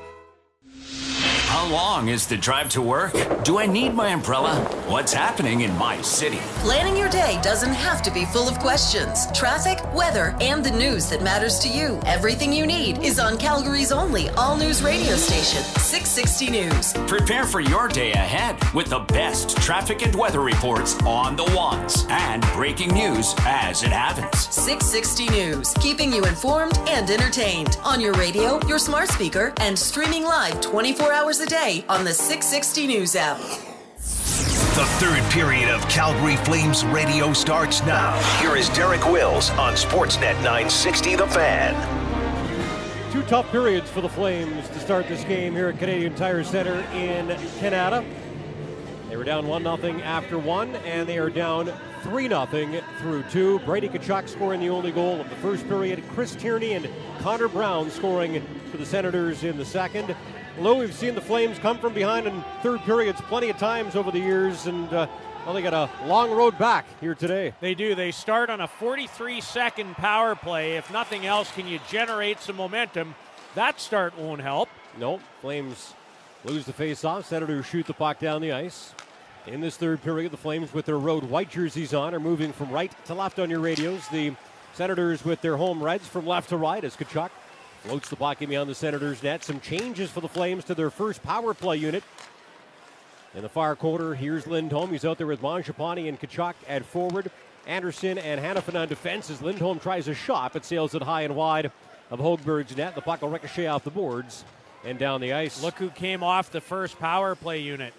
How long is the drive to work? Do I need my umbrella? What's happening in my city? Planning your day doesn't have to be full of questions. Traffic, weather, and the news that matters to you. Everything you need is on Calgary's only all-news radio station, six sixty News. Prepare for your day ahead with the best traffic and weather reports on the ones and breaking news as it happens. six sixty News, keeping you informed and entertained on your radio, your smart speaker, and streaming live twenty-four hours a day on the six sixty News app. The third period of Calgary Flames radio starts now. Here is Derek Wills on Sportsnet nine sixty The Fan. Two tough periods for the Flames to start this game here at Canadian Tire Center in Canada. They were down one nothing after one, and they are down three nothing through two. Brady Tkachuk scoring the only goal of the first period. Chris Tierney and Connor Brown scoring for the Senators in the second. Lou, we've seen the Flames come from behind in third periods plenty of times over the years, and uh, well, they got a long road back here today. They do. They start on a forty-three second power play. If nothing else, can you generate some momentum? That start won't help. No, Flames lose the face-off. Senators shoot the puck down the ice. In this third period, the Flames with their road white jerseys on are moving from right to left on your radios. The Senators with their home reds from left to right as Tkachuk floats the puck in beyond the Senators' net. Some changes for the Flames to their first power play unit. In the far corner, here's Lindholm. He's out there with Mangiapane and Tkachuk at forward. Anderson and Hanifin on defense as Lindholm tries a shot, but sails it high and wide of Hochberg's net. The puck will ricochet off the boards and down the ice. Look who came off the first power play unit.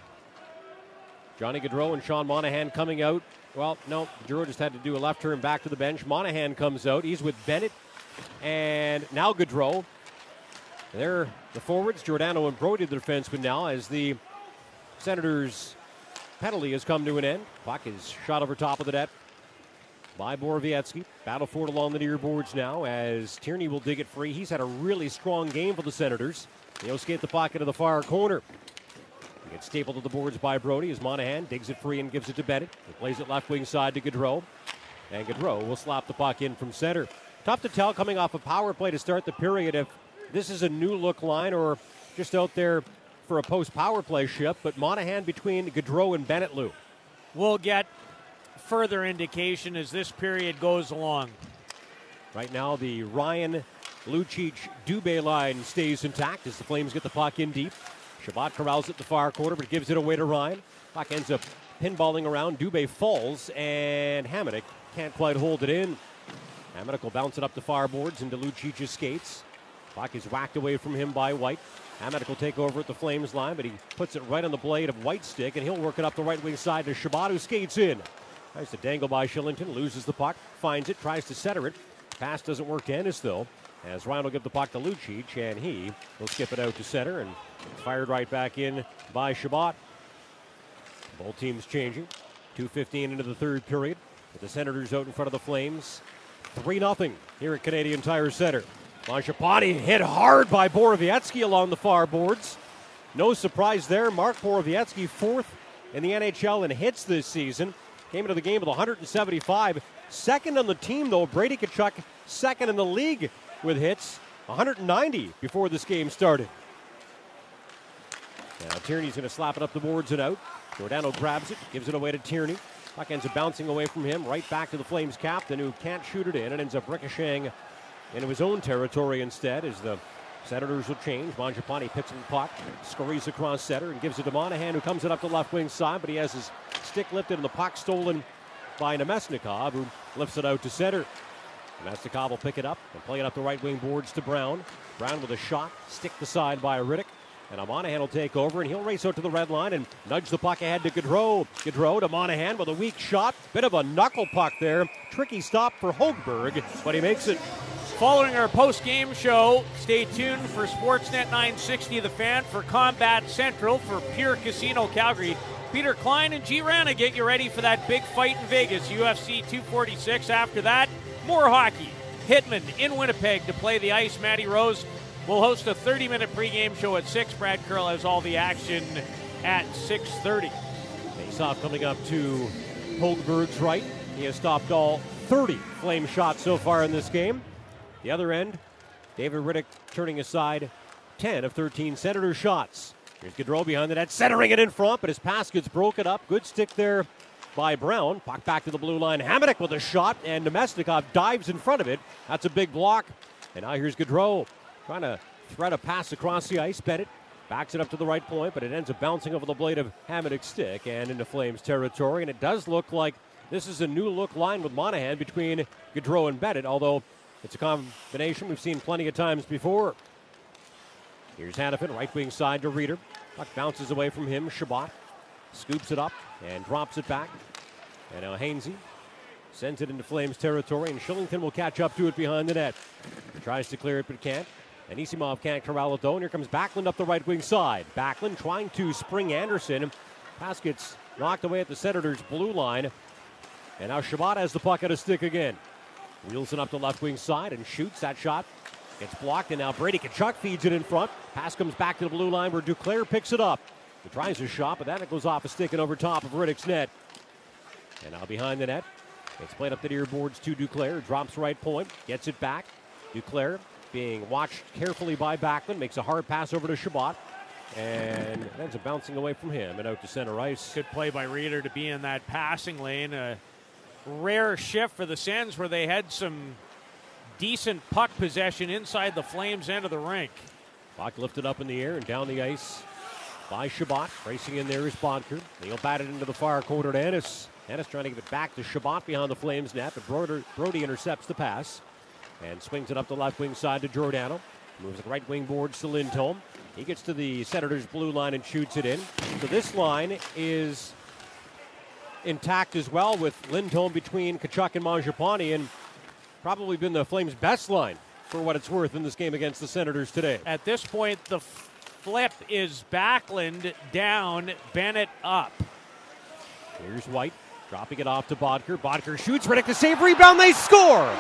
Johnny Gaudreau and Sean Monahan coming out. Well, no, Gaudreau just had to do a left turn back to the bench. Monahan comes out. He's with Bennett and now Gaudreau. They're the forwards, Giordano and Brody, the defensemen now, as the Senators' penalty has come to an end. Puck is shot over top of the net by Borowiecki. Battle for it along the near boards now as Tierney will dig it free. He's had a really strong game for the Senators. He'll skate the puck into the far corner. He gets stapled to the boards by Brody as Monahan digs it free and gives it to Bennett. He plays it left wing side to Gaudreau. And Gaudreau will slap the puck in from center. Tough to tell coming off a power play to start the period if this is a new look line or just out there for a post power play shift. But Monahan between Gaudreau and Bennett, Lou. We'll get further indication as this period goes along. Right now the Ryan, Lucic, Dubé line stays intact as the Flames get the puck in deep. Shabbat corrals at the far corner, but gives it away to Ryan. Puck ends up pinballing around. Dubé falls, and Hamonic can't quite hold it in. Hamonic will bounce it up the far boards into Lucic's skates. Puck is whacked away from him by White. Hamonic will take over at the Flames line, but he puts it right on the blade of White's stick, and he'll work it up the right wing side to Shabbat, who skates in. Tries to dangle by Shillington, loses the puck, finds it, tries to center it. Pass doesn't work to Ennis, though, as Ryan will give the puck to Lucic, and he will skip it out to center, and it's fired right back in by Shabbat. Both teams changing. two fifteen into the third period, with the Senators out in front of the Flames. three nothing here at Canadian Tire Center. Mangiapane hit hard by Borowiecki along the far boards. No surprise there. Mark Borowiecki, fourth in the N H L in hits this season. Came into the game with one hundred seventy-five. Second on the team, though, Brady Tkachuk, second in the league with hits. one hundred ninety before this game started. Now Tierney's going to slap it up the boards and out. Giordano grabs it, gives it away to Tierney. Puck ends up bouncing away from him, right back to the Flames captain, who can't shoot it in and ends up ricocheting into his own territory instead as the Senators will change. Mangiapane picks up the puck, scurries across center and gives it to Monahan, who comes it up the left wing side, but he has his stick lifted and the puck stolen by Nemesnikov, who lifts it out to center. Nemesnikov will pick it up and play it up the right wing boards to Brown. Brown with a shot, stick the side by Riddick. And Monahan will take over, and he'll race out to the red line and nudge the puck ahead to Gaudreau. Gaudreau to Monahan with a weak shot. Bit of a knuckle puck there. Tricky stop for Hochberg, but he makes it Following our post-game show, stay tuned for Sportsnet nine sixty The Fan for Combat Central for Pure Casino Calgary. Peter Klein and G. Rana get you ready for that big fight in Vegas, U F C two forty-six. After that, more hockey. Hitman in Winnipeg to play the ice. Matty Rose will host a thirty-minute pregame show at six. Brad Curl has all the action at six thirty. Face-off coming up to Hochberg's right. He has stopped all thirty Flame shots so far in this game. The other end, David Riddick turning aside ten of thirteen Senator shots. Here's Gaudreau behind the net, centering it in front, but his pass gets broken up. Good stick there by Brown. Puck back to the blue line. Hamonic with a shot, and Nemesnikov dives in front of it. That's a big block. And now here's Gaudreau trying to thread a pass across the ice. Bennett backs it up to the right point, but it ends up bouncing over the blade of Hamonic's stick and into Flames territory. And it does look like this is a new look line with Monahan between Gaudreau and Bennett, although it's a combination we've seen plenty of times before. Here's Hanifin, right wing side to Reeder. Puck bounces away from him. Shabbat scoops it up and drops it back. And now Hainsey sends it into Flames territory, and Shillington will catch up to it behind the net. He tries to clear it, but can't. And Anisimov can't corral it, though. And here comes Backlund up the right wing side. Backlund trying to spring Anderson. Pass gets knocked away at the Senators' blue line. And now Shabbat has the puck at his stick again. Wheels it up the left wing side and shoots. That shot gets blocked, and now Brady Tkachuk feeds it in front. Pass comes back to the blue line where Duclair picks it up. He tries his shot, but then it goes off a stick and over top of Riddick's net. And now behind the net, it's played up the near boards to Duclair. Drops right point, gets it back. Duclair being watched carefully by Backlund, makes a hard pass over to Shabbat, and it ends up bouncing away from him and out to center ice. Good play by Reeder to be in that passing lane. A rare shift for the Sens where they had some decent puck possession inside the Flames' end of the rink. Puck lifted up in the air and down the ice by Shabbat. Racing in there is Bodker. He'll bat it into the far corner to Ennis. Ennis trying to give it back to Shabbat behind the Flames' net, but Brody, Brody intercepts the pass and swings it up the left wing side to Giordano. Moves the right wing boards to Lindholm. He gets to the Senators' blue line and shoots it in. So this line is intact as well, with Lindholm between Tkachuk and Mangiapane, and probably been the Flames' best line for what it's worth in this game against the Senators today. At this point, the flip is Backlund down, Bennett up. Here's White dropping it off to Bodker. Bodker shoots, Riddick to save, rebound, they score!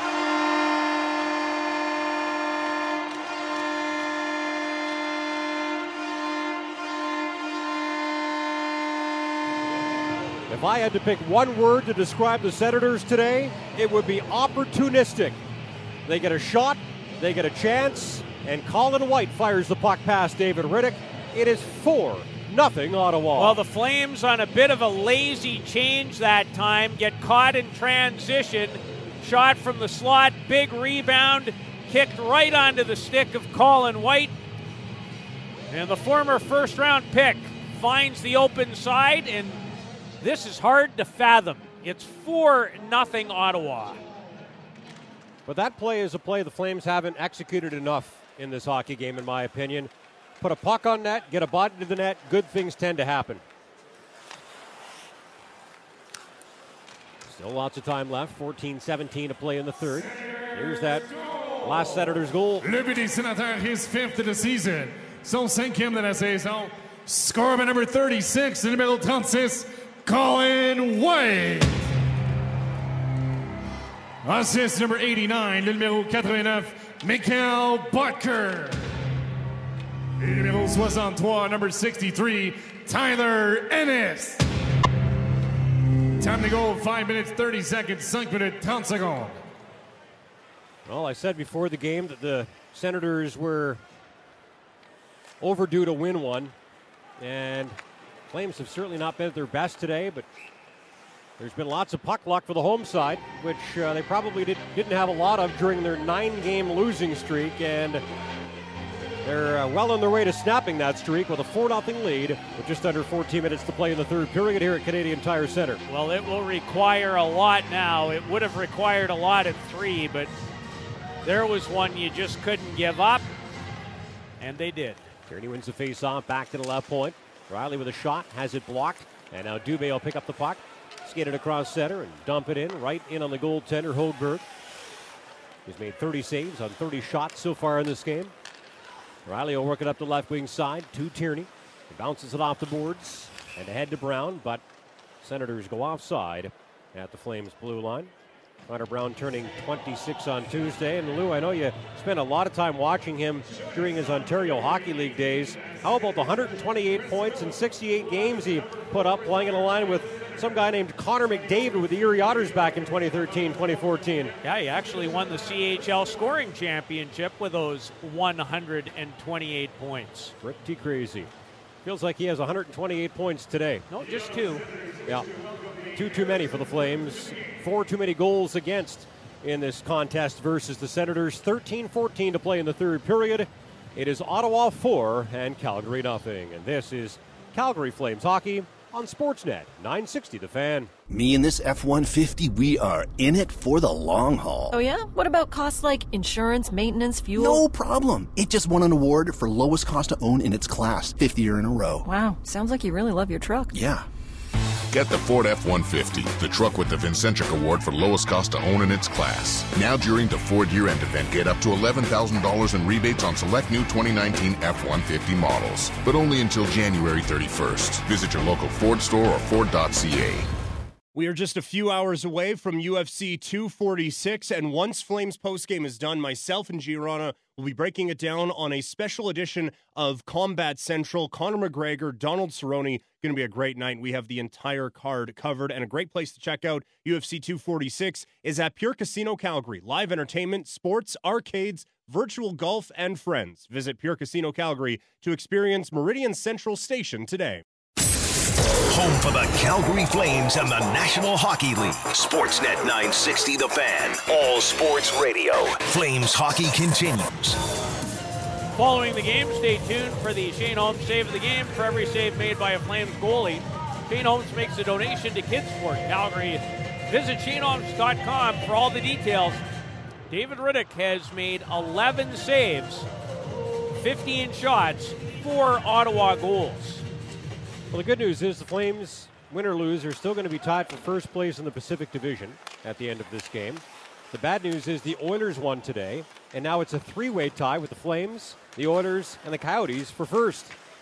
If I had to pick one word to describe the Senators today, it would be opportunistic. They get a shot, they get a chance, and Colin White fires the puck past David Riddick. It is four nothing Ottawa. Well, the Flames on a bit of a lazy change that time, get caught in transition. Shot from the slot, big rebound, kicked right onto the stick of Colin White. And the former first-round pick finds the open side, and this is hard to fathom. It's four nothing Ottawa. But that play is a play the Flames haven't executed enough in this hockey game, in my opinion. Put a puck on net, get a body to the net, good things tend to happen. Still lots of time left, fourteen seventeen to play in the third. Here's that last Senators goal. Le but des Sénateurs, his fifth of the season. Son cinquième de la saison. Score by number thirty-six, le numéro trente-six, Colin White. Assist number eighty-nine, le numéro quatre-vingt-neuf, Mikhail Bodker. Et numéro soixante-trois, number sixty-three, Tyler Ennis. Time to go, five minutes, thirty seconds, five minutes, thirty seconds. Well, I said before the game that the Senators were overdue to win one, and Flames have certainly not been at their best today, but there's been lots of puck luck for the home side, which uh, they probably did, didn't have a lot of during their nine-game losing streak, and they're uh, well on their way to snapping that streak with a four nothing lead with just under fourteen minutes to play in the third period here at Canadian Tire Center. Well, it will require a lot now. It would have required a lot at three, but there was one you just couldn't give up, and they did. Kearney wins the face-off back to the left point. Riley with a shot, has it blocked, and now Dubé will pick up the puck, skate it across center, and dump it in, right in on the goaltender, Hochberg. He's made thirty saves on thirty shots so far in this game. Riley will work it up the left wing side to Tierney. He bounces it off the boards and ahead to Brown, but Senators go offside at the Flames blue line. Connor Brown turning twenty-six on Tuesday. And Lou, I know you spent a lot of time watching him during his Ontario Hockey League days. How about the one hundred twenty-eight points in sixty-eight games he put up playing in a line with some guy named Connor McDavid with the Erie Otters back in twenty thirteen, twenty fourteen. Yeah, he actually won the C H L scoring championship with those one hundred twenty-eight points. Pretty crazy. Feels like he has one hundred twenty-eight points today. No, just two. Yeah, two too many for the Flames. Four too many goals against in this contest versus the Senators. thirteen fourteen to play in the third period. It is Ottawa four and Calgary nothing. And this is Calgary Flames hockey on Sportsnet nine sixty The Fan. Me and this F one fifty, we are in it for the long haul. Oh, yeah? What about costs like insurance, maintenance, fuel? No problem. It just won an award for lowest cost to own in its class, fifth year in a row. Wow, sounds like you really love your truck. Yeah. Get the Ford F one fifty, the truck with the Vincentric Award for lowest cost to own in its class. Now during the Ford year-end event, get up to eleven thousand dollars in rebates on select new twenty nineteen F one fifty models, but only until January thirty-first. Visit your local Ford store or Ford dot C A. We are just a few hours away from U F C two forty-six, and once Flames postgame is done, myself and Gianna will be breaking it down on a special edition of Combat Central. Conor McGregor, Donald Cerrone, going to be a great night. We have the entire card covered, and a great place to check out U F C two forty-six is at Pure Casino Calgary. Live entertainment, sports, arcades, virtual golf, and friends. Visit Pure Casino Calgary to experience Meridian Central Station today. Home for the Calgary Flames and the National Hockey League. Sportsnet nine sixty The Fan. All sports radio. Flames hockey continues. Following the game, stay tuned for the Shane Holmes Save of the Game. For every save made by a Flames goalie, Shane Holmes makes a donation to Kids Sport Calgary. Visit Shane Holmes dot com for all the details. David Rittich has made eleven saves, fifteen shots, four Ottawa goals. Well, the good news is the Flames, win or lose, are still going to be tied for first place in the Pacific Division at the end of this game. The bad news is the Oilers won today, and now it's a three-way tie with the Flames, the Oilers, and the Coyotes for first.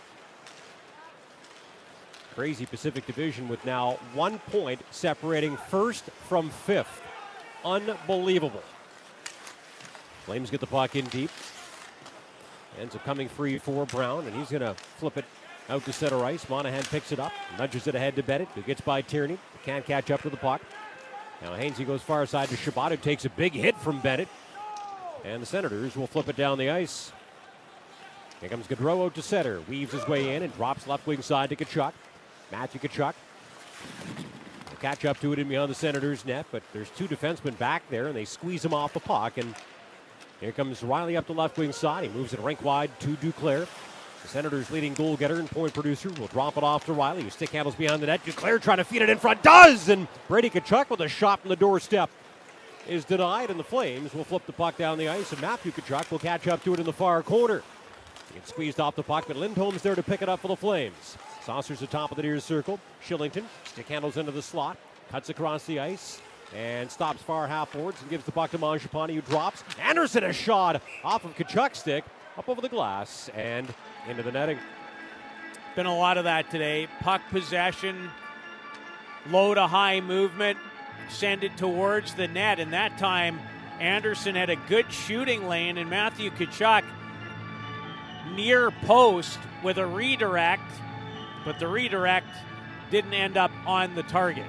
Crazy Pacific Division with now one point separating first from fifth. Unbelievable. Flames get the puck in deep. Ends up coming free for Brown, and he's going to flip it out to center ice. Monahan picks it up, nudges it ahead to Bennett, who gets by Tierney. Can't catch up to the puck. Now Hainsey goes far side to Shabbat, who takes a big hit from Bennett. And the Senators will flip it down the ice. Here comes Gaudreau out to center. Weaves his way in and drops left wing side to Tkachuk. Matthew Tkachuk will catch up to it in beyond the Senators' net, but there's two defensemen back there, and they squeeze him off the puck. And here comes Riley up the left wing side. He moves it rink wide to Duclair. The Senators' leading goal getter and point producer will drop it off to Riley, who stick handles behind the net. Duclair trying to feed it in front. Does! And Brady Tkachuk with a shot from the doorstep is denied, and the Flames will flip the puck down the ice, and Matthew Tkachuk will catch up to it in the far corner. He gets squeezed off the puck, but Lindholm's there to pick it up for the Flames. Saucers the top of the near circle. Shillington stick handles into the slot, cuts across the ice, and stops far half boards and gives the puck to Mangiapane, who drops. Anderson a shot off of Tkachuk's stick, up over the glass, and into the netting. Been a lot of that today. Puck possession, low to high movement, send it towards the net, and that time Anderson had a good shooting lane, and Matthew Tkachuk near post with a redirect, but the redirect didn't end up on the target.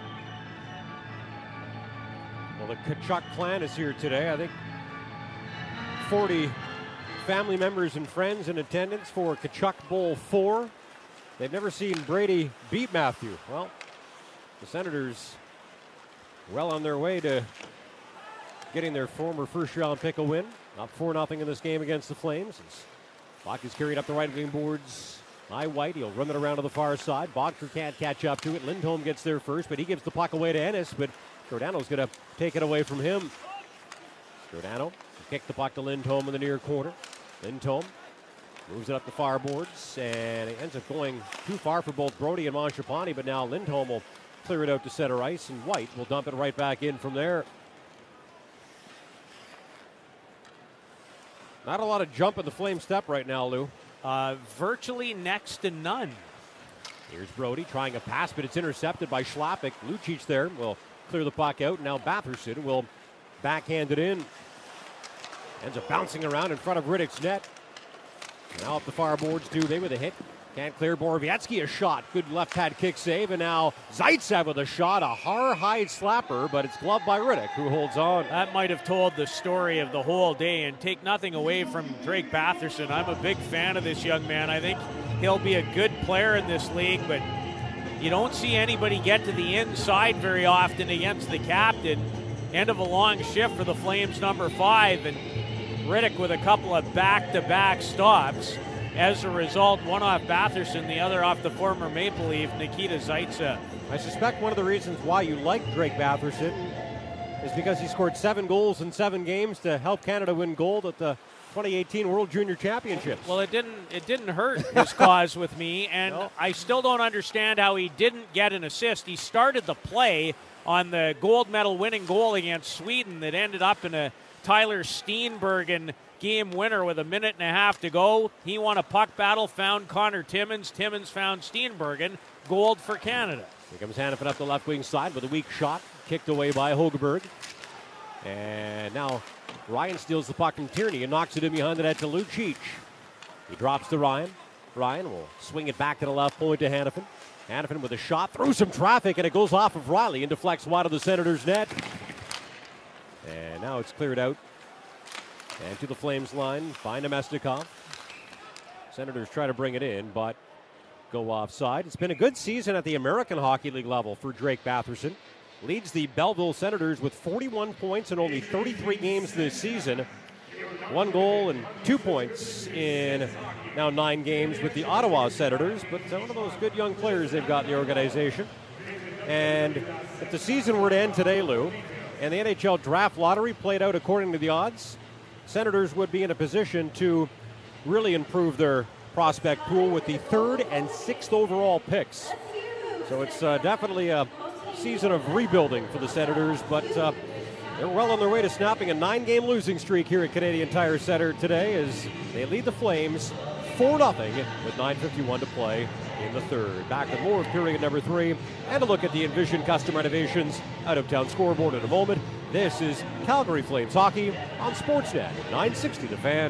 Well, the Tkachuk clan is here today. I think forty family members and friends in attendance for Tkachuk Bowl four. They've never seen Brady beat Matthew. Well, the Senators well on their way to getting their former first-round pick a win. Up four nothing in this game against the Flames. Puck is carried up the right wing boards by White. He'll run it around to the far side. Bodker can't catch up to it. Lindholm gets there first, but he gives the puck away to Ennis, but Giordano's going to take it away from him. Giordano kick the puck to Lindholm in the near corner. Lindholm moves it up the far boards, and it ends up going too far for both Brody and Mangiapane, but now Lindholm will clear it out to center ice, and White will dump it right back in from there. Not a lot of jump in the Flame step right now, Lou. Uh, virtually next to none. Here's Brody trying a pass, but it's intercepted by Schlappick. Lucic there will clear the puck out. Now Batherson will backhand it in. Ends up bouncing around in front of Riddick's net. Now up the far boards, Dubé with a hit. Can't clear. Borowiecki a shot. Good left pad kick save. And now Zaitsev with a shot. A Har-Hide slapper, but it's gloved by Riddick, who holds on. That might have told the story of the whole day. And take nothing away from Drake Batherson. I'm a big fan of this young man. I think he'll be a good player in this league, but you don't see anybody get to the inside very often against the captain. End of a long shift for the Flames, number five. And Riddick with a couple of back-to-back stops. As a result, one off Batherson, the other off the former Maple Leaf, Nikita Zaitsev. I suspect one of the reasons why you like Drake Batherson is because he scored seven goals in seven games to help Canada win gold at the twenty eighteen World Junior Championships. Well, it didn't it didn't hurt his cause with me, and no. I still don't understand how he didn't get an assist. He started the play on the gold medal winning goal against Sweden that ended up in a Tyler Steenbergen game winner with a minute and a half to go. He won a puck battle, found Connor Timmins. Timmins found Steenbergen. Gold for Canada. Here comes Hanifin up the left wing side with a weak shot, kicked away by Hogeberg. And now Ryan steals the puck from Tierney and knocks it in behind the net to Lucic. He drops to Ryan. Ryan will swing it back to the left point to Hanifin. Hanifin with a shot through some traffic, and it goes off of Riley and deflects wide of the Senators' net. And now it's cleared out. And to the Flames line, find Nemestikov. Senators try to bring it in, but go offside. It's been a good season at the American Hockey League level for Drake Batherson. Leads the Belleville Senators with forty-one points in only thirty-three games this season. One goal and two points in now nine games with the Ottawa Senators, but one of those good young players they've got in the organization. And if the season were to end today, Lou, and the N H L draft lottery played out according to the odds, Senators would be in a position to really improve their prospect pool with the third and sixth overall picks. So it's uh, definitely a season of rebuilding for the Senators, but uh, they're well on their way to snapping a nine-game losing streak here at Canadian Tire Center today as they lead the Flames four nothing with nine fifty-one to play in the third. Back with more of period number three and a look at the Envision Custom Renovations out-of-town scoreboard in a moment. This is Calgary Flames Hockey on Sportsnet nine sixty The Fan.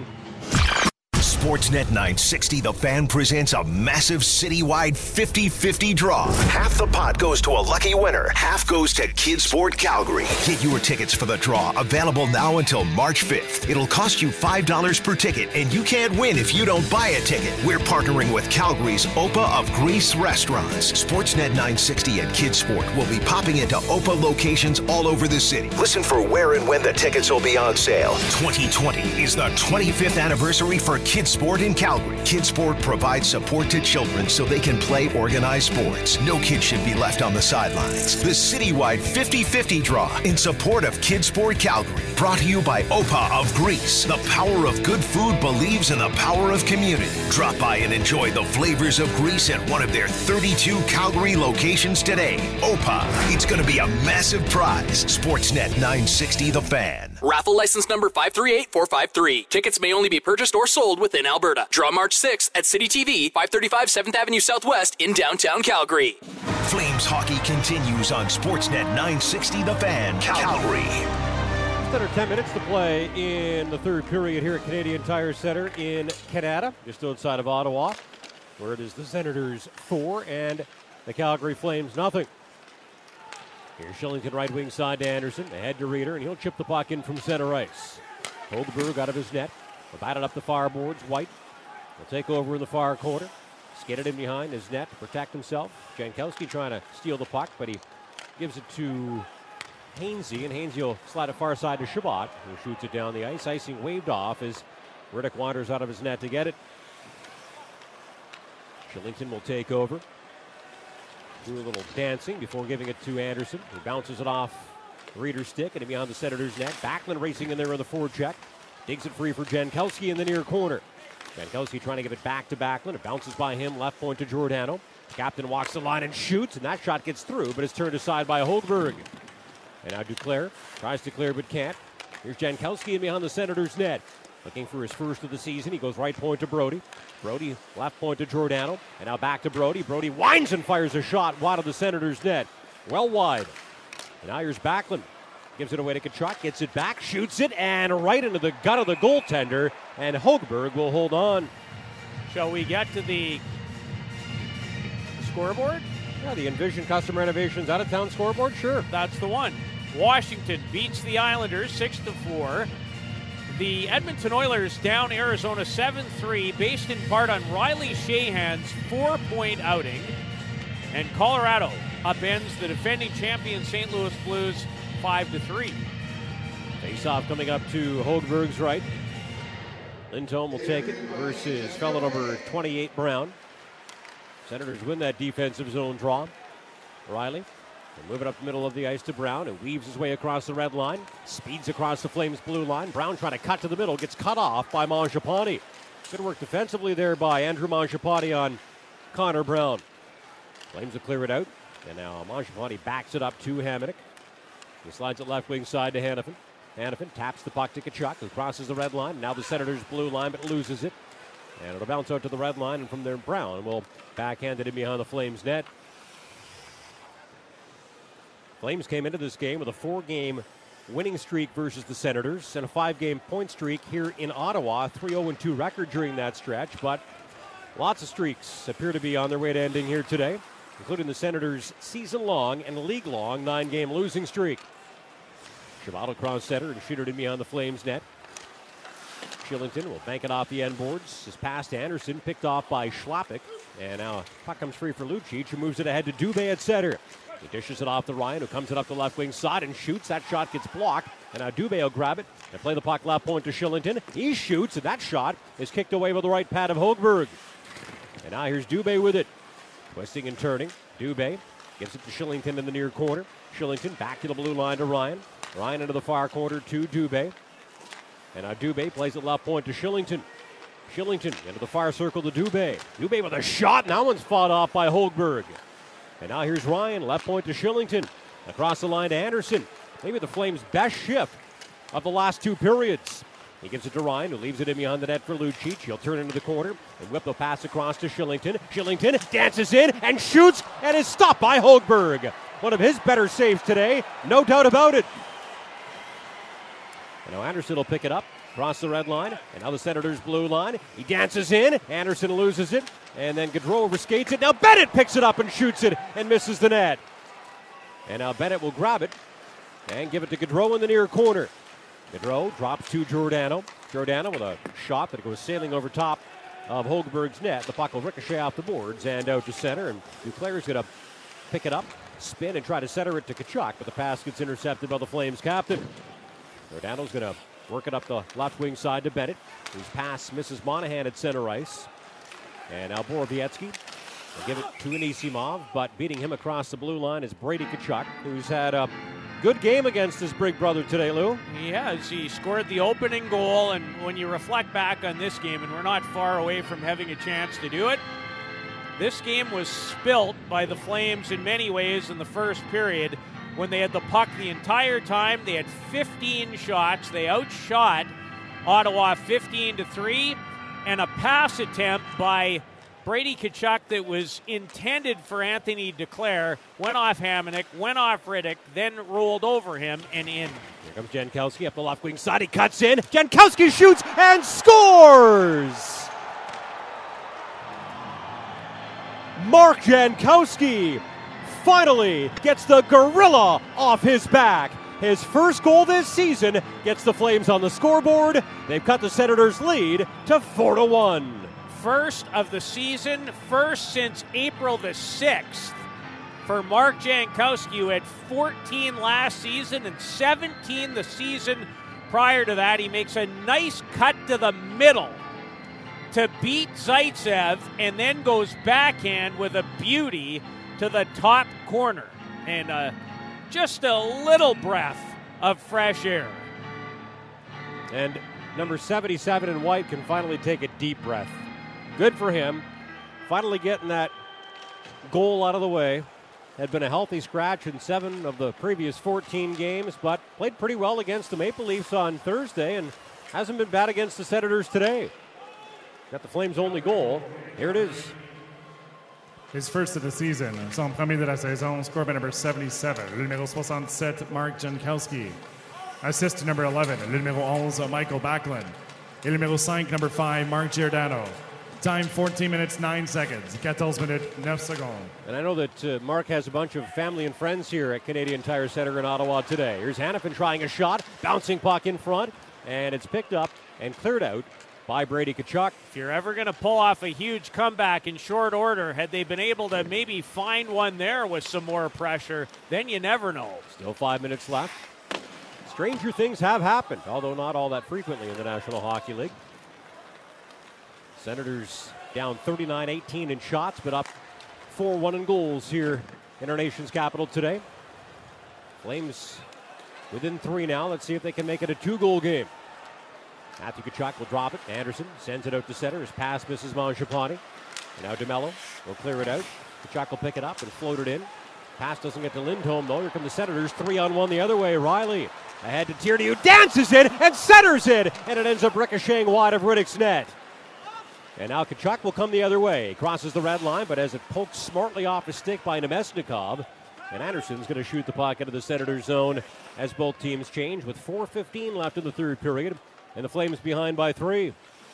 Sportsnet nine sixty The Fan presents a massive citywide fifty-fifty draw. Half the pot goes to a lucky winner. Half goes to Kidsport Calgary. Get your tickets for the draw, available now until March fifth. It'll cost you five dollars per ticket, and you can't win if you don't buy a ticket. We're partnering with Calgary's Opa of Greece restaurants. Sportsnet nine sixty and Kidsport will be popping into Opa locations all over the city. Listen for where and when the tickets will be on sale. twenty twenty is the twenty-fifth anniversary for Kidsport in Calgary. Kidsport provides support to children so they can play organized sports. No kid should be left on the sidelines. The citywide fifty-fifty draw in support of Kidsport Calgary. Brought to you by Opa of Greece. The power of good food believes in the power of community. Drop by and enjoy the flavors of Greece at one of their thirty-two Calgary locations today. Opa. It's going to be a massive prize. Sportsnet nine sixty The Fan. Raffle license number five three eight four five three. Tickets may only be purchased or sold within Alberta. Draw March sixth at City T V, five thirty-five seventh Avenue Southwest in downtown Calgary. Flames hockey continues on Sportsnet nine sixty The Fan, Calgary. Just under ten minutes to play in the third period here at Canadian Tire Center in Canada, just outside of Ottawa, where it is the Senators four and the Calgary Flames nothing. Here's Shillington right wing side to Anderson, ahead to Reeder, and he'll chip the puck in from center ice. Hogeberg out of his net. Will bat it up the far boards. White will take over in the far corner. Skidded in behind his net to protect himself. Jankowski trying to steal the puck, but he gives it to Hainsey, and Hainsey will slide it far side to Shabbat, who shoots it down the ice. Icing waved off as Riddick wanders out of his net to get it. Shillington will take over. Do a little dancing before giving it to Anderson. He bounces it off Reeder's stick and beyond the Senators' net. Backlund racing in there on the forward check. Digs it free for Jankowski in the near corner. Jankowski trying to give it back to Backlund. It bounces by him, left point to Giordano. Captain walks the line and shoots, and that shot gets through, but it's turned aside by Hogeberg. And now Duclair tries to clear but can't. Here's Jankowski in behind the Senators' net. Looking for his first of the season. He goes right point to Brody. Brody left point to Giordano. And now back to Brody. Brody winds and fires a shot wide of the Senators' net. Well wide. And now here's Backlund. Gives it away to Tkachuk. Gets it back. Shoots it. And right into the gut of the goaltender. And Högberg will hold on. Shall we get to the scoreboard? Yeah, the Envision Custom Renovations out-of-town scoreboard? Sure. That's the one. Washington beats the Islanders six to four. The Edmonton Oilers down Arizona seven three, based in part on Riley Sheahan's four-point outing. And Colorado upends the defending champion Saint Louis Blues five to three. Face-off coming up to Högberg's right. Lindholm will take it versus fellow number twenty-eight, Brown. Senators win that defensive zone draw. Riley will move it up the middle of the ice to Brown, who weaves his way across the red line, speeds across the Flames' blue line. Brown trying to cut to the middle, gets cut off by Mangiapane. Good work defensively there by Andrew Mangiapane on Connor Brown. Flames will clear it out, and now Mangiapane backs it up to Hamonic. He slides it left wing side to Hanifin. Hanifin taps the puck to Tkachuk, who crosses the red line. Now the Senators' blue line, but loses it. And it'll bounce out to the red line, and from there, Brown will backhand it in behind the Flames' net. Flames came into this game with a four-game winning streak versus the Senators and a five-game point streak here in Ottawa. three oh two record during that stretch, but lots of streaks appear to be on their way to ending here today, including the Senators' season-long and league-long nine-game losing streak. Chabot cross center and shoot it in beyond the Flames' net. Shillington will bank it off the end boards. His pass to Anderson, picked off by Schlappick. And now puck comes free for Lucic, who moves it ahead to Dubé at center. He dishes it off to Ryan, who comes it up the left wing side and shoots. That shot gets blocked. And now Dubé will grab it and play the puck left point to Shillington. He shoots, and that shot is kicked away with the right pad of Högberg. And now here's Dubé with it. Twisting and turning. Dubé gives it to Shillington in the near corner. Shillington back to the blue line to Ryan. Ryan into the far corner to Dubé. And now Dubé plays it left point to Shillington. Shillington into the far circle to Dubé. Dubé with a shot, and that one's fought off by Högberg. And now here's Ryan, left point to Shillington. Across the line to Anderson. Maybe the Flames' best shift of the last two periods. He gives it to Ryan, who leaves it in behind the net for Lucic. He'll turn into the corner and whip the pass across to Shillington. Shillington dances in and shoots and is stopped by Högberg. One of his better saves today, no doubt about it. And now Anderson will pick it up, across the red line, and now the Senators' blue line. He dances in, Anderson loses it, and then Gaudreau overskates it. Now Bennett picks it up and shoots it and misses the net. And now Bennett will grab it and give it to Gaudreau in the near corner. Gaudreau drops to Giordano. Giordano with a shot that goes sailing over top of Högberg's net. The puck will ricochet off the boards and out to center, and Duclair's going to pick it up, spin, and try to center it to Tkachuk, but the pass gets intercepted by the Flames captain. Giordano's going to work it up the left wing side to Bennett, whose pass misses Monahan at center ice. And now Borowiecki will give it to Anisimov, but beating him across the blue line is Brady Tkachuk, who's had a good game against his big brother today, Lou. He has. He scored the opening goal, and when you reflect back on this game, and we're not far away from having a chance to do it, this game was spilt by the Flames in many ways in the first period. When they had the puck the entire time, they had fifteen shots. They outshot Ottawa fifteen to three, and a pass attempt by Brady Tkachuk that was intended for Anthony Duclair went off Hamonic, went off Riddick, then rolled over him and in. Here comes Jankowski up the left wing side. He cuts in. Jankowski shoots and scores! Mark Jankowski finally gets the gorilla off his back. His first goal this season gets the Flames on the scoreboard. They've cut the Senators' lead to four to one. First of the season, first since April the sixth for Mark Jankowski, who had fourteen last season and seventeen the season prior to that. He makes a nice cut to the middle to beat Zaitsev and then goes backhand with a beauty to the top corner, and uh, just a little breath of fresh air. And number seventy-seven in white can finally take a deep breath. Good for him. Finally getting that goal out of the way. Had been a healthy scratch in seven of the previous fourteen games, but played pretty well against the Maple Leafs on Thursday and hasn't been bad against the Senators today. Got the Flames' only goal. Here it is. His first of the season, son premier de la saison, score by number seventy-seven, le numéro soixante-sept, Mark Jankowski. Assist to number eleven, le numéro eleven, Michael Backlund. Et le numéro five, number five, Mark Giordano. Time fourteen minutes, nine seconds. fourteen minutes, nine seconds. And I know that uh, Mark has a bunch of family and friends here at Canadian Tire Center in Ottawa today. Here's Hanifin trying a shot, bouncing puck in front, and it's picked up and cleared out by Brady Tkachuk. If you're ever going to pull off a huge comeback in short order, had they been able to maybe find one there with some more pressure, then you never know. Still five minutes left. Stranger things have happened, although not all that frequently in the National Hockey League. Senators down thirty-nine eighteen in shots, but up four one in goals here in our nation's capital today. Flames within three now. Let's see if they can make it a two-goal game. Matthew Tkachuk will drop it. Anderson sends it out to center. His pass misses Mangiapane. And now DeMello will clear it out. Tkachuk will pick it up and float it in. Pass doesn't get to Lindholm, though. Here come the Senators. Three on one the other way. Riley ahead to Tierney, who dances it and centers it. And it ends up ricocheting wide of Riddick's net. And now Tkachuk will come the other way. Crosses the red line, but as it pokes smartly off a stick by Nemesnikov. And Anderson's going to shoot the puck into the Senators' zone as both teams change with four fifteen left in the third period. And the Flames behind by three.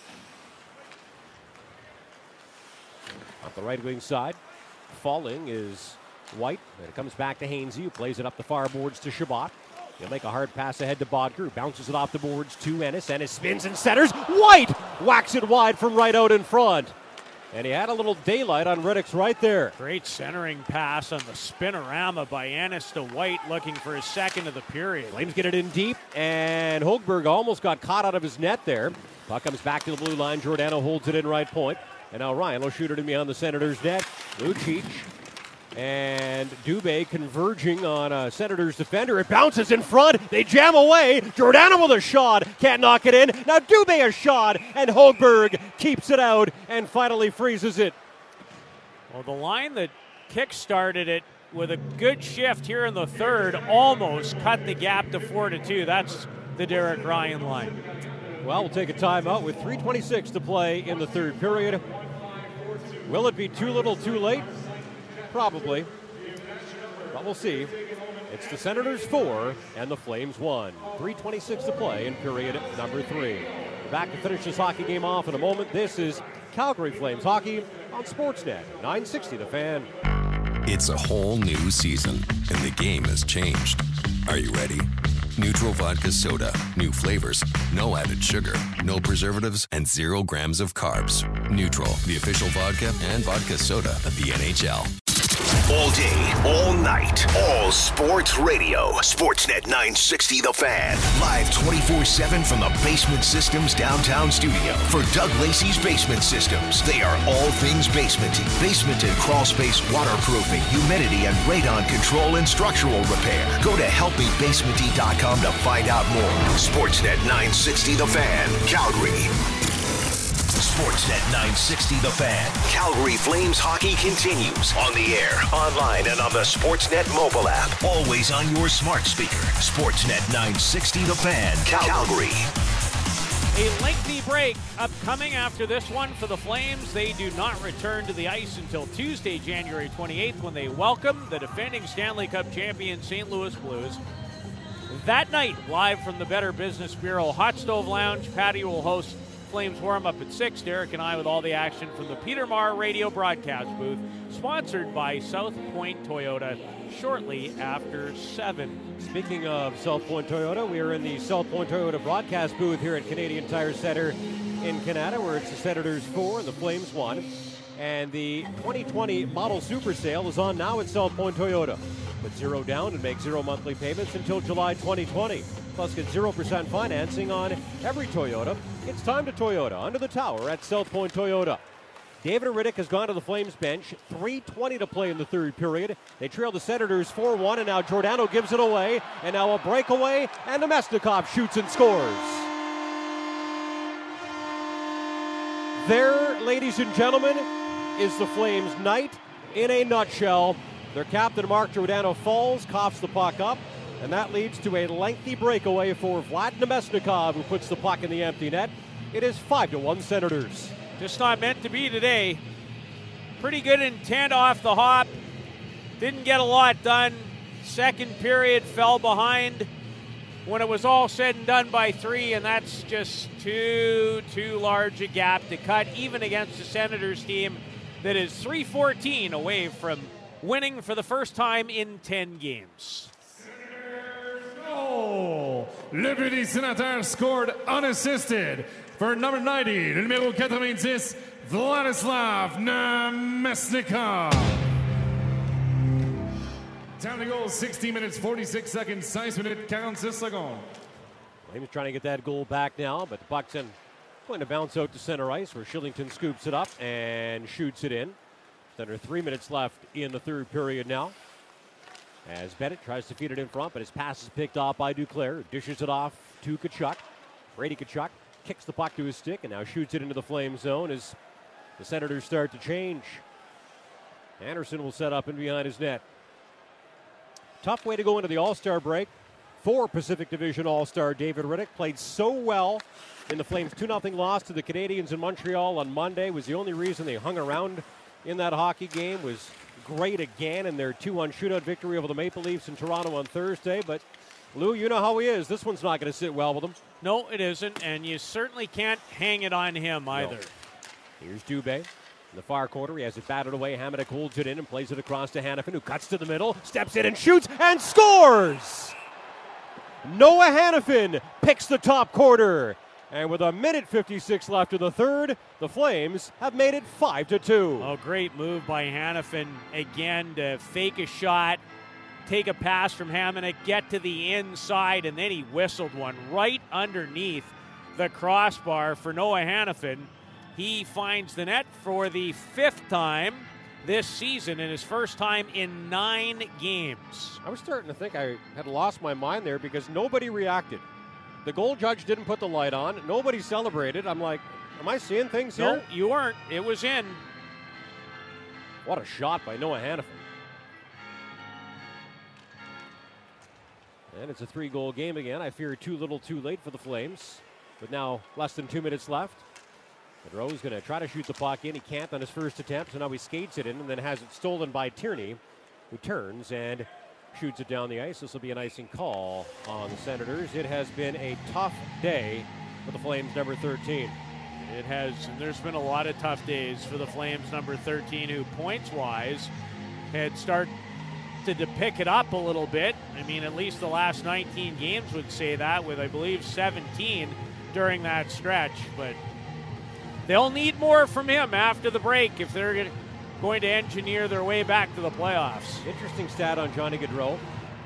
Off the right wing side, falling is White. And it comes back to Hainsey, who plays it up the far boards to Shabbat. He'll make a hard pass ahead to Bodker, who bounces it off the boards to Ennis. Ennis spins and centers. White whacks it wide from right out in front. And he had a little daylight on Riddick's right there. Great centering pass on the spinorama by Ennis to White, looking for his second of the period. Flames get it in deep, and Hogberg almost got caught out of his net there. Puck comes back to the blue line. Giordano holds it in right point. And now Ryan will shoot it in beyond the Senators' net. Lucic and Dubé converging on a Senators defender. It bounces in front. They jam away. Giordano with a shot. Can't knock it in. Now Dubé a shot. And Hogberg keeps it out and finally freezes it. Well, the line that kick-started it with a good shift here in the third almost cut the gap to four to two. That's the Derek Ryan line. Well, we'll take a timeout with three twenty-six to play in the third period. Will it be too little too late? Probably, but we'll see. It's the Senators four and the Flames one. three twenty-six to play in period number three. Back to finish this hockey game off in a moment. This is Calgary Flames hockey on Sportsnet nine sixty The Fan. It's a whole new season, and the game has changed. Are you ready? Neutral Vodka Soda. New flavors, no added sugar, no preservatives, and zero grams of carbs. Neutral, the official vodka and vodka soda of the N H L. All day, all night, all sports radio. Sportsnet nine sixty The Fan. Live twenty-four seven from the Basement Systems downtown studio. For Doug Lacey's Basement Systems. They are all things basementing. Basement and crawl space waterproofing, humidity and radon control and structural repair. Go to help me basementy dot com to find out more. Sportsnet nine sixty The Fan, Calgary. Sportsnet nine sixty The Fan. Calgary Flames hockey continues on the air, online, and on the Sportsnet mobile app. Always on your smart speaker. Sportsnet nine sixty The Fan, Calgary. A lengthy break upcoming after this one for the Flames. They do not return to the ice until Tuesday, January twenty-eighth, when they welcome the defending Stanley Cup champion Saint Louis Blues. That night, live from the Better Business Bureau Hot Stove Lounge, Patty will host Flames warm-up at six. Derek and I with all the action from the Peter Maher radio broadcast booth, sponsored by South Point Toyota, shortly after seven. Speaking of South Point Toyota, we are in the South Point Toyota broadcast booth here at Canadian Tire Center in Canada, where it's the Senators four and the Flames one. And the twenty twenty Model Super Sale is on now at South Point Toyota. Put zero down and make zero monthly payments until July twenty twenty. Plus, get zero percent financing on every Toyota. It's time to Toyota, under the tower at South Point Toyota. David Riddick has gone to the Flames bench. three twenty to play in the third period. They trail the Senators four one, and now Giordano gives it away. And now a breakaway, and Nemesnikov shoots and scores. There, ladies and gentlemen, is the Flames' night in a nutshell. Their captain, Mark Giordano, falls, coughs the puck up, And that leads to a lengthy breakaway for Vlad Nemesnikov, who puts the puck in the empty net. It is five to one Senators. Just not meant to be today. Pretty good intent off the hop. Didn't get a lot done. Second period fell behind when it was all said and done by three, and that's just too, too large a gap to cut, even against the Senators team that is three fourteen away from winning for the first time in ten games. Oh, Le Petit Sénateur scored unassisted for number ninety, le numéro quatre-vingt-dix, Vladislav Nemesnikov. Time to go, sixty minutes, forty-six seconds, seize minutes, quarante-six secondes. Flames trying to get that goal back now, but the puck's in, going to bounce out to center ice where Shillington scoops it up and shoots it in. Under three minutes left in the third period now. As Bennett tries to feed it in front, but his pass is picked off by Duclair. Dishes it off to Tkachuk. Brady Tkachuk kicks the puck to his stick and now shoots it into the Flame zone as the Senators start to change. Anderson will set up in behind his net. Tough way to go into the All-Star break. For Pacific Division All-Star David Rittich, played so well in the Flames' two nothing loss to the Canadiens in Montreal on Monday. Was the only reason they hung around in that hockey game. Was great again in their two one shootout victory over the Maple Leafs in Toronto on Thursday. But, Lou, you know how he is. This one's not going to sit well with him. No, it isn't, and you certainly can't hang it on him either. No. Here's Dubé. In the far corner, he has it batted away. Hamonic holds it in and plays it across to Hanifin, who cuts to the middle, steps in and shoots, and scores! Noah Hanifin picks the top corner. And with a minute fifty-six left in the third, the Flames have made it five to two. Oh, great move by Hanifin again to fake a shot, take a pass from Hamonic, get to the inside, and then he whistled one right underneath the crossbar for Noah Hanifin. He finds the net for the fifth time this season and his first time in nine games. I was starting to think I had lost my mind there because nobody reacted. The goal judge didn't put the light on. Nobody celebrated. I'm like, am I seeing things here? No, you weren't. It was in. What a shot by Noah Hanifin. And it's a three-goal game again. I fear too little too late for the Flames. But now less than two minutes left. Monroe's going to try to shoot the puck in. He can't on his first attempt, so now he skates it in and then has it stolen by Tierney, who turns and shoots it down the ice. This will be an icing call on the Senators. It has been a tough day for the Flames number thirteen. It has, and there's been a lot of tough days for the Flames number thirteen, who points-wise had started to pick it up a little bit. I mean, at least the last nineteen games would say that, with, I believe, seventeen during that stretch. But they'll need more from him after the break if they're going to going to engineer their way back to the playoffs. Interesting stat on Johnny Gaudreau.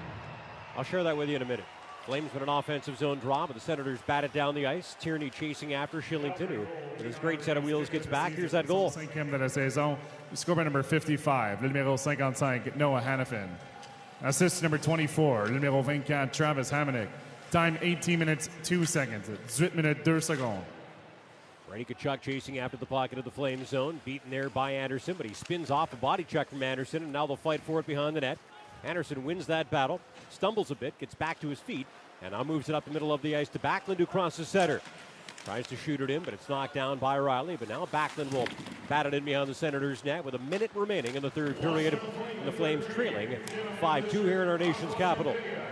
I'll share that with you in a minute. Flames with an offensive zone draw, but the Senators bat it down the ice. Tierney chasing after Shillington, who with his great set of wheels gets back. Here's that goal. Cinquième de la saison. Score by number fifty-five, le numéro cinquante-cinq, Noah Hanifin. Assist number twenty-four, le numéro vingt-quatre, Travis Hamonic. Time eighteen minutes, two seconds. eighteen minutes, two seconds. Brady Tkachuk chasing after the pocket of the Flame zone. Beaten there by Anderson, but he spins off a body check from Anderson, and now they'll fight for it behind the net. Anderson wins that battle, stumbles a bit, gets back to his feet, and now moves it up the middle of the ice to Backlund, who crosses center. Tries to shoot it in, but it's knocked down by Riley. But now Backlund will bat it in behind the Senators' net with a minute remaining in the third period. And the Flames trailing five two here in our nation's capital.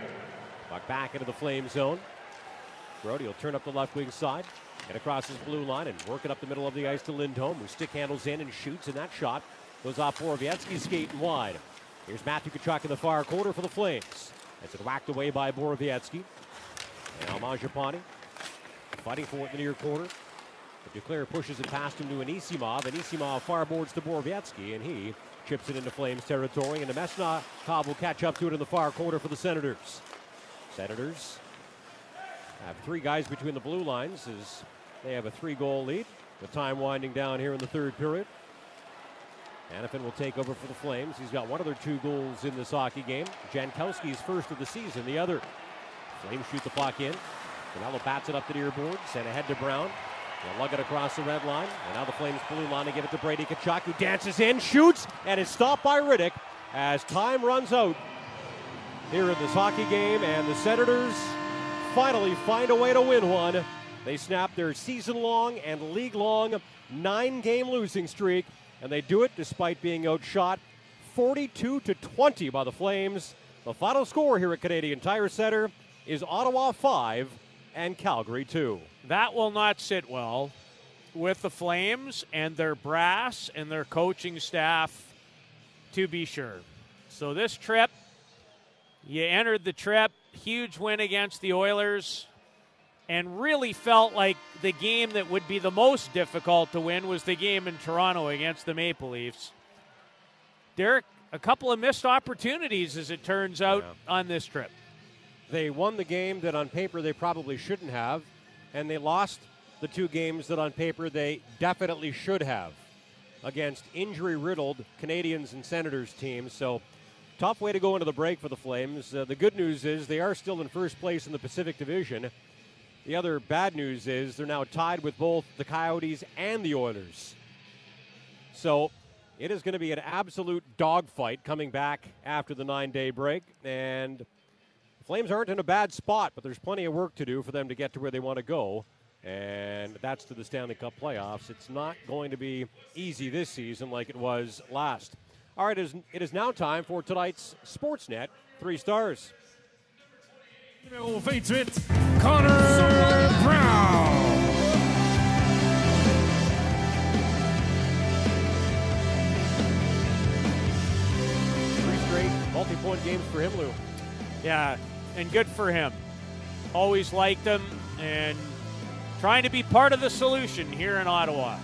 Puck back into the Flame zone. Brody will turn up the left wing side. Get across his blue line and work it up the middle of the ice to Lindholm, who stick handles in and shoots, and that shot goes off Borowiecki skating wide. Here's Matthew Tkachuk in the far corner for the Flames. As it whacked away by Borowiecki. Now Mangiapane fighting for it in the near corner. But Duclair pushes it past him to Anisimov. Anisimov farboards to Borowiecki, and he chips it into Flames territory. And Nemesnikov will catch up to it in the far corner for the Senators. Senators have three guys between the blue lines as they have a three-goal lead. With time winding down here in the third period. Hanifin will take over for the Flames. He's got one of their two goals in this hockey game. Jankowski's first of the season, the other. Flames shoot the puck in. Canelo bats it up the near boards and ahead to Brown. They'll lug it across the red line. And now the Flames blue line to give it to Brady Tkachuk, who dances in, shoots, and is stopped by Rittich as time runs out. here in this hockey game, and the Senators finally find a way to win one. They snap their season-long and league-long nine-game losing streak, and they do it despite being outshot forty-two to twenty by the Flames. The final score here at Canadian Tire Centre is Ottawa five and Calgary two. That will not sit well with the Flames and their brass and their coaching staff, to be sure. So this trip, you entered the trip, huge win against the Oilers, and really felt like the game that would be the most difficult to win was the game in Toronto against the Maple Leafs. Derek, a couple of missed opportunities, as it turns out, yeah. on this trip. They won the game that on paper they probably shouldn't have, and they lost the two games that on paper they definitely should have against injury-riddled Canadians and Senators teams. So tough way to go into the break for the Flames. Uh, the good news is they are still in first place in the Pacific Division. The other bad news is they're now tied with both the Coyotes and the Oilers. So it is going to be an absolute dogfight coming back after the nine-day break. And the Flames aren't in a bad spot, but there's plenty of work to do for them to get to where they want to go. And that's to the Stanley Cup playoffs. It's not going to be easy this season like it was last. All right, it is, it is now time for tonight's Sportsnet Three Stars. Numéro twenty-eight, Connor Brown. Three straight multi-point games for him, Lou. Yeah, and good for him. Always liked him, and trying to be part of the solution here in Ottawa.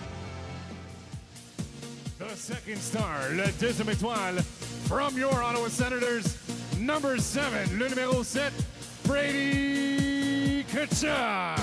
The second star, le deuxième étoile, from your Ottawa Senators, number seven, le numéro sept, Brady Tkachuk.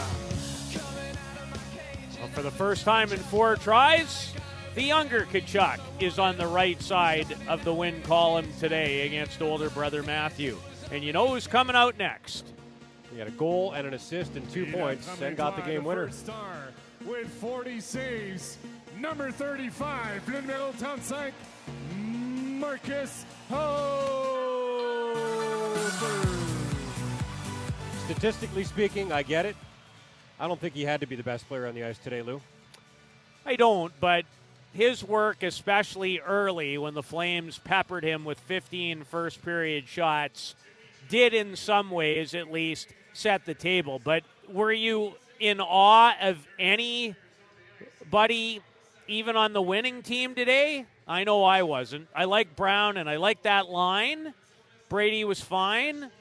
Well, for the first time in four tries, the younger Tkachuk is on the right side of the win column today against older brother Matthew. And you know who's coming out next? He had a goal and an assist and two points and got the game winner. First star with forty saves, number thirty-five, le numéro trente-cinq, Marcus Holberg. Statistically speaking, I get it. I don't think he had to be the best player on the ice today, Lou. I don't, but his work, especially early when the Flames peppered him with fifteen first-period shots, did in some ways at least set the table. But were you in awe of anybody, even on the winning team today? I know I wasn't. I like Brown, and I like that line. Brady was fine.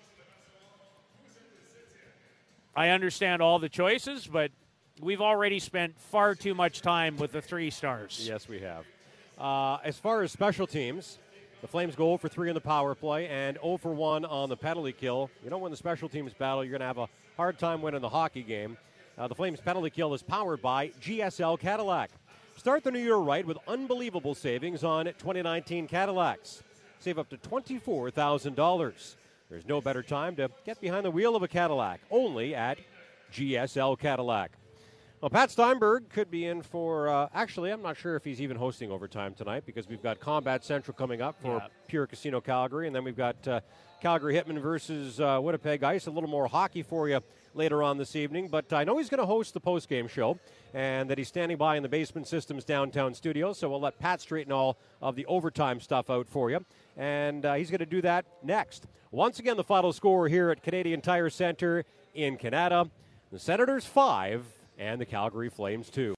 I understand all the choices, but we've already spent far too much time with the three stars. Yes, we have. Uh, as far as special teams, the Flames go zero for three on the power play and zero for one on the penalty kill. You don't win the special teams battle, you're going to have a hard time winning the hockey game. Uh, the Flames penalty kill is powered by G S L Cadillac. Start the new year right with unbelievable savings on twenty nineteen Cadillacs. Save up to twenty-four thousand dollars. There's no better time to get behind the wheel of a Cadillac, only at G S L Cadillac. Well, Pat Steinberg could be in for, uh, actually, I'm not sure if he's even hosting overtime tonight because we've got Combat Central coming up for yeah. Pure Casino Calgary, and then we've got uh, Calgary Hitmen versus uh, Winnipeg Ice. A little more hockey for you later on this evening, but I know he's going to host the post-game show and that he's standing by in the Basement Systems downtown studio, so we'll let Pat straighten all of the overtime stuff out for you, and uh, he's going to do that next. Once again, the final score here at Canadian Tire Centre in Canada, the Senators five and the Calgary Flames two.